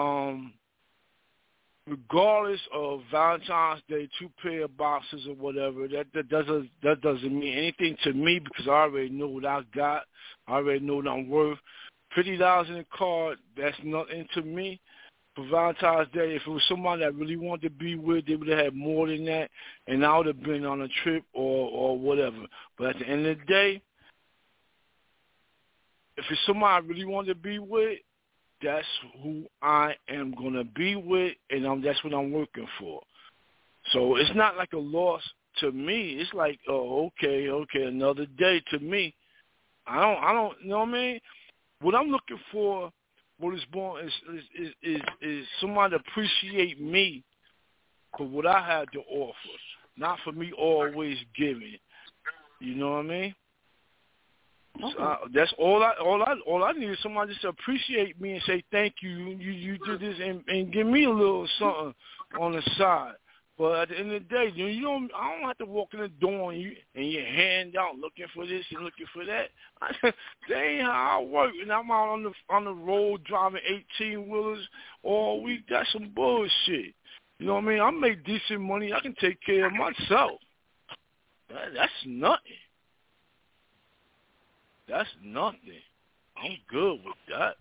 regardless of Valentine's Day, 2-pair boxes or whatever, that doesn't mean anything to me because I already know what I got. I already know what I'm worth. $50 in a card, that's nothing to me. For Valentine's Day, if it was somebody I really wanted to be with, they would have had more than that, and I would have been on a trip or whatever. But at the end of the day, if it's somebody I really want to be with, that's who I am going to be with, and that's what I'm working for. So it's not like a loss to me. It's like, oh, okay, another day to me. I don't, you know what I mean? What I'm looking for, what is born is somebody to appreciate me for what I had to offer, not for me always giving. You know what I mean? Okay. So that's all I need is somebody just to appreciate me and say thank you. You did this and give me a little something on the side. But at the end of the day, I don't have to walk in the door and your hand out looking for this and looking for that. That ain't how I work. And I'm out on the road driving 18-wheelers all week. That's some bullshit. You know what I mean? I make decent money. I can take care of myself. That's nothing. That's nothing. I'm good with that.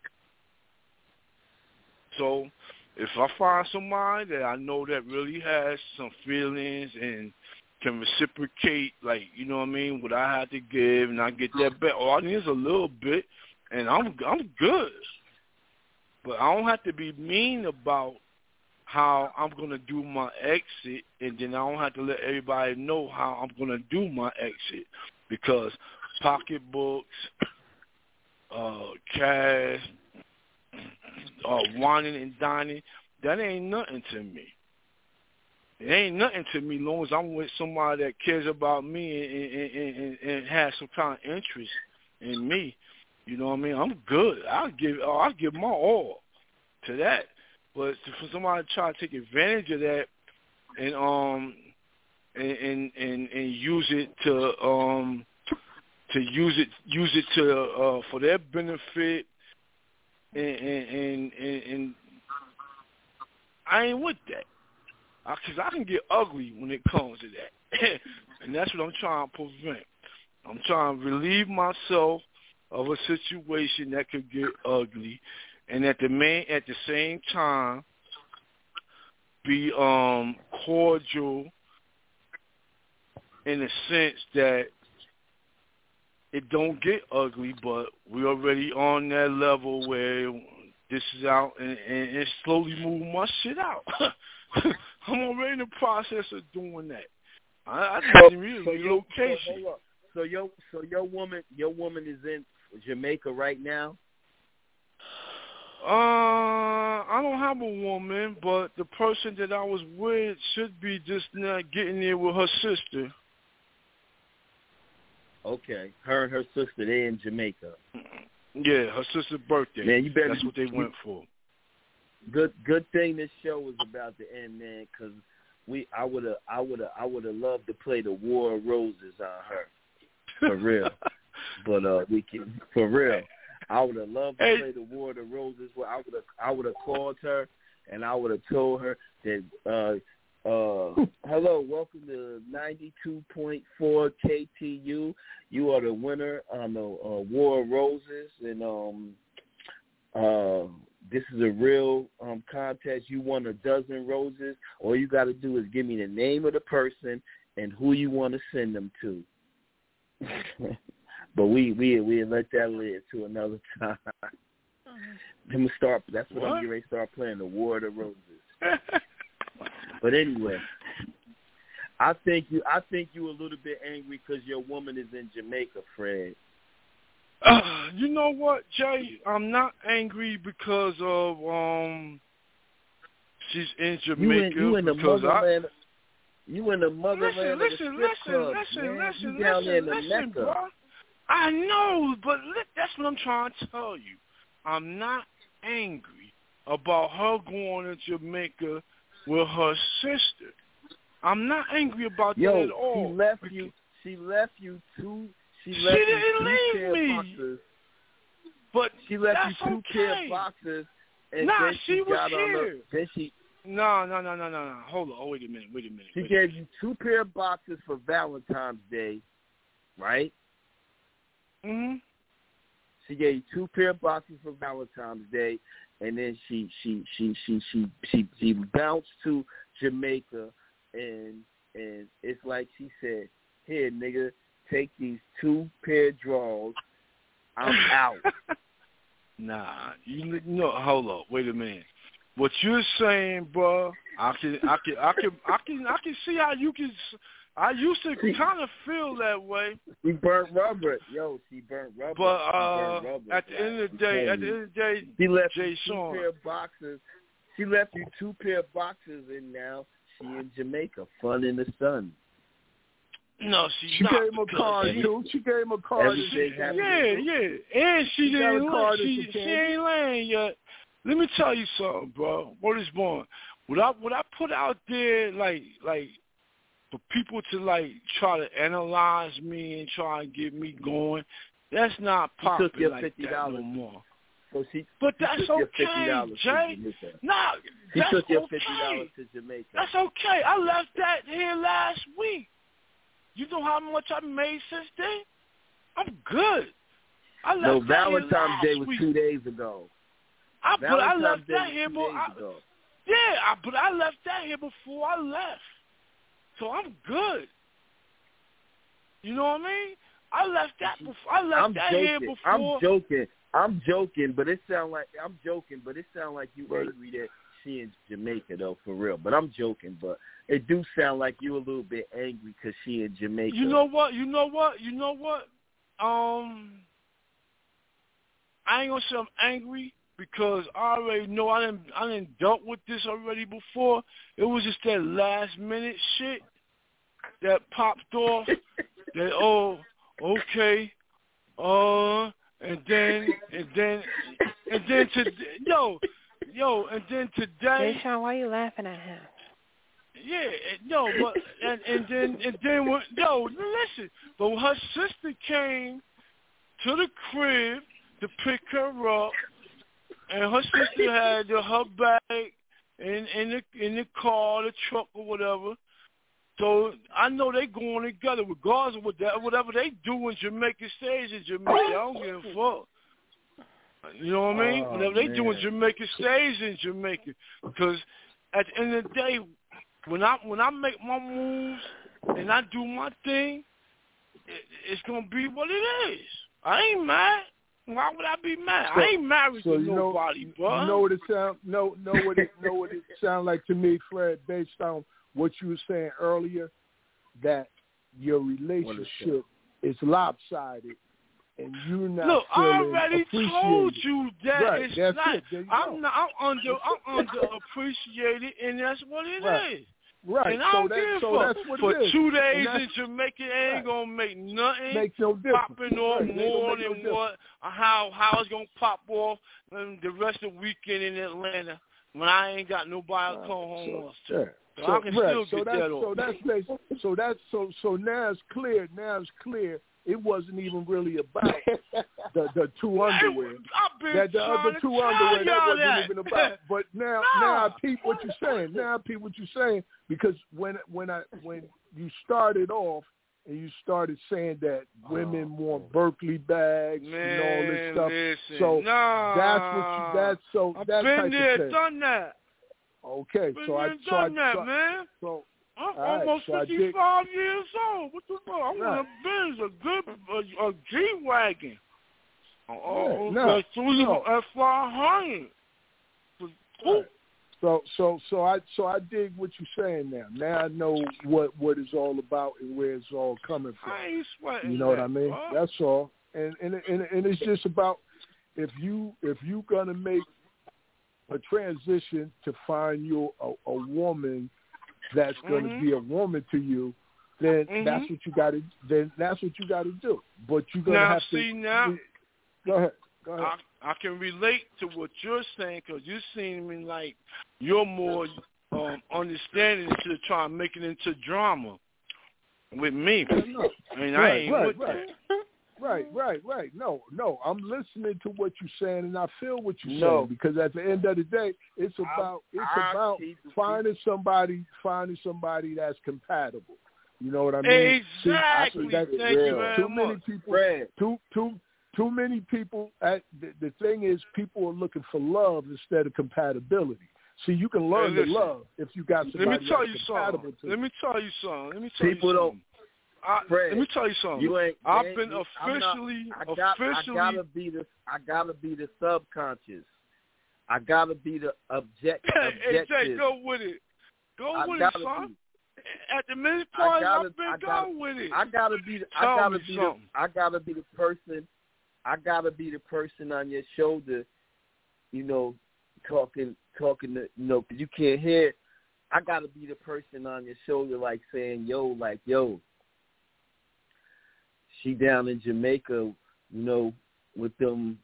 So if I find somebody that I know that really has some feelings and can reciprocate, like, you know what I mean, what I had to give, and I get that back, all I need is a little bit, and I'm good. But I don't have to be mean about how I'm going to do my exit, and then I don't have to let everybody know how I'm going to do my exit, because pocketbooks, cash, whining and dining, that ain't nothing to me. It ain't nothing to me as long as I'm with somebody that cares about me and has some kind of interest in me. You know what I mean? I'm good. I'll give my all to that. But for somebody to try to take advantage of that and use it to for their benefit, and I ain't with that, because I can get ugly when it comes to that, and that's what I'm trying to prevent. I'm trying to relieve myself of a situation that could get ugly, and at the same time be cordial in the sense that it don't get ugly, but we're already on that level where this is out and slowly move my shit out. I'm already in the process of doing that. I didn't really relocation. So your woman is in Jamaica right now? I don't have a woman, but the person that I was with should be just now getting there with her sister. Okay, her and her sister, they're in Jamaica. Yeah, her sister's birthday. Man, you better. That's what they went for. Good thing this show was about to end, man, because I would have loved to play the War of Roses on her, for real. But we can, for real. I would have loved to play the War of the Roses. Where I would have called her and I would have told her that Hello, welcome to 92.4 KTU. You are the winner on the War of Roses, and this is a real contest. You won 12 roses. All you got to do is give me the name of the person and who you want to send them to. But we let that live to another time. That's what I'm getting ready to start playing, the War of the Roses. But anyway, I think you a little bit angry because your woman is in Jamaica, Fred. You know what, Jay? I'm not angry because of she's in Jamaica. You in the motherland. Listen, bro. I know, but that's what I'm trying to tell you. I'm not angry about her going to Jamaica with her sister. I'm not angry about that at all. She left you two. She didn't leave me. Boxes, but she left that's you two pair of boxes. And nah, then she was got here. No. Hold on. Wait a minute. She gave you two pair of boxes for Valentine's Day, right? Mm-hmm. She gave you two pair of boxes for Valentine's Day, and then she bounced to Jamaica, and it's like she said, "Here, nigga, take these two pair of drawers. I'm out." Nah, no. Hold up. Wait a minute. What you're saying, bro? I can see how you can. I used to kind of feel that way. She burnt rubber. She burnt rubber. But at the end of the day, she left Jay you Sean. 2 pair of boxes. She left you 2 pair of boxes, and now she in Jamaica, fun in the sun. No, she gave him a card too. She gave him a card. Yeah, and she didn't. She ain't laying yet. Let me tell you something, bro. What is born? What I put out there, like for people to try to analyze me and try and get me going, that's not popular like that no more. But that's okay, Jay. Nah, that's took your $50 okay. to Jamaica. That's okay. I left that here last week. You know how much I made since then? I'm good. I left that here Valentine's Day was week. 2 days ago. But I left that here, but I left that here before I left. So I'm good. You know what I mean? I left that before. I left that here before. I'm joking, but it sound like you angry that she in Jamaica though, for real. But I'm joking, but it do sound like you a little bit angry because she in Jamaica. You know what? I ain't gonna say I'm angry because I already know I didn't dealt with this already before. It was just that last minute shit that popped off. That okay, and then today. Hey, Sean, why are you laughing at him? Yeah, but and then listen. But when her sister came to the crib to pick her up, and her sister had her bag in the car, the truck, or whatever. So I know they going together, regardless of whatever they do in Jamaica stays in Jamaica. I don't give a fuck. You know what I mean? Whatever they do in Jamaica stays in Jamaica. Because at the end of the day, when I make my moves and I do my thing, it's gonna be what it is. I ain't mad. Why would I be mad? I ain't married to nobody, bro. You know what it sound? Know what it sound like to me, Fred, based on what you were saying earlier, that your relationship is lopsided, and you're not. Look, I feeling already told you that right, it's not. I'm underappreciated, and that's what it is. Right. And I don't give a fuck. What For it is. 2 days in Jamaica, it ain't gonna make nothing. Makes no difference. Popping off more than what how it's gonna pop off the rest of the weekend in Atlanta when I ain't got nobody to come home to. So I can still get that off. So now it's clear. Now it's clear. It wasn't even really about the two underwear. The other two underwear that wasn't even about. But now I peep what you're saying. Now I peep what you're saying, because when you started off and you started saying that women want Berkeley bags and all this stuff, so that's what that's I've been there, done that. Okay, I'm almost 55 years old. What the fuck? I'm going to Benz, a G-Wagon. F500. So I dig what you're saying now. Now I know what it's all about and where it's all coming from. I ain't sweating. You know what I mean? Bro. That's all. And it's just about if you gonna make a transition to find you a woman that's going to be a woman to you, then that's what you got to. Then that's what you got to do. But you're going to have to. Now, go ahead. I can relate to what you're saying, because you seem like you're more understanding instead of trying to make it into drama with me. I ain't with that. Right. No. I'm listening to what you're saying, and I feel what you're saying, because at the end of the day, it's about finding somebody that's compatible. You know what I mean? Exactly. Thank you very much. Too many people. The thing is, people are looking for love instead of compatibility. See, you can learn to love if you got somebody that's compatible to you. Let me tell you something. People don't. Let me tell you something. I've been officially. I gotta be the subconscious. I gotta be the objective. Hey, Jay, go with it. Go with it, son. At the minute point, I've been going with it. I gotta be the person. I gotta be the person on your shoulder. You know, talking. To, you know, 'cause you can't hear. I gotta be the person on your shoulder, like saying, yo. She down in Jamaica, you know, with them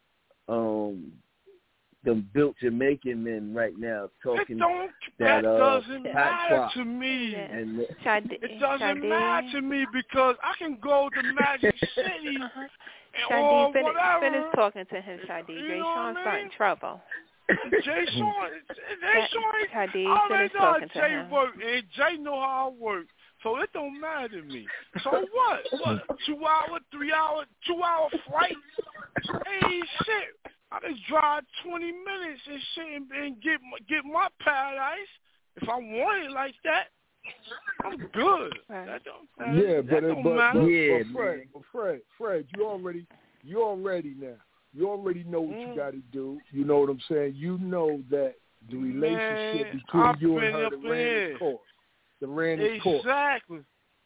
built Jamaican men right now talking that doesn't matter to me. It doesn't matter to me, because I can go to Magic City or whatever. Finish talking to him, Shadi. Jay Sean's starting trouble. Jay Sean, Shadi, finish talking to him. Jay know how I work. So it don't matter to me. So what? 2 hour, 3 hour, 2 hour flight? Hey, shit. I just drive 20 minutes and shit and get my paradise. If I want it like that, I'm good. That don't matter. But Fred, you already now. You already know what you got to do. You know what I'm saying? You know that the relationship between you and her ran its course. Exactly.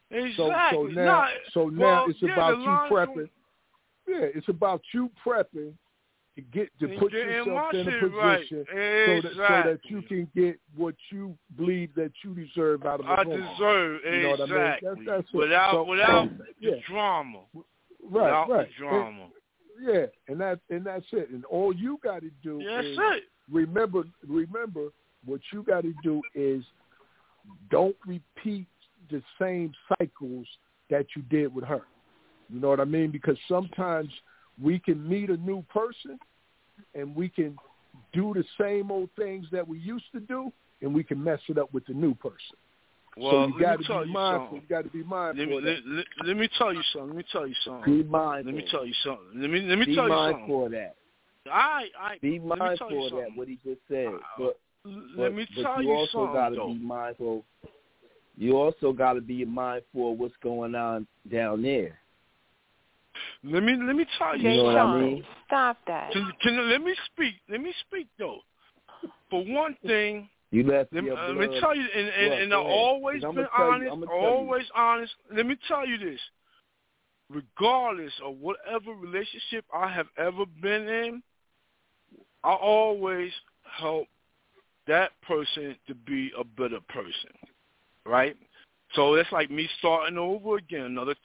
So now it's about you prepping. Yeah, it's about you prepping to put yourself in a position so that you can get what you believe that you deserve out of the woman. You know what I mean? That's it. Without the drama. Right. The drama. And that's it. And all you got to do is remember what you got to do is don't repeat the same cycles that you did with her. You know what I mean? Because sometimes we can meet a new person and we can do the same old things that we used to do, and we can mess it up with the new person. Well, so you got to be mindful. You got to be mindful. Let me tell you something. Be mindful. Let me tell you something. Let me tell you something. Be mindful of that. Be mindful of that, what he just said. But you also got to be mindful. You also got to be mindful of what's going on down there. Let me tell you. You know what I mean? Stop that. Let me speak though. For one thing, let me tell you, and I've always been honest. Let me tell you this. Regardless of whatever relationship I have ever been in, I always help that person to be a better person, right? So it's like me starting over again, another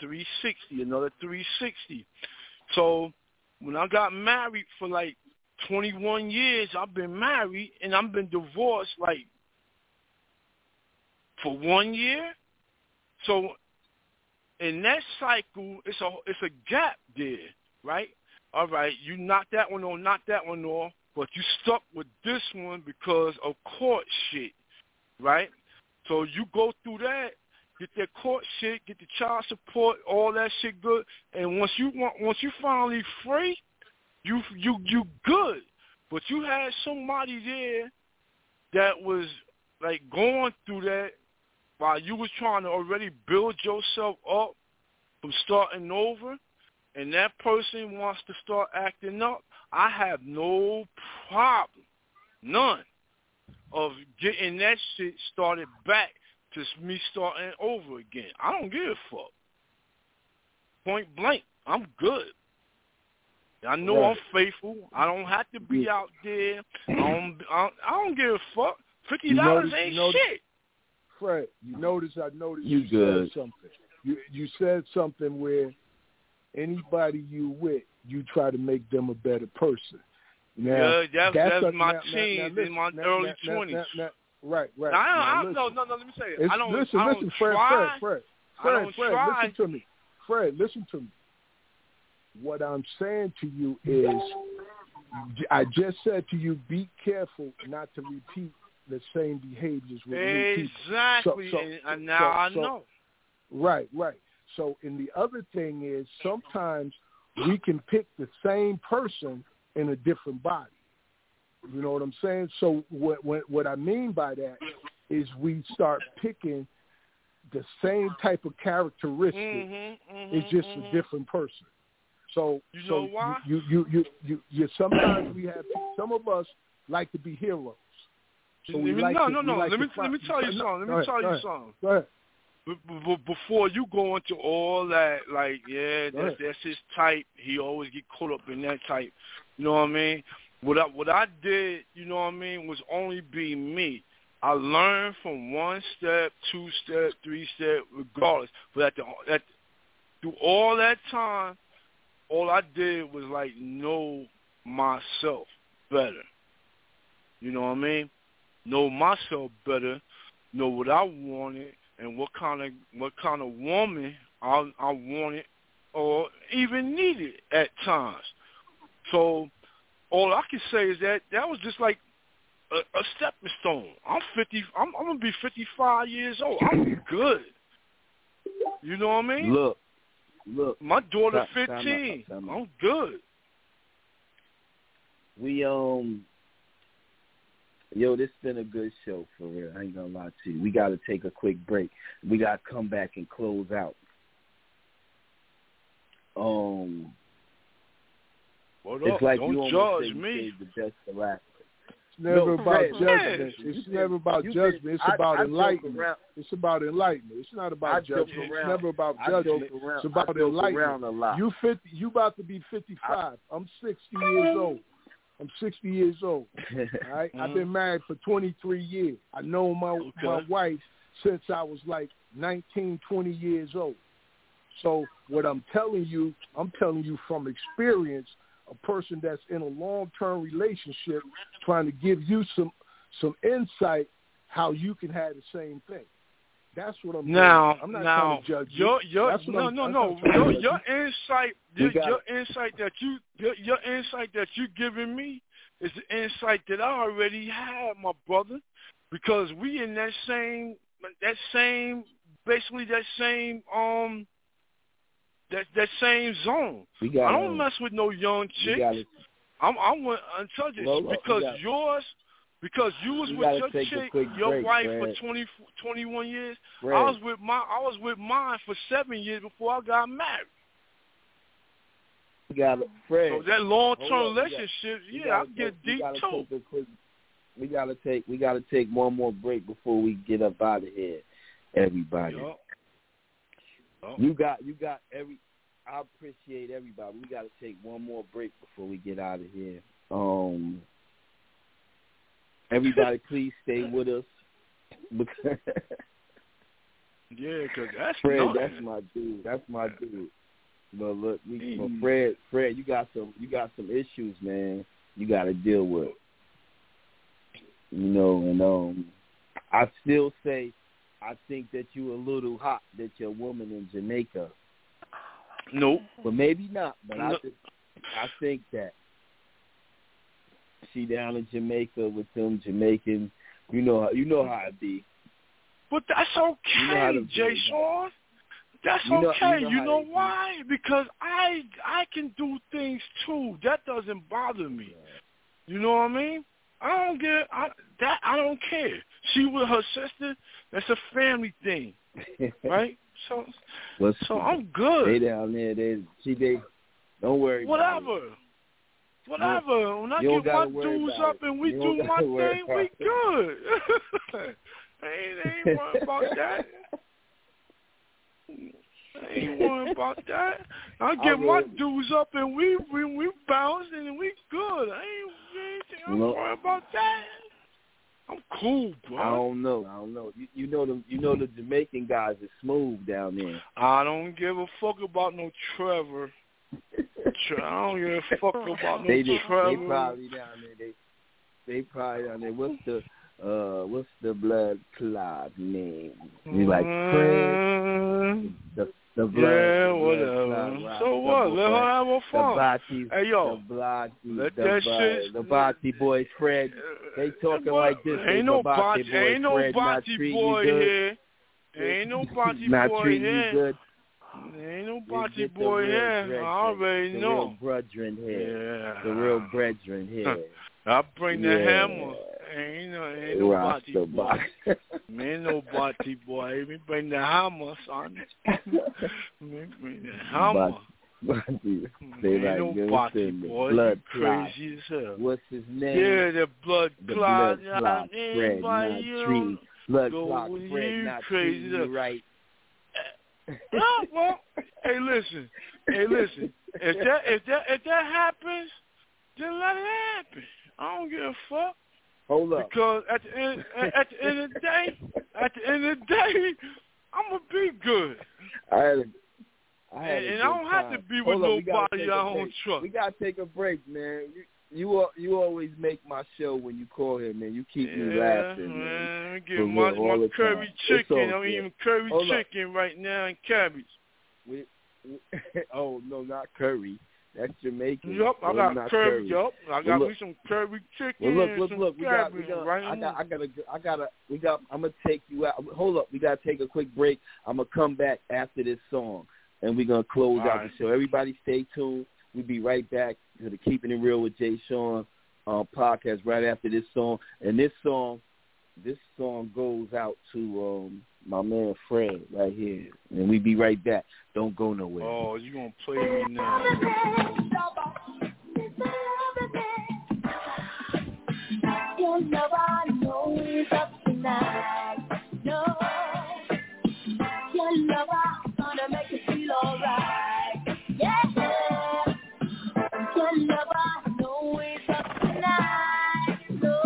360. So when I got married for like 21 years, I've been married, and I've been divorced like for 1 year. So in that cycle, it's a gap there, right? All right, you knocked that one off, but you stuck with this one because of court shit, right? So you go through that, get that court shit, get the child support, all that shit good, and once you finally free, you good. But you had somebody there that was like going through that while you was trying to already build yourself up from starting over, and that person wants to start acting up. I have no problem, none, of getting that shit started back to me starting over again. I don't give a fuck. Point blank, I'm good. I know I'm faithful. I don't have to be out there. I don't give a fuck. $50 ain't shit. Fred, I noticed you good. Said something. You said something where anybody you with, you try to make them a better person. Now, that's my teens in my early 20s. Right. No, let me say it. Listen, Fred, listen to me. Fred, listen to me. What I'm saying to you is, I just said to you, be careful not to repeat the same behaviors with new people. Exactly, and now I know. Right. So, and the other thing is, sometimes we can pick the same person in a different body. You know what I'm saying? So what I mean by that is we start picking the same type of characteristics. It's just a different person. So you know why? You sometimes we have, some of us like to be heroes. So let me tell you something. Go ahead. Before you go into all that, like, that's his type. He always get caught up in that type. You know what I mean? What I did, you know what I mean, was only be me. I learned from 1 step, 2 step, 3 step, regardless. But through all that time, all I did was like know myself better. You know what I mean? Know myself better. Know what I wanted and what kind of woman I wanted or even needed at times. So all I can say is that was just like a stepping stone. I'm gonna be 55 years old. I'm good. You know what I mean? Look. My daughter 15. I'm good. We this been a good show for real. I ain't gonna lie to you. We gotta take a quick break. We gotta come back and close out. It's like don't you judge me. The best for last. It's never about judgment. It's never about judgment. It's about enlightenment. It's about enlightenment. It's not about judgment. It's never about judgment. It's about enlightenment. You about to be 55. I'm 60 years old. All right? I've been married for 23 years. I know my wife since I was like 19, 20 years old. So what I'm telling you from experience, a person that's in a long-term relationship trying to give you some insight how you can have the same thing. That's what I'm doing. I'm not trying to judge you. Your insight that you giving me is the insight that I already have, my brother, because we in that same zone. I don't mess with no young chicks. I'm untouched because you was with your chick, your wife, for 21 years. Fred. I was with mine for 7 years before I got married. Fred. So that long-term relationship, I get deep too. We gotta take one more break before we get up out of here, everybody. You got I appreciate everybody. We got to take one more break before we get out of here. Everybody, please stay with us. Because that's Fred. That's my dude. But look, Fred, you got some issues, man. You got to deal with. And I still say I think that you a little hot that your woman in Jamaica. Nope. But maybe not. But No. I think that she down in Jamaica with them Jamaicans. You know how it be. But that's okay, Jay Sean. That's okay. You know why? Because I can do things too. That doesn't bother me. You know what I mean? I don't care. She with her sister. That's a family thing, right? So I'm good. They down there. They don't worry. Whatever. When I get my dues up and we do my thing, we good. ain't worried about that. Ain't worried about that. I get my dues up and we bounce and we good. I'm worried about that. I'm cool, bro. I don't know. You know the Jamaican guys are smooth down there. I don't give a fuck about no Trevor. I don't give a fuck about no Trevor. They probably down there. They probably down there. What's the blood clot name? You like Fred? The blood. Yeah, whatever. So what? Let her have her fun. Hey, yo. The Bati boy Fred. They talking like this. Ain't no Bati boy here. Ain't no Bati boy here. Ain't no Bati boy here. I already know. The real brethren here. Yeah. The real brethren here. I bring the hammer. Ain't no Bati boy. Ain't no Bati boy. Me bring the hammer, son. Me bring the hammer. They ain't no Bati boy. Blood crazy as hell. What's his name? Yeah, the blood clot. Fred, not Tree. Blood clot, Fred, not crazy. Tree. Right. Well, hey, listen. If that happens, then let it happen. I don't give a fuck. Hold up. Because at the end of the day, I'm gonna be good. And I don't have to be with nobody I don't trust. We gotta take a break, man. You always make my show when you call here, man. You keep me laughing, man. I get my curry chicken. I'm eating curry chicken right now and cabbage. Oh no, not curry. That's Jamaican. Yup, I got curry. Yup, I got me some curry chicken. Well, look. I'm gonna take you out. Hold up, we gotta take a quick break. I'm gonna come back after this song, and we're gonna close out the show. Everybody, stay tuned. We'll be right back to the Keeping It Real with Jay Sean podcast right after this song. And this song goes out to my man Fred right here. And we be right back. Don't go nowhere. Oh, you gonna play me now? Your love, I know is up tonight. No, your love, I'm gonna make you feel alright. Yeah. Your love, I know is up tonight. No,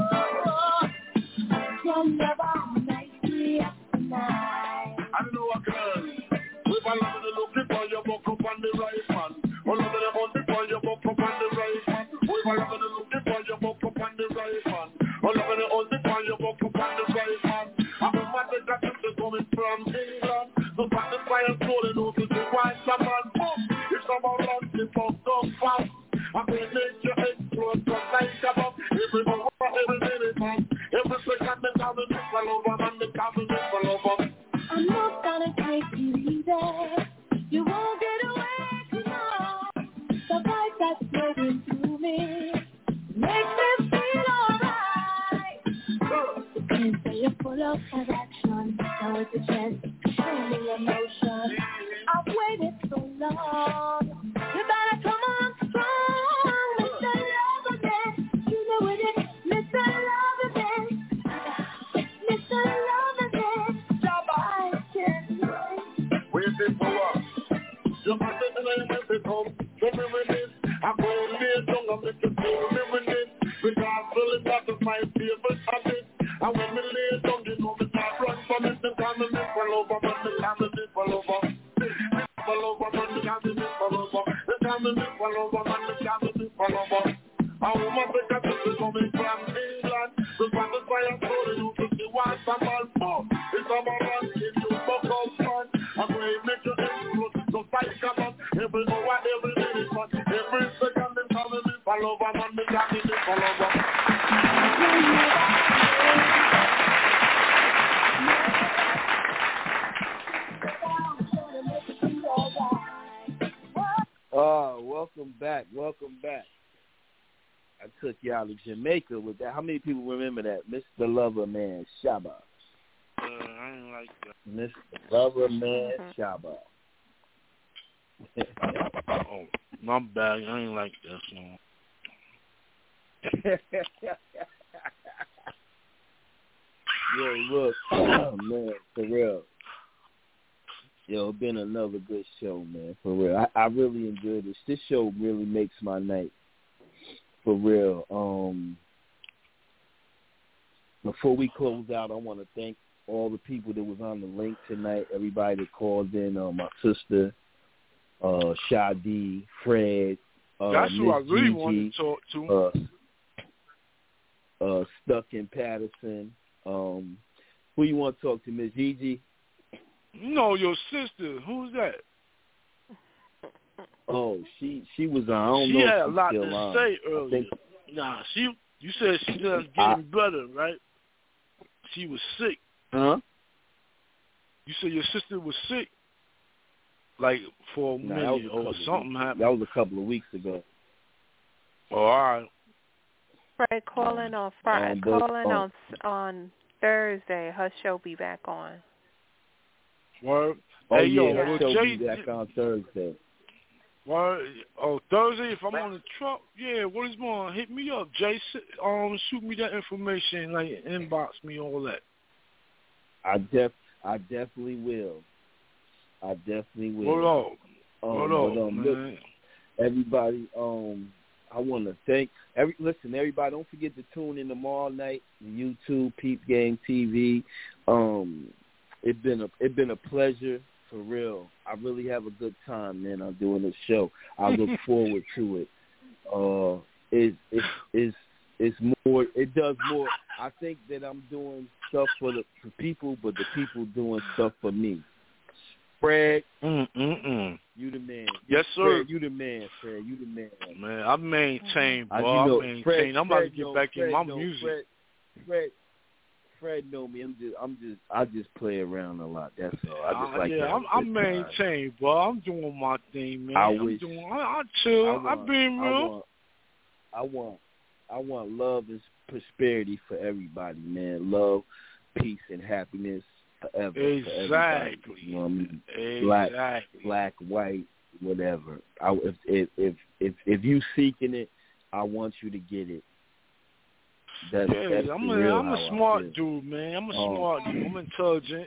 your love, I'm nicely up tonight. I know a girl. If I love you looking for your book up on the right man. All of them looking for your book up on the right man. If I love you looking for your book up on the right man. All of them looking for your book up on the right man. I'm a man that got them coming from England. So satisfy and slowly know to the white man. It's about run the fuck up fast. I can make your explode just like a bomb. Every minute, man. Every second, the cabin is all over, man. The cabin is all over. I'm not gonna take you easy. You won't get away too long. The vibe that's flowing through me makes me feel alright. And so you're full of action. Now it's a chance to show me emotion. I've waited so long. You better come on strong, Mr. Loverman. You know it is, Mr. Loverman. Mr. Loverman. Waiting for what? You got to play with it home. Give me with it. I'm going to lay down and make you feel me with it. Because really that is my favorite habit. And when we lay down, you know me not run from it. The family fall over, man. The family fall over. Fall over, man. The family fall over. The family fall over, man. The family fall over. I want to get this coming from England. The family fire story, you can see what's a man for. It's about us. follow over, man, me got me follow over. Welcome back. I took you out of Jamaica with that. How many people remember that? Mr. Lover Man Shabba. I ain't like that. Mr. Lover Man Shabba. Oh, my bad. I ain't like that song. Yo, look, man, for real. Yo, it's been another good show, man, for real. I really enjoyed this. This show really makes my night, for real. Before we close out, I want to thank all the people that was on the link tonight, everybody that called in, my sister, Shadi, Fred, that's who I really Gigi, want to talk to. Stuck in Patterson. Who you want to talk to, Miss Gigi? No, your sister. Who's that? Oh, she was on. I don't she know had if a she's lot still to on. say earlier. Nah, you said she just getting better, right? She was sick. Huh? You said your sister was sick, like for a minute or something happened. That was a couple of weeks ago. Oh, all right. Fred, calling on Friday. Calling on Thursday. Her show be back on. Word. Oh, hey, yeah, yo, her show Jay, be back on Thursday. Word. Oh, Thursday, if I'm on the truck, yeah, what is going on? Hit me up, Jay. Shoot me that information, like inbox me, all that. I definitely will. Hold on, man. Look, everybody, I want to thank everybody. Don't forget to tune in tomorrow night on YouTube, Peep Game TV. It's been a pleasure, for real. I really have a good time, man. I'm doing this show. I look forward to it. It's more. It does more. I think that I'm doing stuff for people, but the people doing stuff for me. Fred, you the man. Yes, sir. Fred, you the man. Fred, you the man. Man, I maintain, bro. I maintain. Fred, I'm about to get back in my music. Fred know me. I just play around a lot. That's all. I just like I maintain, bro. I'm doing my thing, man. I chill. I'm being real. I want love and prosperity for everybody, man. Love, peace, and happiness forever. Exactly. For you know what I mean? Exactly. Black, white, whatever. If you seeking it, I want you to get it. That's I'm a smart dude, man. I'm a smart dude. I'm intelligent.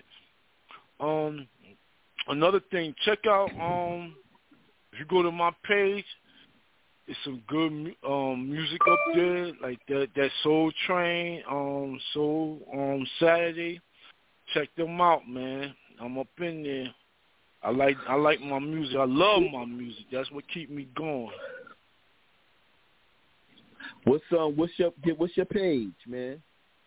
Another thing, check out if you go to my page, it's some good music up there, like that Soul Train, Soul Saturday. Check them out, man. I'm up in there. I like my music. I love my music. That's what keep me going. What's your page, man?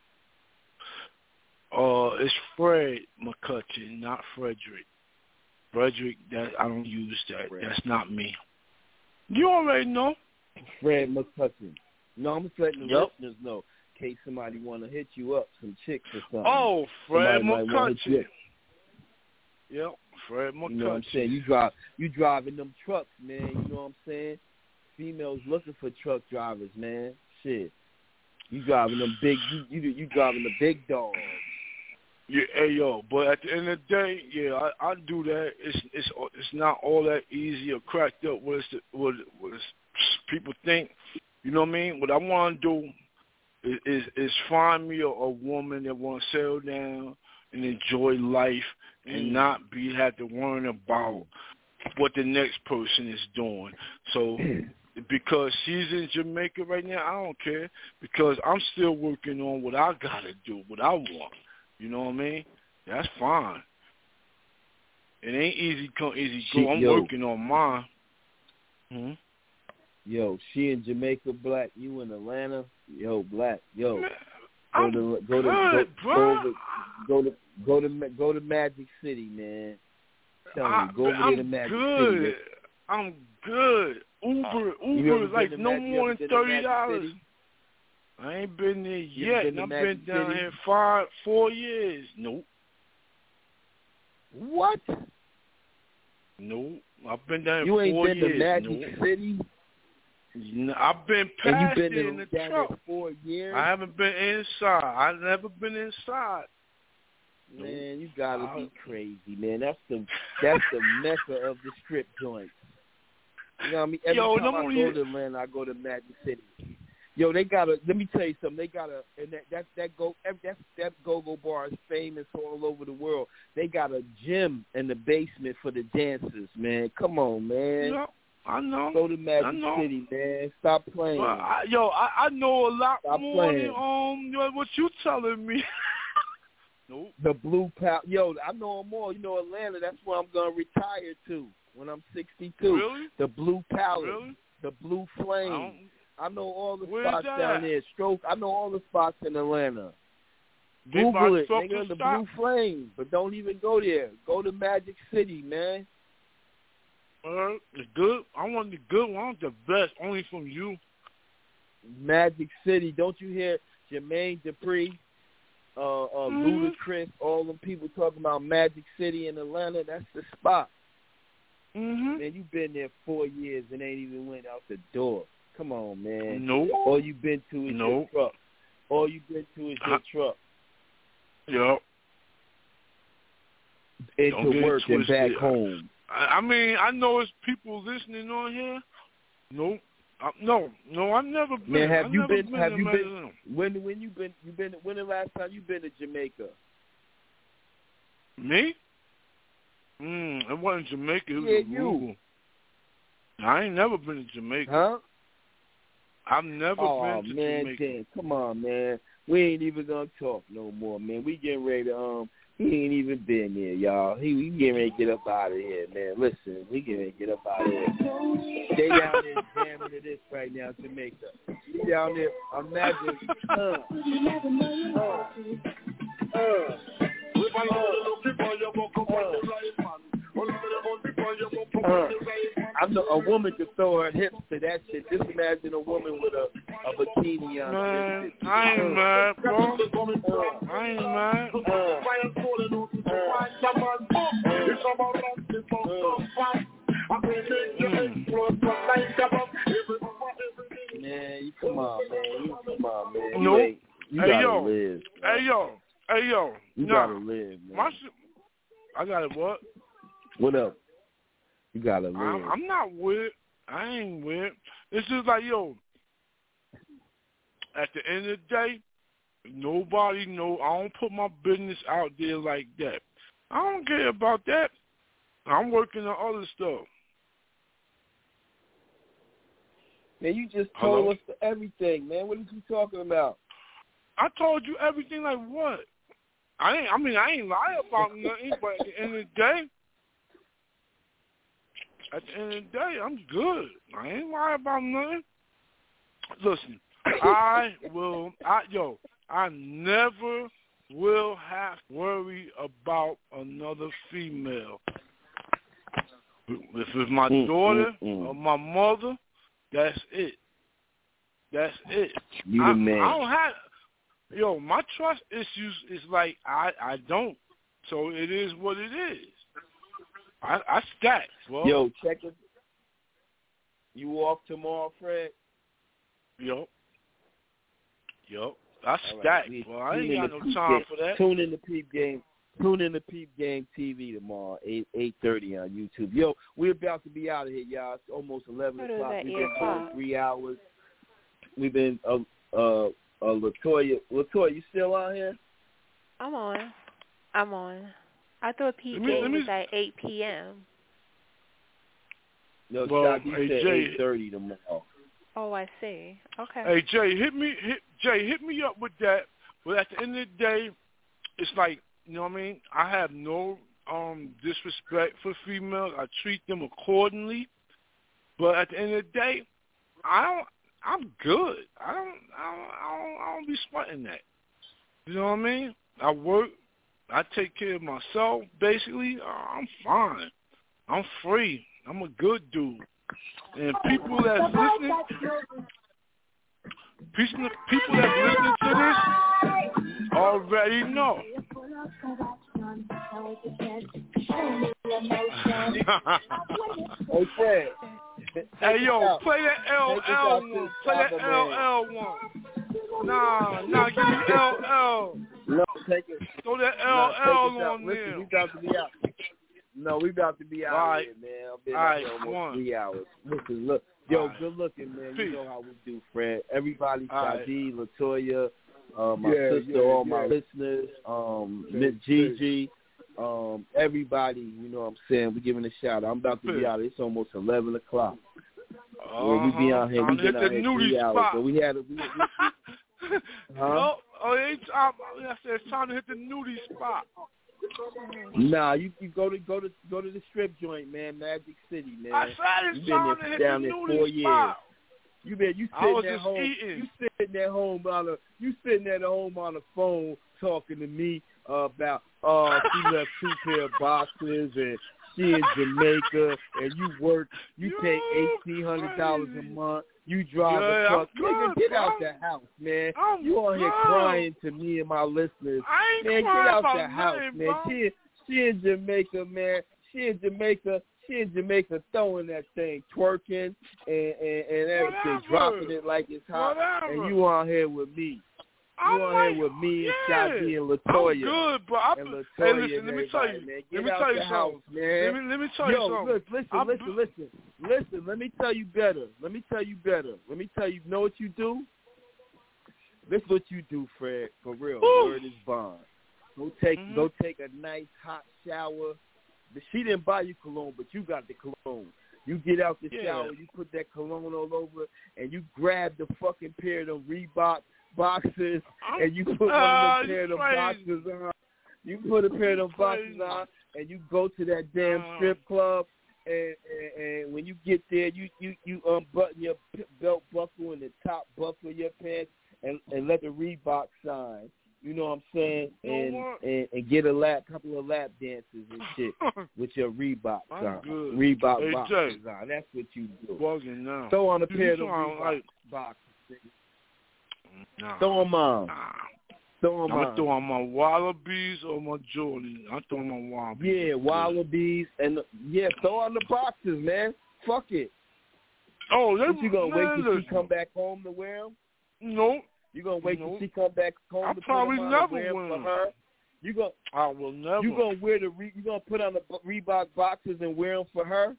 It's Fred McCutcheon, not Frederick. Frederick, that I don't use that. Fred. That's not me. You already know. Fred McCutcheon. No, I'm just letting the listeners know in case somebody want to hit you up, some chicks or something. Oh, Fred McCutcheon. Yep, Fred McCutcheon. You know what I'm saying? You driving them trucks, man. You know what I'm saying? Females looking for truck drivers, man. Shit, you driving them big. You driving the big dogs. Yeah, hey yo, but at the end of the day, yeah, I do that. It's not all that easy or cracked up. What people think, you know what I mean? What I want to do is find me a woman that want to settle down and enjoy life and not have to worry about what the next person is doing. So. Because she's in Jamaica right now, I don't care. Because I'm still working on what I gotta do, what I want. You know what I mean? That's fine. It ain't easy come, easy go. I'm working on mine. Yo, she in Jamaica, Black. You in Atlanta? Yo, Black. Yo, man, go to Magic City, man. Tell me, go over there to Magic City. I'm good. Uber is like no more than $30. I ain't been there yet, and I've been down here 4 years. Nope. What? Nope. I've been down here 4 years. You ain't been to Magic City? No, I've been past it in the truck. 4 years? I haven't been inside. I've never been inside. Man, you gotta be crazy, man. That's the mecca of the strip joints. You know what I mean? Every time I go to Atlanta, I go to Magic City. Yo, they got let me tell you something. They got and that go-go bar is famous all over the world. They got a gym in the basement for the dancers, man. Come on, man. Yeah, I know. Go to Magic City, man. Stop playing. I know a lot more than what you telling me. Nope. The Blue Palace. Yo, I know more. You know, Atlanta, that's where I'm going to retire to when I'm 62. Really? The Blue Palace. Really? The Blue Flame. I know all the spots that? down there. Stroke. I know all the spots in Atlanta. Google it. Nigga, the Blue Flame. But don't even go there. Go to Magic City, man. The good. I want the good one. I want the best. Only from you. Magic City. Don't you hear Jermaine Dupri? Ludacris, all them people talking about Magic City in Atlanta, that's the spot. Man, you been there 4 years and ain't even went out the door. Come on, man. Nope. All you been to is your truck. All you been to is your truck. Yep. Into work and back home. I mean, I know it's people listening on here. Nope. No, I've never been. Man, have you been? When the last time you been to Jamaica? Me? It wasn't Jamaica. It was you. I ain't never been to Jamaica. Huh? I've never been to Jamaica. Dan, come on, man. We ain't even gonna talk no more, man. We getting ready to He ain't even been there, y'all. We getting ready to get up out of here, man. Listen, we getting ready to get up out of here. They down there jamming to this right now, Jamaica. They down there, imagine, I know a woman could throw her hips to that shit. Just imagine a woman with a bikini on. Man, I ain't mad, bro. I ain't mad. Man, you come on, man. Nope. You gotta live. Hey, yo. You gotta live, man. I gotta what? What up? You gotta live. I'm not weird. I ain't weird. It's just like, yo, at the end of the day, nobody know. I don't put my business out there like that. I don't care about that. I'm working on other stuff. Man, you just told us everything, man. What are you talking about? I told you everything. Like what? I ain't lie about nothing. But at the end of the day, I'm good. I ain't lie about nothing. Listen, I never will have to worry about another female. If it's my daughter or my mother, that's it. That's it. You the man. I don't have. My trust issues is like I don't. So it is what it is. I stack. Well, yo, check it. You off tomorrow, Fred? Yup. I stack. Right. Well, I ain't got no time for that. Tune in to Peep Game TV tomorrow, 8:30 on YouTube. Yo, we're about to be out of here, y'all. It's almost 11 o'clock. We've been doing 3 hours. We've been Latoya, you still out here? I'm on. I thought Peep Game was at 8 p.m. No, well, you said 8:30 tomorrow. Oh, I see. Okay. Hey, Jay, hit me up with that. But at the end of the day, it's like, you know what I mean? I have no disrespect for females. I treat them accordingly. But at the end of the day, I'm good. I don't be sweating that. You know what I mean? I work. I take care of myself. Basically, I'm fine. I'm free. I'm a good dude. And people that's listening, people that's listening to this already know. Hey, Fred. Hey, yo, play that LL one. Play that LL one. Nah, give me LL. No, take it. Throw that LL on Listen, there. we about to be out. No, we about to be out Right. here, man. I've been All out right, here come almost on. 3 hours. Listen, look. Yo, All right. good looking, man. Peace. You know how we do, Fred. Everybody, All Shadi, Latoya, my sister, all my listeners, Miss Gigi, everybody, you know what I'm saying? We're giving a shout out. I'm about to be out. It's almost 11 o'clock. Yeah, we be out here. We been out here 3 hours. So we had a... No, I said it's time to hit the nudie spot. Nah, you go to the strip joint, man, Magic City, man. I said it's time to hit the nudie spot. You sitting at home. You sitting at home on the phone talking to me about she left 2 pair of boxes and she in Jamaica and you pay $1,800 a month. You drive a truck. Nigga, get out the house, man. You on here crying to me and my listeners. Man, get out the house, man. She in Jamaica, man. She in Jamaica throwing that thing, twerking and everything, dropping it like it's hot. And you on here with me. You on here with me and Shadi and Latoya. I'm good, bro. Hey, listen, let me tell you. Let me tell you something. Let me tell you something. Listen. Let me tell you better. Let me tell you, you know what you do? This is what you do, Fred, for real. Word is bond. Go take a nice hot shower. She didn't buy you cologne, but you got the cologne. You get out the shower, you put that cologne all over, and you grab the fucking pair of them Reebok boxes, and you put one of them pair of them boxes on. You put a pair of them boxes on, and you go to that damn strip club. And when you get there, you unbutton your belt buckle and the top buckle of your pants, and let the Reebok shine. You know what I'm saying? And get a couple of lap dances and shit with your Reebok on. Reebok boxes on. That's what you do. Throw on a pair of the Reebok boxes. Throw them on. I'm throwing my Wallabies or my Jordan. I'm throwing my Wallabies. Yeah, Wallabies. And throw on the boxes, man. Fuck it. Oh, what, you going to wait till she come back home to wear them? No. You going to wait till she come back home to probably put them on never and wear them for her? I will never. You going to wear you going to put on the Reebok boxes and wear them for her?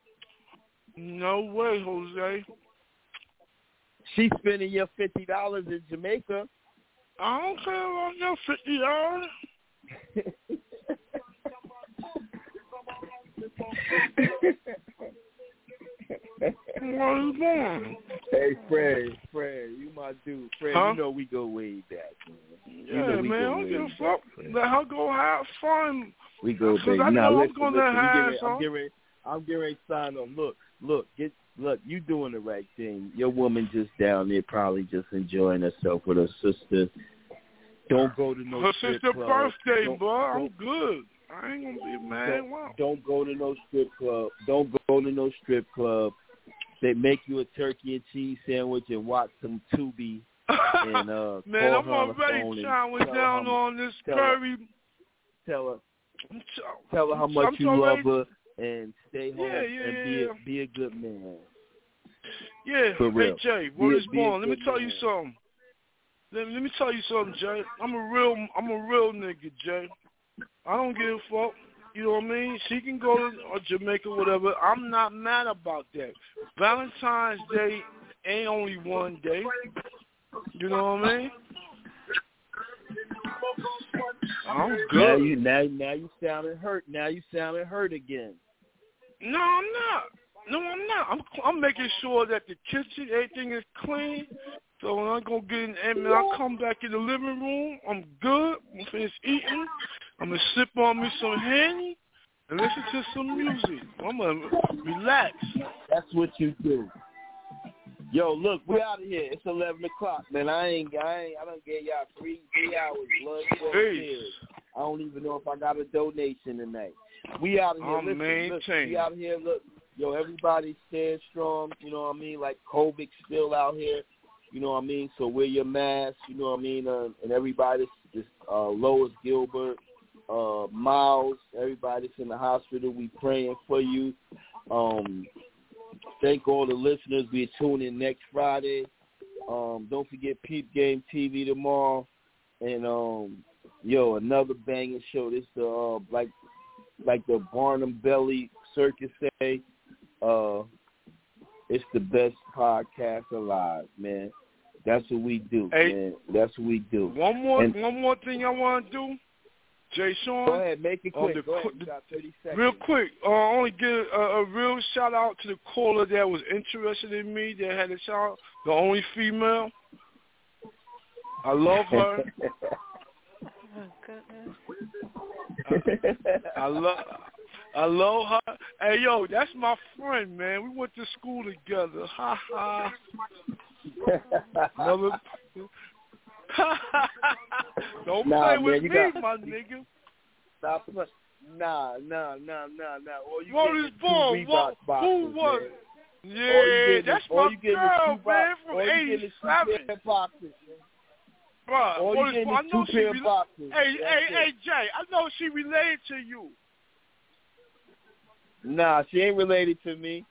No way, Jose. She's spending your $50 in Jamaica. I don't care about your $50. Hey, Fred, you my dude. Fred, you know we go way back, man. Yeah, man, I don't give a fuck. Let her go have fun. We go back. Now, listen, I'm getting ready to sign on. Look, you doing the right thing. Your woman just down there probably just enjoying herself with her sister. Don't go to no strip club. Her sister's birthday, bro. I'm good. I ain't going to be mad. Don't go to no strip club. Don't go to no strip club. They make you a turkey and cheese sandwich and watch some Tubi. And man, I'm already chowing down on this curry. Tell her how much you love her and stay home and be a good man. Yeah, for real. Hey Jay, word is born. Let me tell you something. Let me tell you something, Jay. I'm a real nigga, Jay. I don't give a fuck. You know what I mean? She can go to Jamaica, whatever. I'm not mad about that. Valentine's Day ain't only one day. You know what I mean? I'm good. Now you sounding hurt. Now you sounding hurt again. No, I'm not. I'm making sure that the kitchen, everything is clean. So when I go get in, and I come back in the living room, I'm good. I'm finished eating. I'm gonna sip on me some Henny and listen to some music. I'm gonna relax. That's what you do. Yo, look, we out of here. It's 11 o'clock, man. I done gave y'all 3 hours, blood, sweat, tears. I don't even know if I got a donation tonight. We out of here. Listen, we out of here. Look, yo, everybody stand strong, you know what I mean? Like COVID's still out here, you know what I mean? So wear your mask, you know what I mean? And everybody, this Lois Gilbert, Miles, everybody that's in the hospital, we praying for you. Thank all the listeners. We tune in next Friday. Don't forget Peep Game TV tomorrow. And, yo, another banging show. This like the Barnum Belly Circus say, it's the best podcast alive, man. That's what we do, man. That's what we do. One more thing I want to do, Jay Sean. Go ahead, make it quick. Go ahead. You got 30 seconds. Real quick, I only give a real shout out to the caller that was interested in me, that had a shout, the only female. I love her. I love her. Hey, yo, that's my friend, man. We went to school together. Ha ha. Don't play with me, my nigga. Stop. Nah. All you what is born? Who was? Yeah, that's my girl, man, from 87. Bruh, I know she Hey, Jay, I know she related to you. Nah, she ain't related to me.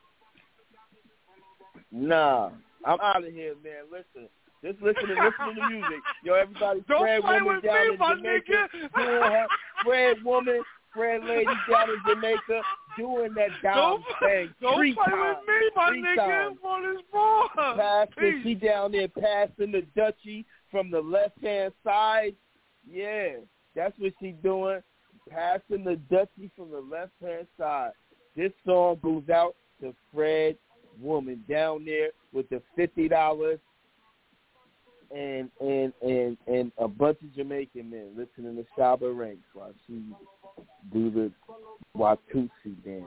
Nah, I'm out of here, man. Listen. Just listen to music. Yo, everybody, Fred Woman down in Jamaica, doing her Fred lady down in Jamaica, doing that down thing. Don't play with me, my nigga. On this ball. She down there passing the Dutchie from the left-hand side. Yeah, that's what she doing. Passing the Dutchie from the left-hand side. This song goes out to Fred Woman down there with the $50 and a bunch of Jamaican men listening to Shabba Ranks while she do the Watusi dance.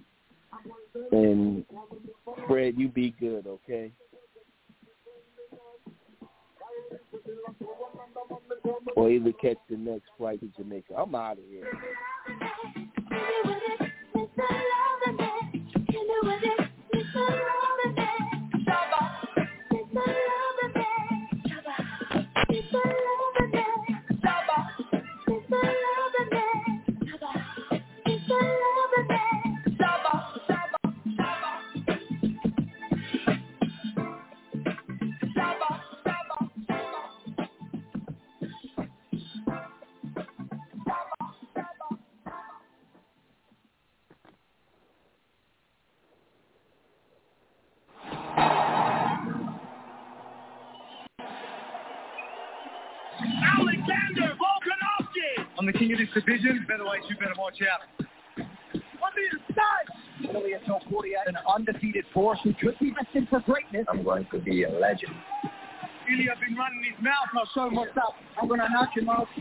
And Fred, you be good, okay? Or either catch the next flight to Jamaica. I'm out of here. On the King of this division, featherweight, you better watch out. 1 minute start. Elliott 48, an undefeated force who could be destined for greatness. I'm going to be a legend. Ilya been running his mouth. I'll show him what's up. I'm going to knock him out.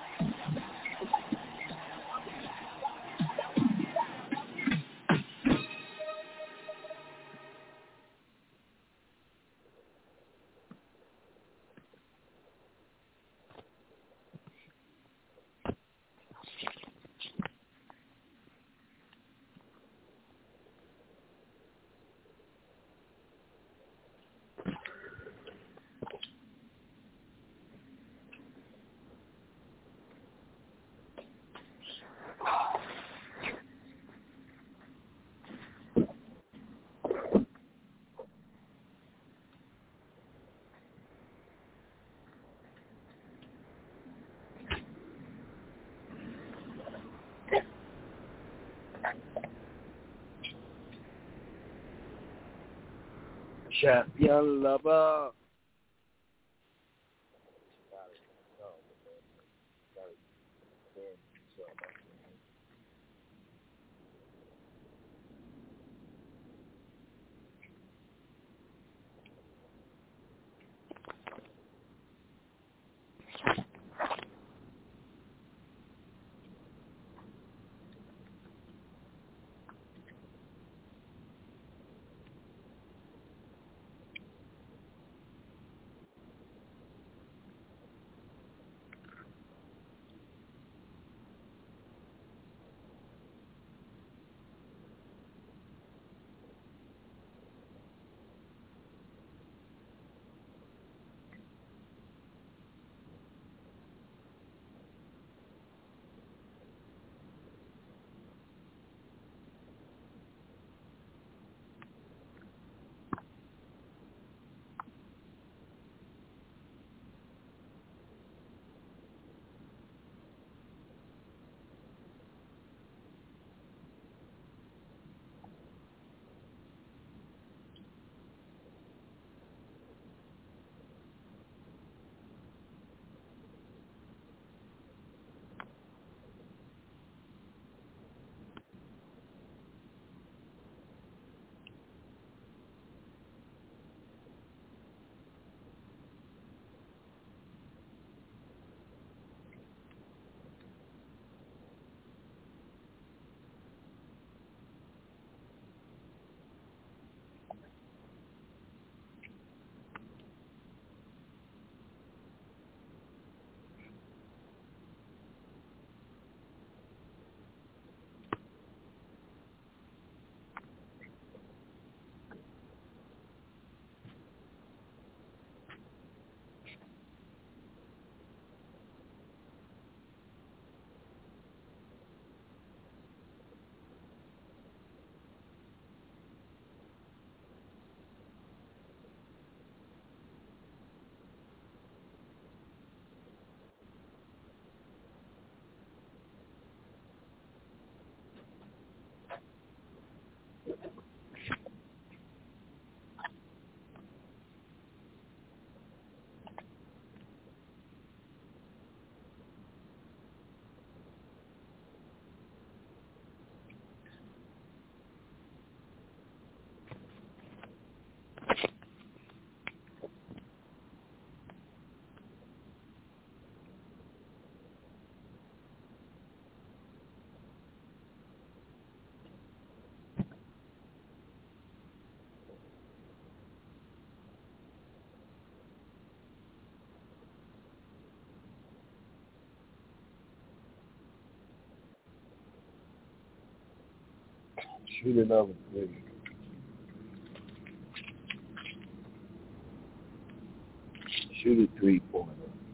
Champion lover. Shoot another three. Shoot a 3-pointer.